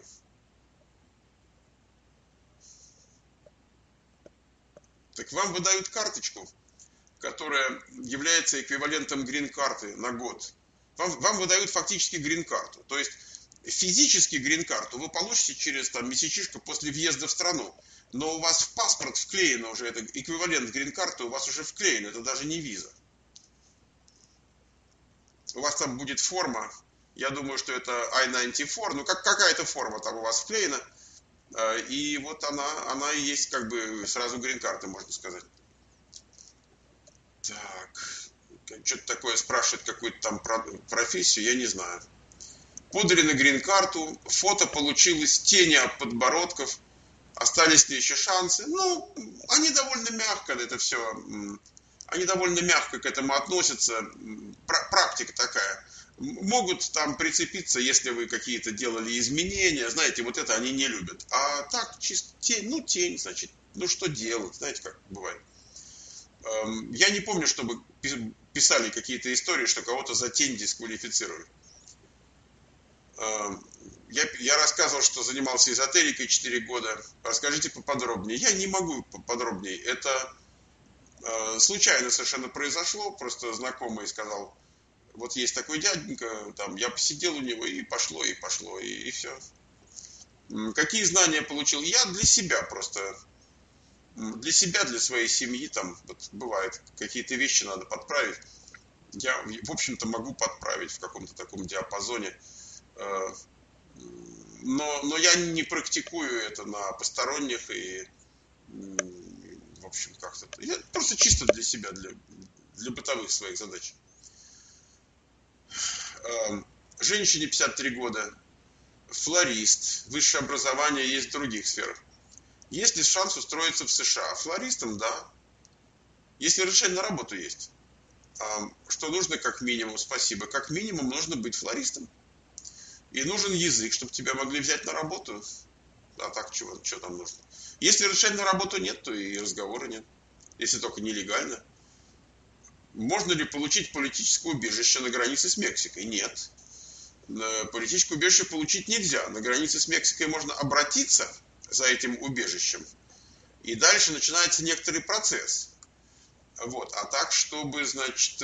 Так вам выдают карточку, которая является эквивалентом грин-карты на год. Вам, вам выдают фактически грин-карту. То есть физически грин-карту вы получите через там, месячишко после въезда в страну. Но у вас в паспорт вклеено уже, это эквивалент грин-карты у вас уже вклеен, это даже не виза. У вас там будет форма, Я думаю, что это ай девяносто четыре, ну как какая-то форма там у вас вклеена. И вот она, она и есть как бы сразу грин-карта, можно сказать. Так, что-то такое спрашивает, какую-то там профессию, я не знаю. Подали на грин-карту, фото получилось, тени от подбородков, остались ли еще шансы? Ну, они довольно мягко это все, они довольно мягко к этому относятся, практика такая. Могут там прицепиться, если вы какие-то делали изменения, знаете, вот это они не любят. А так, чисто тень, ну тень, значит, ну что делать, знаете, как бывает. Я не помню, чтобы писали какие-то истории, что кого-то за тень дисквалифицировали. Я, я рассказывал, что занимался эзотерикой четыре года. Расскажите поподробнее. Я не могу поподробнее. Это э, случайно совершенно произошло. Просто знакомый сказал, вот есть такой дяденька, там, я посидел у него, и пошло, и пошло, и, и все. Какие знания получил? Я для себя просто. Для себя, для своей семьи, там, вот, бывает, какие-то вещи надо подправить. Я, в общем-то, могу подправить в каком-то таком диапазоне. Но, но я не практикую это на посторонних и, в общем, как-то. Я просто чисто для себя, для, для бытовых своих задач. Женщине пятьдесят три года, флорист, высшее образование есть в других сферах. Есть ли шанс устроиться в США? Флористом, да. Если разрешение на работу есть. Что нужно как минимум? Спасибо. Как минимум нужно быть флористом. И нужен язык, чтобы тебя могли взять на работу. А так, чего, что там нужно? Если разрешения на работу нет, то и разговора нет. Если только нелегально. Можно ли получить политическое убежище на границе с Мексикой? Нет. Политическое убежище получить нельзя. На границе с Мексикой можно обратиться за этим убежищем. И дальше начинается некоторый процесс. Вот. А так, чтобы, значит,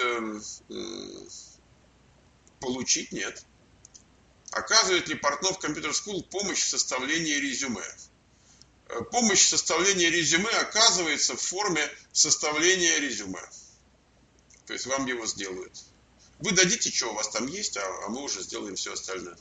получить, нет. Оказывает ли Портнов Computer School помощь в составлении резюме? Помощь в составлении резюме оказывается в форме составления резюме. То есть вам его сделают. Вы дадите, что у вас там есть, а мы уже сделаем все остальное.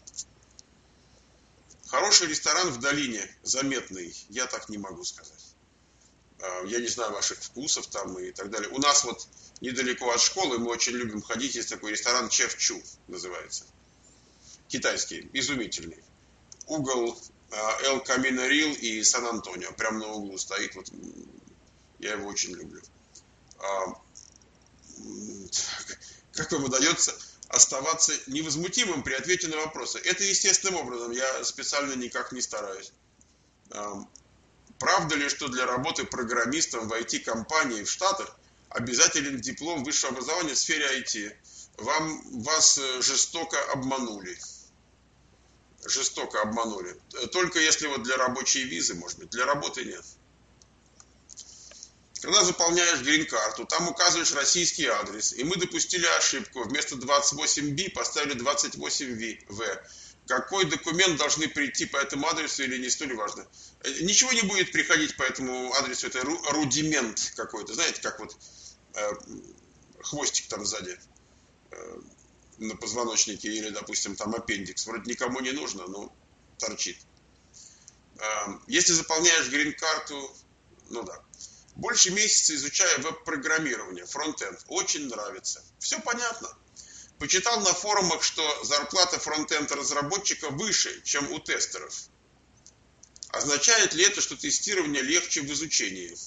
Хороший ресторан в долине, заметный, я так не могу сказать. Я не знаю ваших вкусов там и так далее. У нас вот недалеко от школы мы очень любим ходить, есть такой ресторан Chef Chu называется. Китайский, изумительный. Угол Эл Камино Рил и Сан-Антонио. Прямо на углу стоит. Вот, я его очень люблю. А, как вам удается оставаться невозмутимым при ответе на вопросы? Это естественным образом. Я специально никак не стараюсь. А, правда ли, что для работы программистом в ай ти-компании в Штатах обязателен диплом высшего образования в сфере ай ти? Вам, вас жестоко обманули. Жестоко обманули. Только если вот для рабочей визы, может быть, для работы нет. Когда заполняешь грин-карту, там указываешь российский адрес, и мы допустили ошибку. Вместо двадцать восемь би поставили двадцать восемь ви. Какой документ должны прийти по этому адресу или не столь важно? Ничего не будет приходить по этому адресу, это рудимент какой-то. Знаете, как вот э, хвостик там сзади. Э, на позвоночнике или, допустим, там аппендикс. Вроде никому не нужно, но торчит. Если заполняешь грин-карту, ну да. Больше месяца изучая веб-программирование, фронтенд. Очень нравится. Все понятно. Почитал на форумах, что зарплата фронтенд-разработчика выше, чем у тестеров. Означает ли это, что тестирование легче в изучении?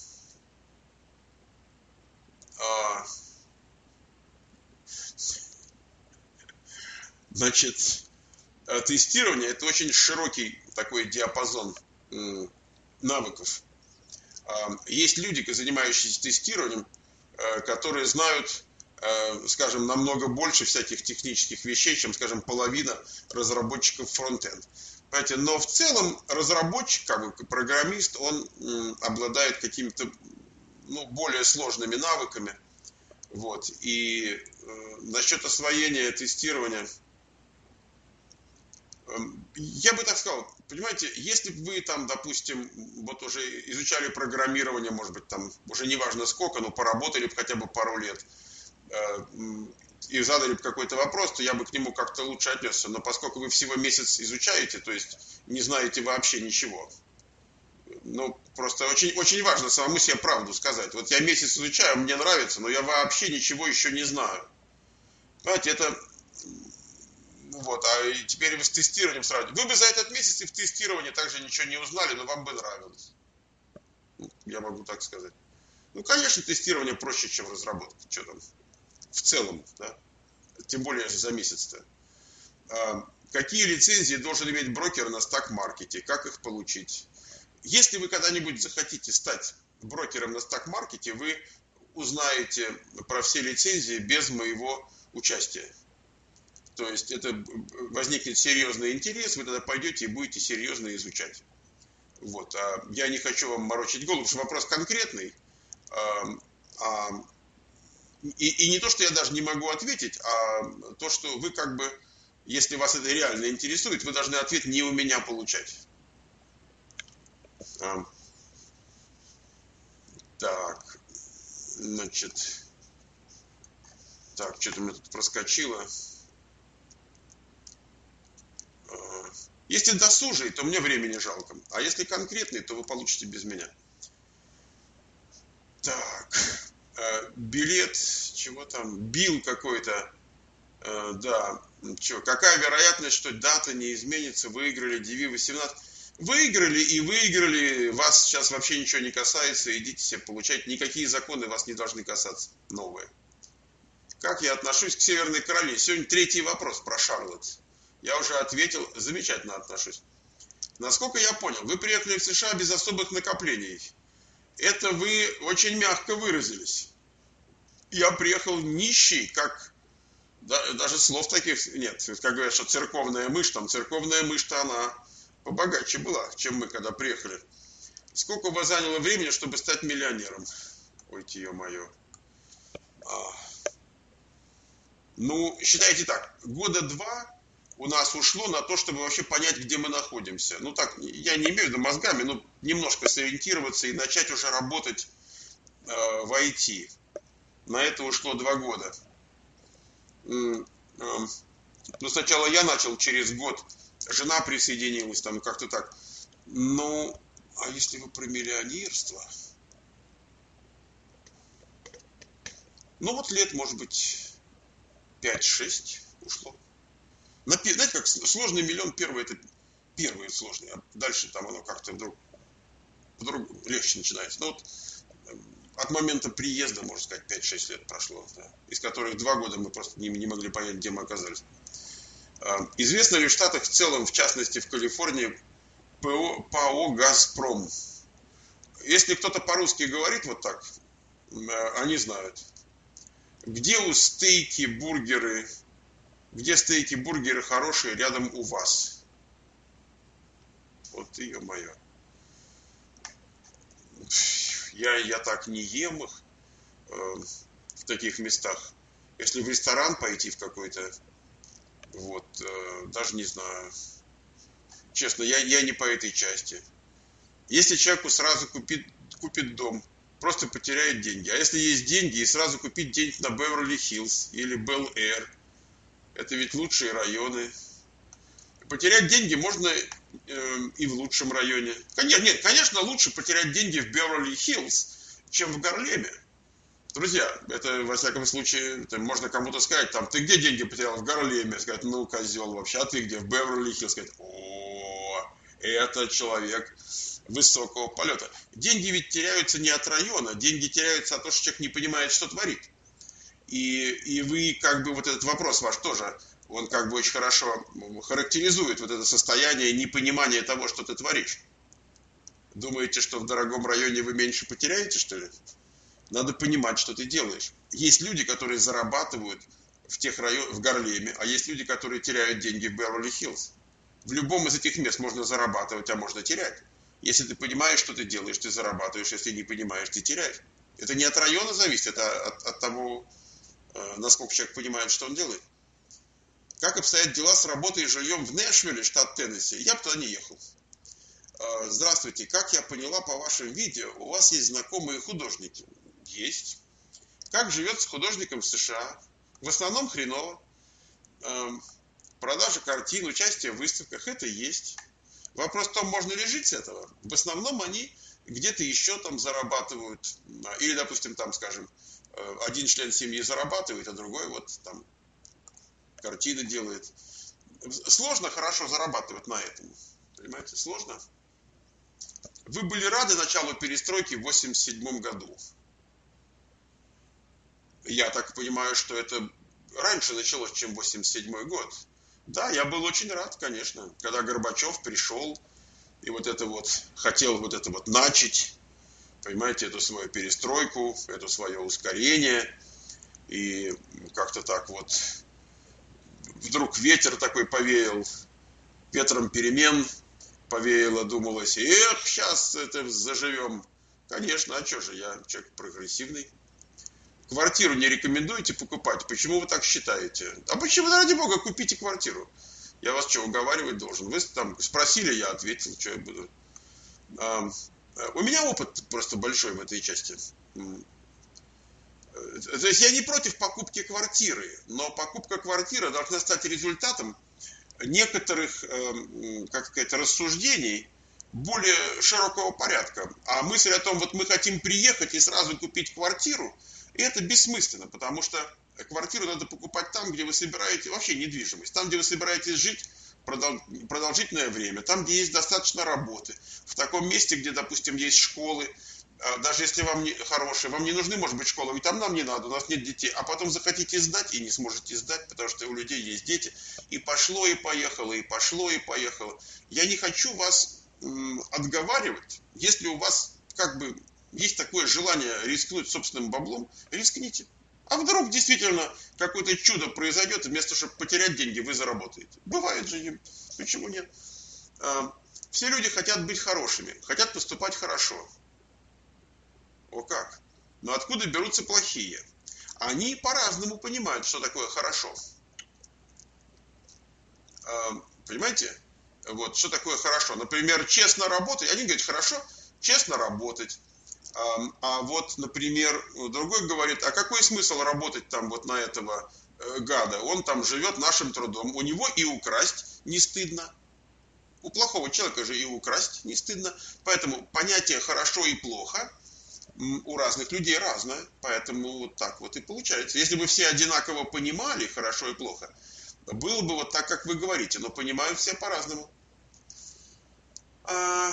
Значит, тестирование – это очень широкий такой диапазон навыков. Есть люди, занимающиеся тестированием, которые знают, скажем, намного больше всяких технических вещей, чем, скажем, половина разработчиков фронтенд. Понимаете? Но в целом разработчик, как бы программист, он обладает какими-то, ну, более сложными навыками. Вот. И э, насчет освоения тестирования, я бы так сказал, понимаете, если бы вы там, допустим, вот уже изучали программирование, может быть, там, уже неважно сколько, но поработали бы хотя бы пару лет, и задали бы какой-то вопрос, то я бы к нему как-то лучше отнесся. Но поскольку вы всего месяц изучаете, то есть не знаете вообще ничего, ну, просто очень, очень важно самому себе правду сказать. Вот я месяц изучаю, мне нравится, но я вообще ничего еще не знаю. Понимаете, это... Вот, а теперь вы с тестированием сравниваете. Вы бы за этот месяц и в тестировании также ничего не узнали, но вам бы нравилось. Я могу так сказать. Ну, конечно, тестирование проще, чем разработка. Что там? В целом, да? Тем более за месяц-то. А, какие лицензии должен иметь брокер на стак-маркете? Как их получить? Если вы когда-нибудь захотите стать брокером на стак-маркете, вы узнаете про все лицензии без моего участия. То есть это возникнет серьезный интерес, вы тогда пойдете и будете серьезно изучать. Вот. А я не хочу вам морочить голову, потому что вопрос конкретный. А, а, и, и не то, что я даже не могу ответить, а то, что вы как бы, если вас это реально интересует, вы должны ответ не у меня получать. А, так, значит, так, что-то у меня тут проскочило. Если досужий, то мне времени жалко. А если конкретный, то вы получите без меня. Так. Э, билет, чего там? Бил какой-то. Э, да. Чего? Какая вероятность, что дата не изменится? Выиграли ди ви восемнадцать. Выиграли и выиграли. Вас сейчас вообще ничего не касается. Идите себе получать. Никакие законы вас не должны касаться. Новые. Как я отношусь к Северной Каролине? Сегодня третий вопрос про Шарлотт. Я уже ответил, замечательно отношусь. Насколько я понял, вы приехали в США без особых накоплений. Это вы очень мягко выразились. Я приехал нищий, как... Да, даже слов таких нет. Как говорят, что церковная мышь, там церковная мышь-то она побогаче была, чем мы, когда приехали. Сколько у вас заняло времени, чтобы стать миллионером? Ой, ё-моё. А. Ну, считайте так, года два... у нас ушло на то, чтобы вообще понять, где мы находимся. Ну так, я не имею в виду мозгами, но немножко сориентироваться и начать уже работать э, в ай ти. На это ушло два года. Э, э, ну, сначала я начал через год, жена присоединилась, там как-то так. Ну, а если вы про миллионерство? Ну, вот лет, может быть, пять-шесть ушло. Знаете, как сложный миллион, первый это первый сложный, а дальше там оно как-то вдруг, вдруг легче начинается. Ну вот от момента приезда, можно сказать, пять-шесть лет прошло, да, из которых два года мы просто не, не могли понять, где мы оказались. Известно ли в Штатах в целом, в частности в Калифорнии, ПО, ПАО «Газпром»? Если кто-то по-русски говорит вот так, они знают. Где у стейки, бургеры... Где стейки, бургеры хорошие, рядом у вас? Вот ё-моё. Я, я так не ем их э, в таких местах. Если в ресторан пойти в какой-то, вот, э, даже не знаю. Честно, я, я не по этой части. Если человеку сразу купит, купит дом, просто потеряет деньги. А если есть деньги, и сразу купить денег на Беверли-Хиллз или Белл-Эйр, это ведь лучшие районы. Потерять деньги можно э, и в лучшем районе. Конечно, нет, конечно, лучше потерять деньги в Беверли-Хиллз, чем в Гарлеме. Друзья, это, во всяком случае, это можно кому-то сказать, там, ты где деньги потерял? В Гарлеме. Сказать, ну, козел вообще, а ты где? В Беверли-Хиллз. Сказать, о, это человек высокого полета. Деньги ведь теряются не от района, деньги теряются от того, что человек не понимает, что творит. И, и вы, как бы, вот этот вопрос ваш тоже, он как бы очень хорошо характеризует вот это состояние непонимания того, что ты творишь. Думаете, что в дорогом районе вы меньше потеряете, что ли? Надо понимать, что ты делаешь. Есть люди, которые зарабатывают в тех районах, в Гарлеме, а есть люди, которые теряют деньги в Беверли-Хиллз. В любом из этих мест можно зарабатывать, а можно терять. Если ты понимаешь, что ты делаешь, ты зарабатываешь. Если не понимаешь, ты теряешь. Это не от района зависит, это от, от того, насколько человек понимает, что он делает. Как обстоят дела с работой и жильем в Нэшвилле, штат Теннесси? Я бы туда не ехал. Здравствуйте, как я поняла по вашим видео, у вас есть знакомые художники? Есть. Как живется художником в США? В основном хреново. Продажа картин, участие в выставках, это есть. Вопрос в том, можно ли жить с этого. В основном они где-то еще там зарабатывают. Или, допустим, там, скажем, один член семьи зарабатывает, а другой вот там картины делает. Сложно хорошо зарабатывать на этом. Понимаете, сложно. Вы были рады началу перестройки в восемьдесят седьмом году. Я так понимаю, что это раньше началось, чем восемьдесят седьмой год. Да, я был очень рад, конечно, когда Горбачев пришел и вот это вот, хотел вот это вот начать, понимаете, эту свою перестройку, это свое ускорение. И как-то так вот вдруг ветер такой повеял, ветром перемен повеяло, думалось, эх, сейчас это заживем. Конечно, а что же, я человек прогрессивный. Квартиру не рекомендуете покупать? Почему вы так считаете? А почему, ради бога, купите квартиру? Я вас что, уговаривать должен? Вы там спросили, я ответил, что я буду. А, у меня опыт просто большой в этой части. То есть я не против покупки квартиры, но покупка квартиры должна стать результатом некоторых, как сказать, рассуждений более широкого порядка. А мысль о том, вот мы хотим приехать и сразу купить квартиру, это бессмысленно, потому что квартиру надо покупать там, где вы собираете, вообще недвижимость, там, где вы собираетесь жить продолжительное время, там, где есть достаточно работы, в таком месте, где, допустим, есть школы, даже если вам не хорошие, вам не нужны, может быть, школы, ведь там нам не надо, у нас нет детей, а потом захотите сдать и не сможете сдать, потому что у людей есть дети, и пошло, и поехало, и пошло, и поехало. Я не хочу вас м, отговаривать, если у вас как бы есть такое желание рискнуть собственным баблом, рискните. А вдруг действительно какое-то чудо произойдет, и вместо того, чтобы потерять деньги, вы заработаете. Бывает же, почему нет? Все люди хотят быть хорошими, хотят поступать хорошо. О как? Но откуда берутся плохие? Они по-разному понимают, что такое хорошо. Понимаете? Вот, что такое хорошо? Например, честно работать. Они говорят, хорошо, честно работать. А, а вот, например, другой говорит, а какой смысл работать там вот на этого э, гада? Он там живет нашим трудом. У него и украсть не стыдно. У плохого человека же и украсть не стыдно. Поэтому понятие хорошо и плохо у разных людей разное. Поэтому вот так вот и получается. Если бы все одинаково понимали хорошо и плохо, было бы вот так, как вы говорите. Но понимают все по-разному. А...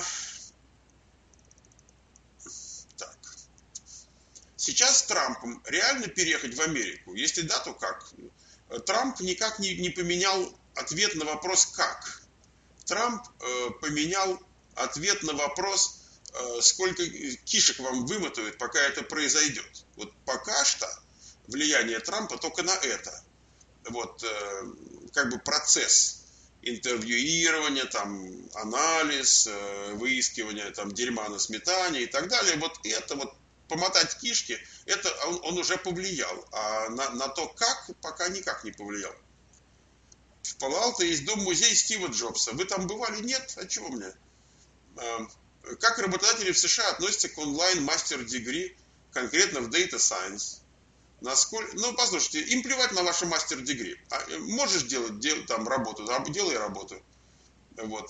Сейчас с Трампом реально переехать в Америку? Если да, то как? Трамп никак не, не поменял ответ на вопрос «как?». Трамп э, поменял ответ на вопрос, э, сколько кишек вам вымотают, пока это произойдет. Вот пока что влияние Трампа только на это. Вот э, как бы процесс интервьюирования, там, анализ, э, выискивания там, дерьма на сметане и так далее. Вот это вот помотать кишки, это он, он уже повлиял. А на, на то, как, пока никак не повлиял. В Пало-Алто есть дом-музей Стива Джобса. Вы там бывали? Нет? А чего мне? А, как работодатели в США относятся к онлайн-мастер-дегри, конкретно в Data Science? Насколько... Ну, послушайте, им плевать на ваше мастер-дегри. А, можешь делать дел, там, работу, делай работу. Вот.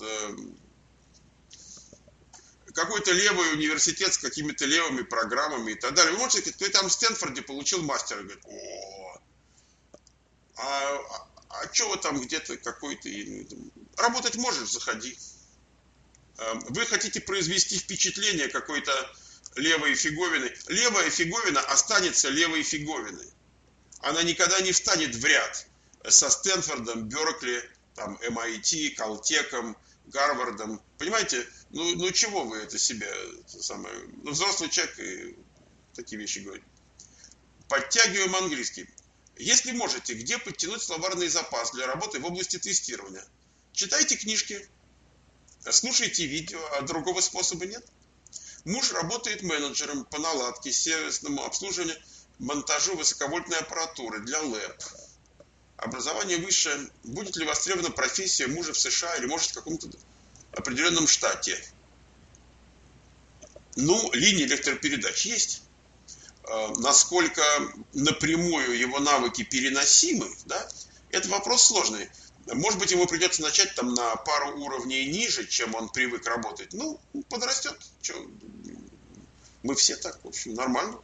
Какой-то левый университет с какими-то левыми программами и так далее. Вы можете сказать, ты там в Стэнфорде получил мастера. Говорит, о, а, а, а что вы там где-то какой-то... Работать можешь, заходи. Вы хотите произвести впечатление какой-то левой фиговины. Левая фиговина останется левой фиговиной. Она никогда не встанет в ряд со Стэнфордом, Беркли, там, эм ай ти, Калтеком, Гарвардом. Понимаете, ну, ну чего вы это себе, это самое, ну взрослый человек и такие вещи говорит. Подтягиваем английский. Если можете, где подтянуть словарный запас для работы в области тестирования? Читайте книжки, слушайте видео, а другого способа нет. Муж работает менеджером по наладке, сервисному обслуживанию, монтажу высоковольтной аппаратуры для лэб. Образование высшее. Будет ли востребована профессия мужа в США или может в каком-то определенном штате? Ну, линии электропередач есть. Насколько напрямую его навыки переносимы, да, это вопрос сложный. Может быть, ему придется начать там на пару уровней ниже, чем он привык работать. Ну, подрастет. Че? Мы все так, в общем, нормально.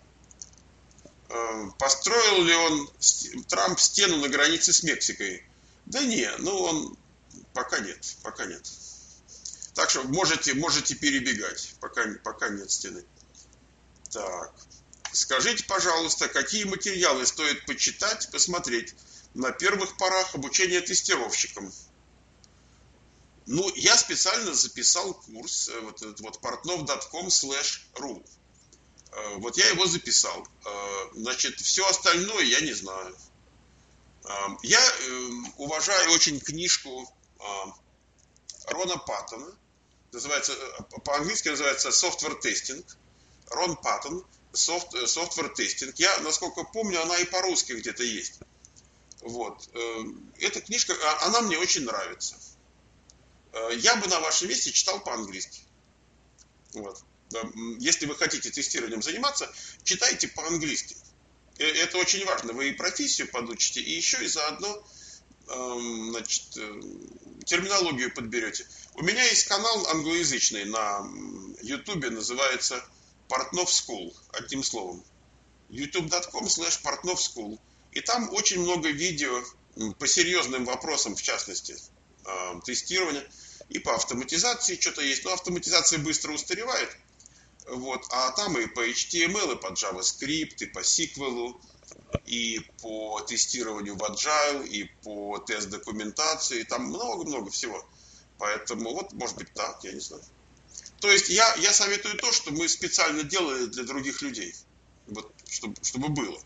Построил ли он, Трамп, стену на границе с Мексикой? Да не, ну он пока нет, пока нет. Так что можете, можете перебегать, пока, пока нет стены. Так. Скажите, пожалуйста, какие материалы стоит почитать, посмотреть на первых порах обучения тестировщикам? Ну, я специально записал курс, вот этот вот портнов точка ком слэш ру. Вот я его записал. Значит, все остальное я не знаю. Я уважаю очень книжку Рона Паттона. Называется, по-английски называется Software Testing. Рон Паттон, Software Testing. Я, насколько помню, она и по-русски где-то есть. Вот. Эта книжка, она мне очень нравится. Я бы на вашем месте читал по-английски. Вот. Если вы хотите тестированием заниматься, читайте по-английски. Это очень важно. Вы и профессию подучите, и еще и заодно значит, терминологию подберете. У меня есть канал англоязычный на ютубе, называется Портнов School, одним словом. ютуб точка ком слэш портнов скул. И там очень много видео по серьезным вопросам, в частности, тестирования. И по автоматизации что-то есть. Но автоматизация быстро устаревает. Вот. А там и по эйч ти эм эл, и по JavaScript, и по сиквелу, и по тестированию в Agile, и по тест-документации. Там много-много всего. Поэтому вот, может быть, так, я не знаю. То есть я, я советую то, что мы специально делали для других людей. Вот, чтобы, чтобы было.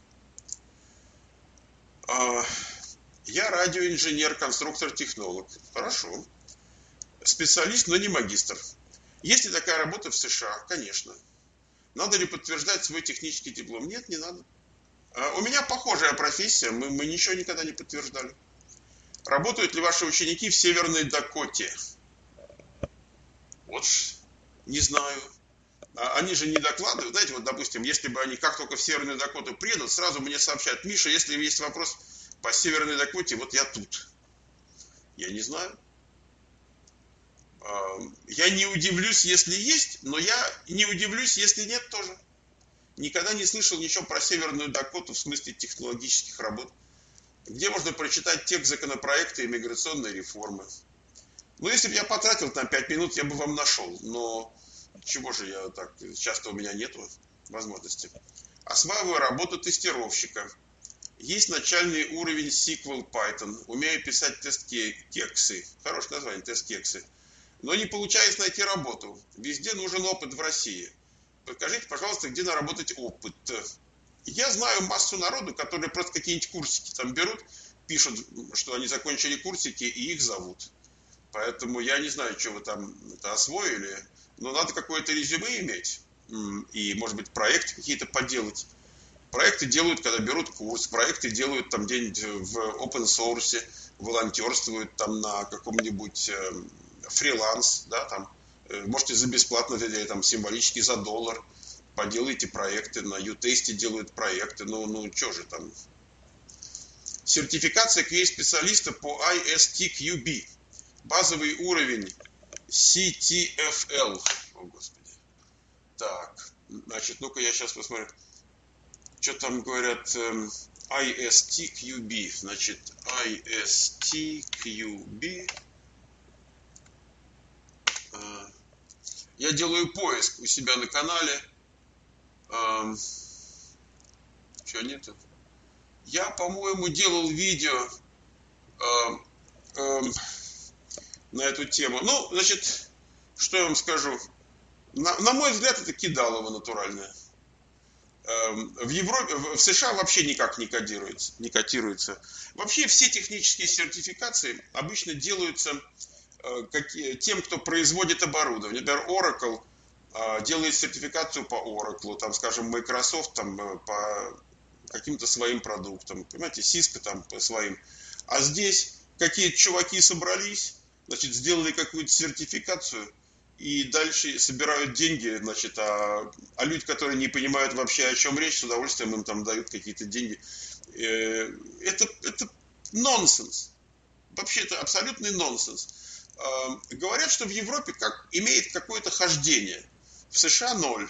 Я радиоинженер, конструктор-технолог. Хорошо. Специалист, но не магистр. Есть ли такая работа в США? Конечно. Надо ли подтверждать свой технический диплом? Нет, не надо. У меня похожая профессия, мы, мы ничего никогда не подтверждали. Работают ли ваши ученики в Северной Дакоте? Вот не знаю. Они же не докладывают. Знаете, вот, допустим, если бы они как только в Северную Дакоту приедут, сразу мне сообщают: Миша, если есть вопрос по Северной Дакоте, вот я тут. Я не знаю. Я не удивлюсь, если есть, но я не удивлюсь, если нет тоже. Никогда не слышал ничего про Северную Дакоту в смысле технологических работ. Где можно прочитать текст законопроекта иммиграционной реформы. Ну, если бы я потратил там пять минут, я бы вам нашел. Но чего же я так, часто у меня нету возможности. Осваиваю работу тестировщика. Есть начальный уровень сиквел Python. Умею писать тест-кексы. Хорошее название, тест-кексы. Но не получается найти работу. Везде нужен опыт в России. Покажите, пожалуйста, где наработать опыт. Я знаю массу народу, которые просто какие-нибудь курсики там берут, пишут, что они закончили курсики, и их зовут. Поэтому я не знаю, что вы там это освоили, но надо какое-то резюме иметь. И, может быть, проекты какие-то поделать. Проекты делают, когда берут курс, проекты делают там где-нибудь в open source, волонтерствуют там на каком-нибудь фриланс, да, там, можете за бесплатно, там, символически за доллар, поделайте проекты, на ютесте делают проекты, ну, ну, что же там. Сертификация кью эй-специалиста по ай эс ти кью би, базовый уровень си ти эф эл, о, Господи. Так, значит, ну-ка я сейчас посмотрю, что там говорят, ай эс ти кью би, значит, ай эс ти кью би. Я делаю поиск у себя на канале. Эм, что нету? Я, по-моему, делал видео эм, эм, на эту тему. Ну, значит, что я вам скажу? На, на мой взгляд, это кидалово натуральное. Эм, в Европе, в США вообще никак не кодируется, не котируется. Вообще все технические сертификации обычно делаются тем, кто производит оборудование. Например, Oracle делает сертификацию по Oracle, там, скажем, Microsoft там, по каким-то своим продуктам, понимаете, Cisco там по своим. А здесь какие-то чуваки собрались, значит, сделали какую-то сертификацию, и дальше собирают деньги, значит, а, а люди, которые не понимают вообще, о чем речь, с удовольствием им там дают какие-то деньги. Э, Это, это нонсенс. Вообще это абсолютный нонсенс. Э, Говорят, что в Европе как, имеет какое-то хождение. В США ноль.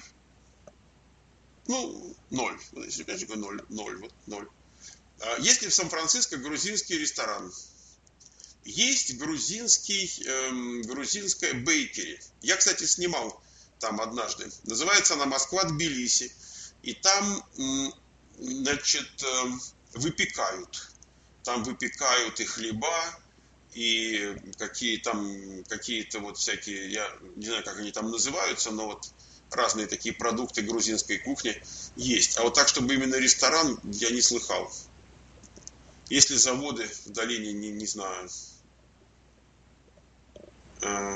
Ну, ноль. Ноль, ноль, вот ноль. А есть ли в Сан-Франциско грузинский ресторан? Есть грузинский, эм, грузинская бейкери. Я, кстати, снимал там однажды. Называется она Москва-Тбилиси. И там, м, значит, эм, выпекают. Там выпекают и хлеба, и какие там, какие-то вот всякие, я не знаю, как они там называются, но вот разные такие продукты грузинской кухни есть. А вот так, чтобы именно ресторан, я не слыхал. Если заводы в долине, не, не знаю. Э,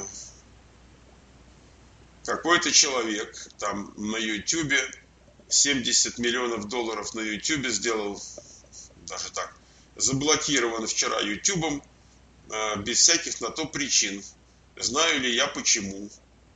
Какой-то человек там на Ютубе семьдесят миллионов долларов на Ютубе сделал, даже так, заблокирован вчера Ютубом э, без всяких на то причин. Знаю ли я почему?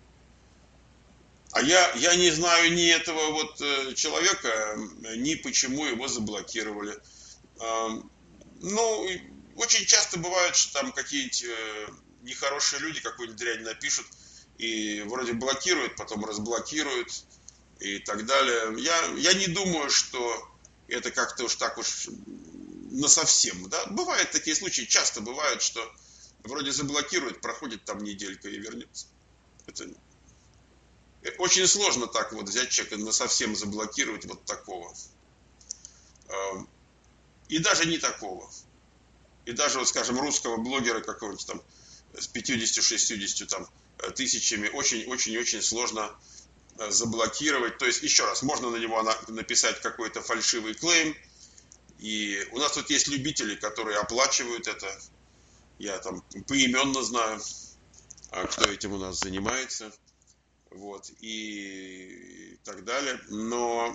А я, я не знаю ни этого вот э, человека, ни почему его заблокировали. Э, Ну, и очень часто бывает, что там какие-то э, нехорошие люди какую-нибудь дрянь напишут и вроде блокируют, потом разблокируют и так далее. Я, я не думаю, что это как-то уж так уж насовсем. Да? Бывают такие случаи, часто бывает, что вроде заблокируют, проходит там неделька и вернется. Это очень сложно так вот взять человека, насовсем заблокировать вот такого. Э, И даже не такого. И даже, вот, скажем, русского блогера какого-нибудь там с пятьюдесятью-шестьюдесятью там тысячами очень-очень-очень сложно заблокировать. То есть, еще раз, можно на него написать какой-то фальшивый клейм. И у нас тут есть любители, которые оплачивают это. Я там поименно знаю, кто этим у нас занимается. Вот. И так далее. Но,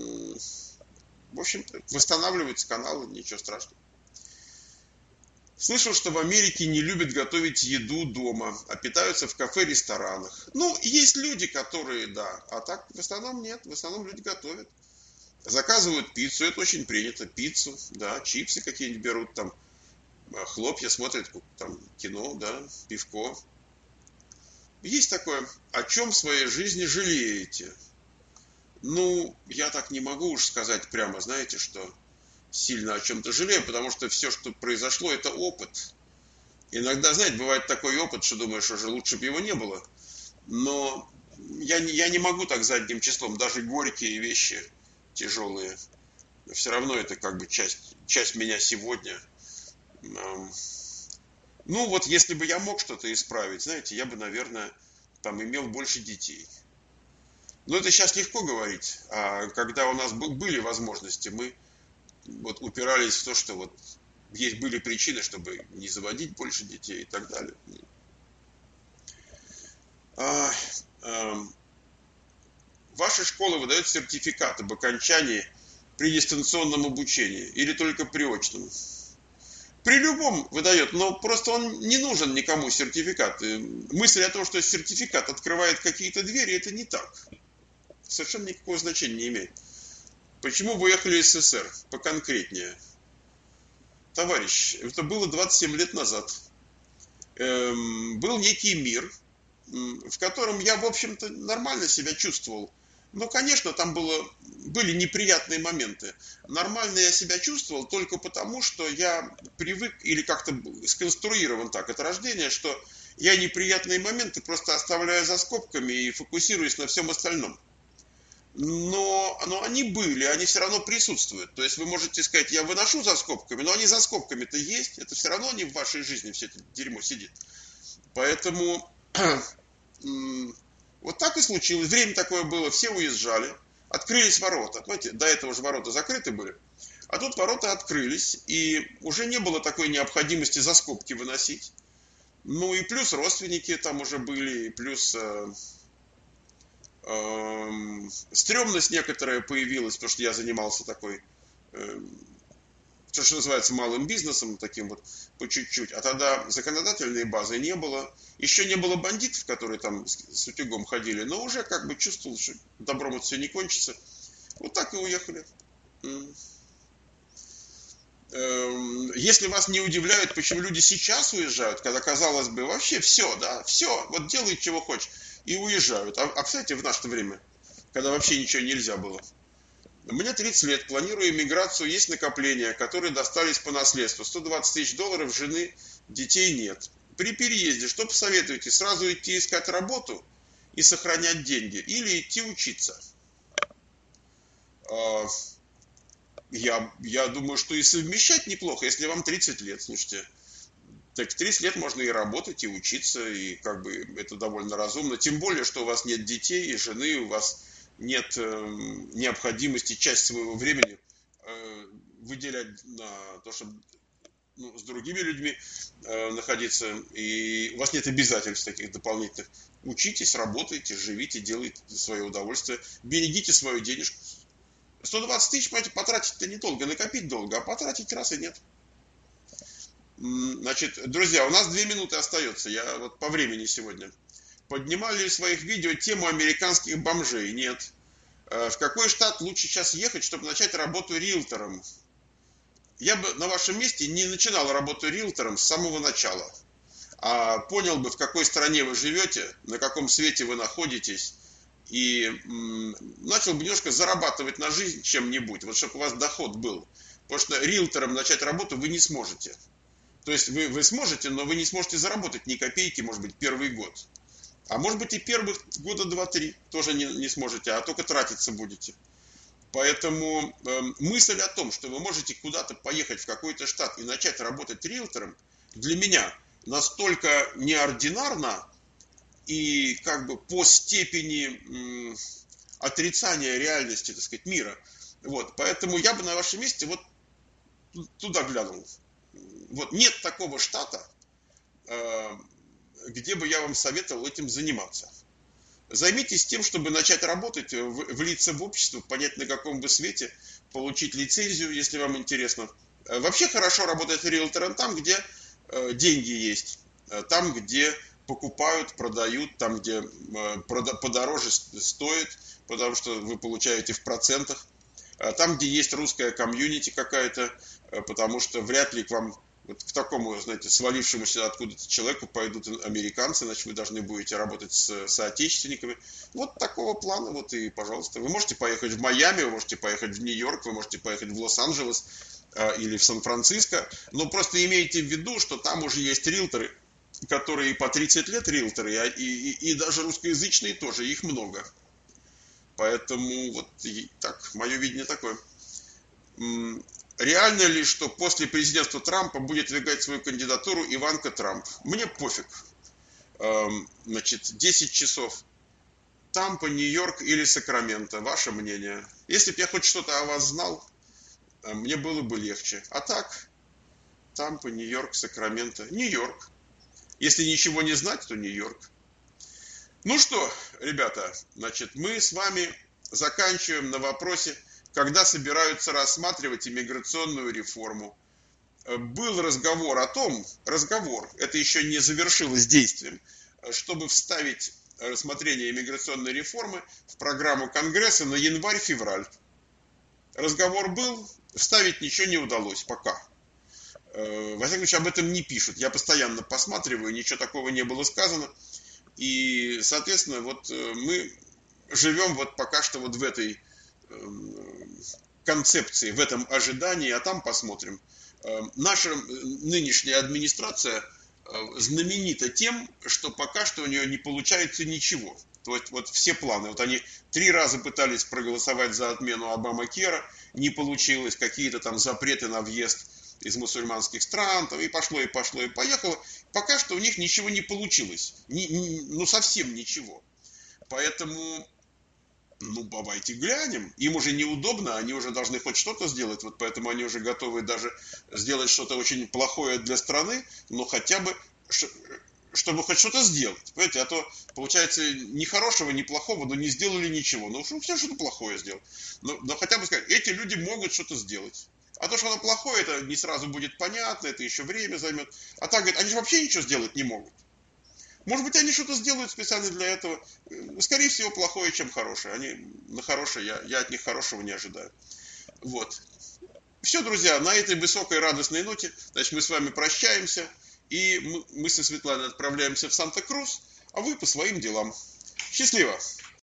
в общем-то, восстанавливаются каналы, ничего страшного. Слышал, что в Америке не любят готовить еду дома, а питаются в кафе, ресторанах. Ну, есть люди, которые, да, а так в основном нет, в основном люди готовят. Заказывают пиццу, это очень принято, пиццу, да, чипсы какие-нибудь берут, там, хлопья, смотрят там кино, да, пивко. Есть такое, о чем в своей жизни жалеете? Ну, я так не могу уж сказать прямо, знаете, что сильно о чем-то жалею, потому что все, что произошло, это опыт. Иногда, знаете, бывает такой опыт, что думаешь, уже лучше бы его не было. Но я не, я не могу так задним числом, даже горькие вещи тяжелые. Все равно это как бы часть, часть меня сегодня. Ну вот, если бы я мог что-то исправить, знаете, я бы, наверное, там имел больше детей. Но это сейчас легко говорить. А когда у нас были возможности, мы вот упирались в то, что вот есть были причины, чтобы не заводить больше детей и так далее. А, а, ваша школа выдает сертификат об окончании при дистанционном обучении или только при очном? При любом выдает, но просто он не нужен никому сертификат. Мысль о том, что сертификат открывает какие-то двери, это не так. Совершенно никакого значения не имеет. Почему вы уехали из СССР? Поконкретнее. Товарищ, это было двадцать семь лет назад. Эм, был некий мир, в котором я, в общем-то, нормально себя чувствовал. Но, конечно, там было, были неприятные моменты. Нормально я себя чувствовал только потому, что я привык, или как-то сконструирован так от рождения, что я неприятные моменты просто оставляю за скобками и фокусируюсь на всем остальном. Но, но они были, они все равно присутствуют. То есть вы можете сказать, я выношу за скобками, но они за скобками-то есть. Это все равно они в вашей жизни, все это дерьмо сидит. Поэтому вот так и случилось. Время такое было, все уезжали. Открылись ворота. Понимаете, до этого же ворота закрыты были. А тут ворота открылись, и уже не было такой необходимости за скобки выносить. Ну и плюс родственники там уже были, и плюс... Стрёмность некоторая появилась, потому что я занимался такой э, то, что называется малым бизнесом, таким вот по чуть-чуть. А тогда законодательной базы не было. Еще не было бандитов, которые там с, с утюгом ходили, но уже как бы чувствовал, что добром это все не кончится. Вот так и уехали. Если вас не удивляет, почему люди сейчас уезжают, когда, казалось бы, вообще все, да, все, вот делай, чего хочешь, и уезжают. А, а кстати, в наше время, когда вообще ничего нельзя было. Мне тридцать лет, планирую иммиграцию, есть накопления, которые достались по наследству. сто двадцать тысяч долларов, жены, детей нет. При переезде что посоветуете? Сразу идти искать работу и сохранять деньги? Или идти учиться? Я, я думаю, что и совмещать неплохо, если вам тридцать лет, слушайте. Так тридцать лет можно и работать, и учиться, и как бы это довольно разумно. Тем более, что у вас нет детей и жены, у вас нет э, необходимости часть своего времени э, выделять на то, чтобы ну, с другими людьми э, находиться. И у вас нет обязательств таких дополнительных. Учитесь, работайте, живите, делайте свое удовольствие, берегите свою денежку. сто двадцать тысяч, понимаете, потратить-то недолго, накопить долго, а потратить раз и нет. Значит, друзья, у нас две минуты остается, я вот по времени сегодня. Поднимали ли в своих видео тему американских бомжей? Нет. В какой штат лучше сейчас ехать, чтобы начать работу риэлтором? Я бы на вашем месте не начинал работу риэлтором с самого начала, а понял бы, в какой стране вы живете, на каком свете вы находитесь, и м, начал бы немножко зарабатывать на жизнь чем-нибудь, вот чтобы у вас доход был. Потому что риэлтором начать работу вы не сможете. То есть вы, вы сможете, но вы не сможете заработать ни копейки, может быть, первый год. А может быть и первых года два-три тоже не, не сможете, а только тратиться будете. Поэтому э, мысль о том, что вы можете куда-то поехать в какой-то штат и начать работать риэлтором, для меня настолько неординарна и как бы по степени м, отрицания реальности, так сказать, мира. Вот, поэтому я бы на вашем месте вот туда глянул. Вот нет такого штата, э, где бы я вам советовал этим заниматься. Займитесь тем, чтобы начать работать, влиться в общество, понять, на каком вы свете, получить лицензию, если вам интересно. Вообще хорошо работать риэлтором там, где деньги есть, там, где покупают, продают, там, где подороже стоит, потому что вы получаете в процентах, там, где есть русская комьюнити какая-то, потому что вряд ли к вам вот к такому, знаете, свалившемуся откуда-то человеку пойдут американцы, значит, вы должны будете работать с соотечественниками. Вот такого плана, вот и, пожалуйста. Вы можете поехать в Майами, вы можете поехать в Нью-Йорк, вы можете поехать в Лос-Анджелес э, или в Сан-Франциско, но просто имейте в виду, что там уже есть риэлторы, которые по тридцать лет риэлторы, и, и, и даже русскоязычные тоже, их много. Поэтому вот и, так, мое видение такое. Реально ли, что после президентства Трампа будет выдвигать свою кандидатуру Иванка Трамп? Мне пофиг. Значит, десять часов. Тампа, Нью-Йорк или Сакраменто? Ваше мнение. Если бы я хоть что-то о вас знал, мне было бы легче. А так, Тампа, Нью-Йорк, Сакраменто. Нью-Йорк. Если ничего не знать, то Нью-Йорк. Ну что, ребята, значит, мы с вами заканчиваем на вопросе, когда собираются рассматривать иммиграционную реформу. Был разговор о том, разговор, это еще не завершилось действием, чтобы вставить рассмотрение иммиграционной реформы в программу Конгресса на январь-февраль. Разговор был, вставить ничего не удалось пока. Во всяком случае, об этом не пишут. Я постоянно посматриваю, ничего такого не было сказано. И, соответственно, вот мы живем вот пока что вот в этой концепции, в этом ожидании, а там посмотрим. Наша нынешняя администрация знаменита тем, что пока что у нее не получается ничего. То есть вот все планы, вот они три раза пытались проголосовать за отмену Обама-Кера, не получилось, какие-то там запреты на въезд из мусульманских стран, там, и пошло, и пошло, и поехало. Пока что у них ничего не получилось, ни, ни, ну совсем ничего. Поэтому... Ну, давайте глянем. Им уже неудобно, они уже должны хоть что-то сделать, вот поэтому они уже готовы даже сделать что-то очень плохое для страны, но хотя бы, чтобы хоть что-то сделать. Понимаете, а то получается ни хорошего, ни плохого, но не сделали ничего. Ну, все что-то плохое сделать. Но, но хотя бы сказать, эти люди могут что-то сделать. А то, что оно плохое, это не сразу будет понятно, это еще время займет. А так, говорит, они же вообще ничего сделать не могут. Может быть, они что-то сделают специально для этого. Скорее всего, плохое, чем хорошее. Они на хорошее, я, я от них хорошего не ожидаю. Вот. Все, друзья, на этой высокой радостной ноте, значит, мы с вами прощаемся. И мы, мы со Светланой отправляемся в Санта-Крус, а вы по своим делам. Счастливо!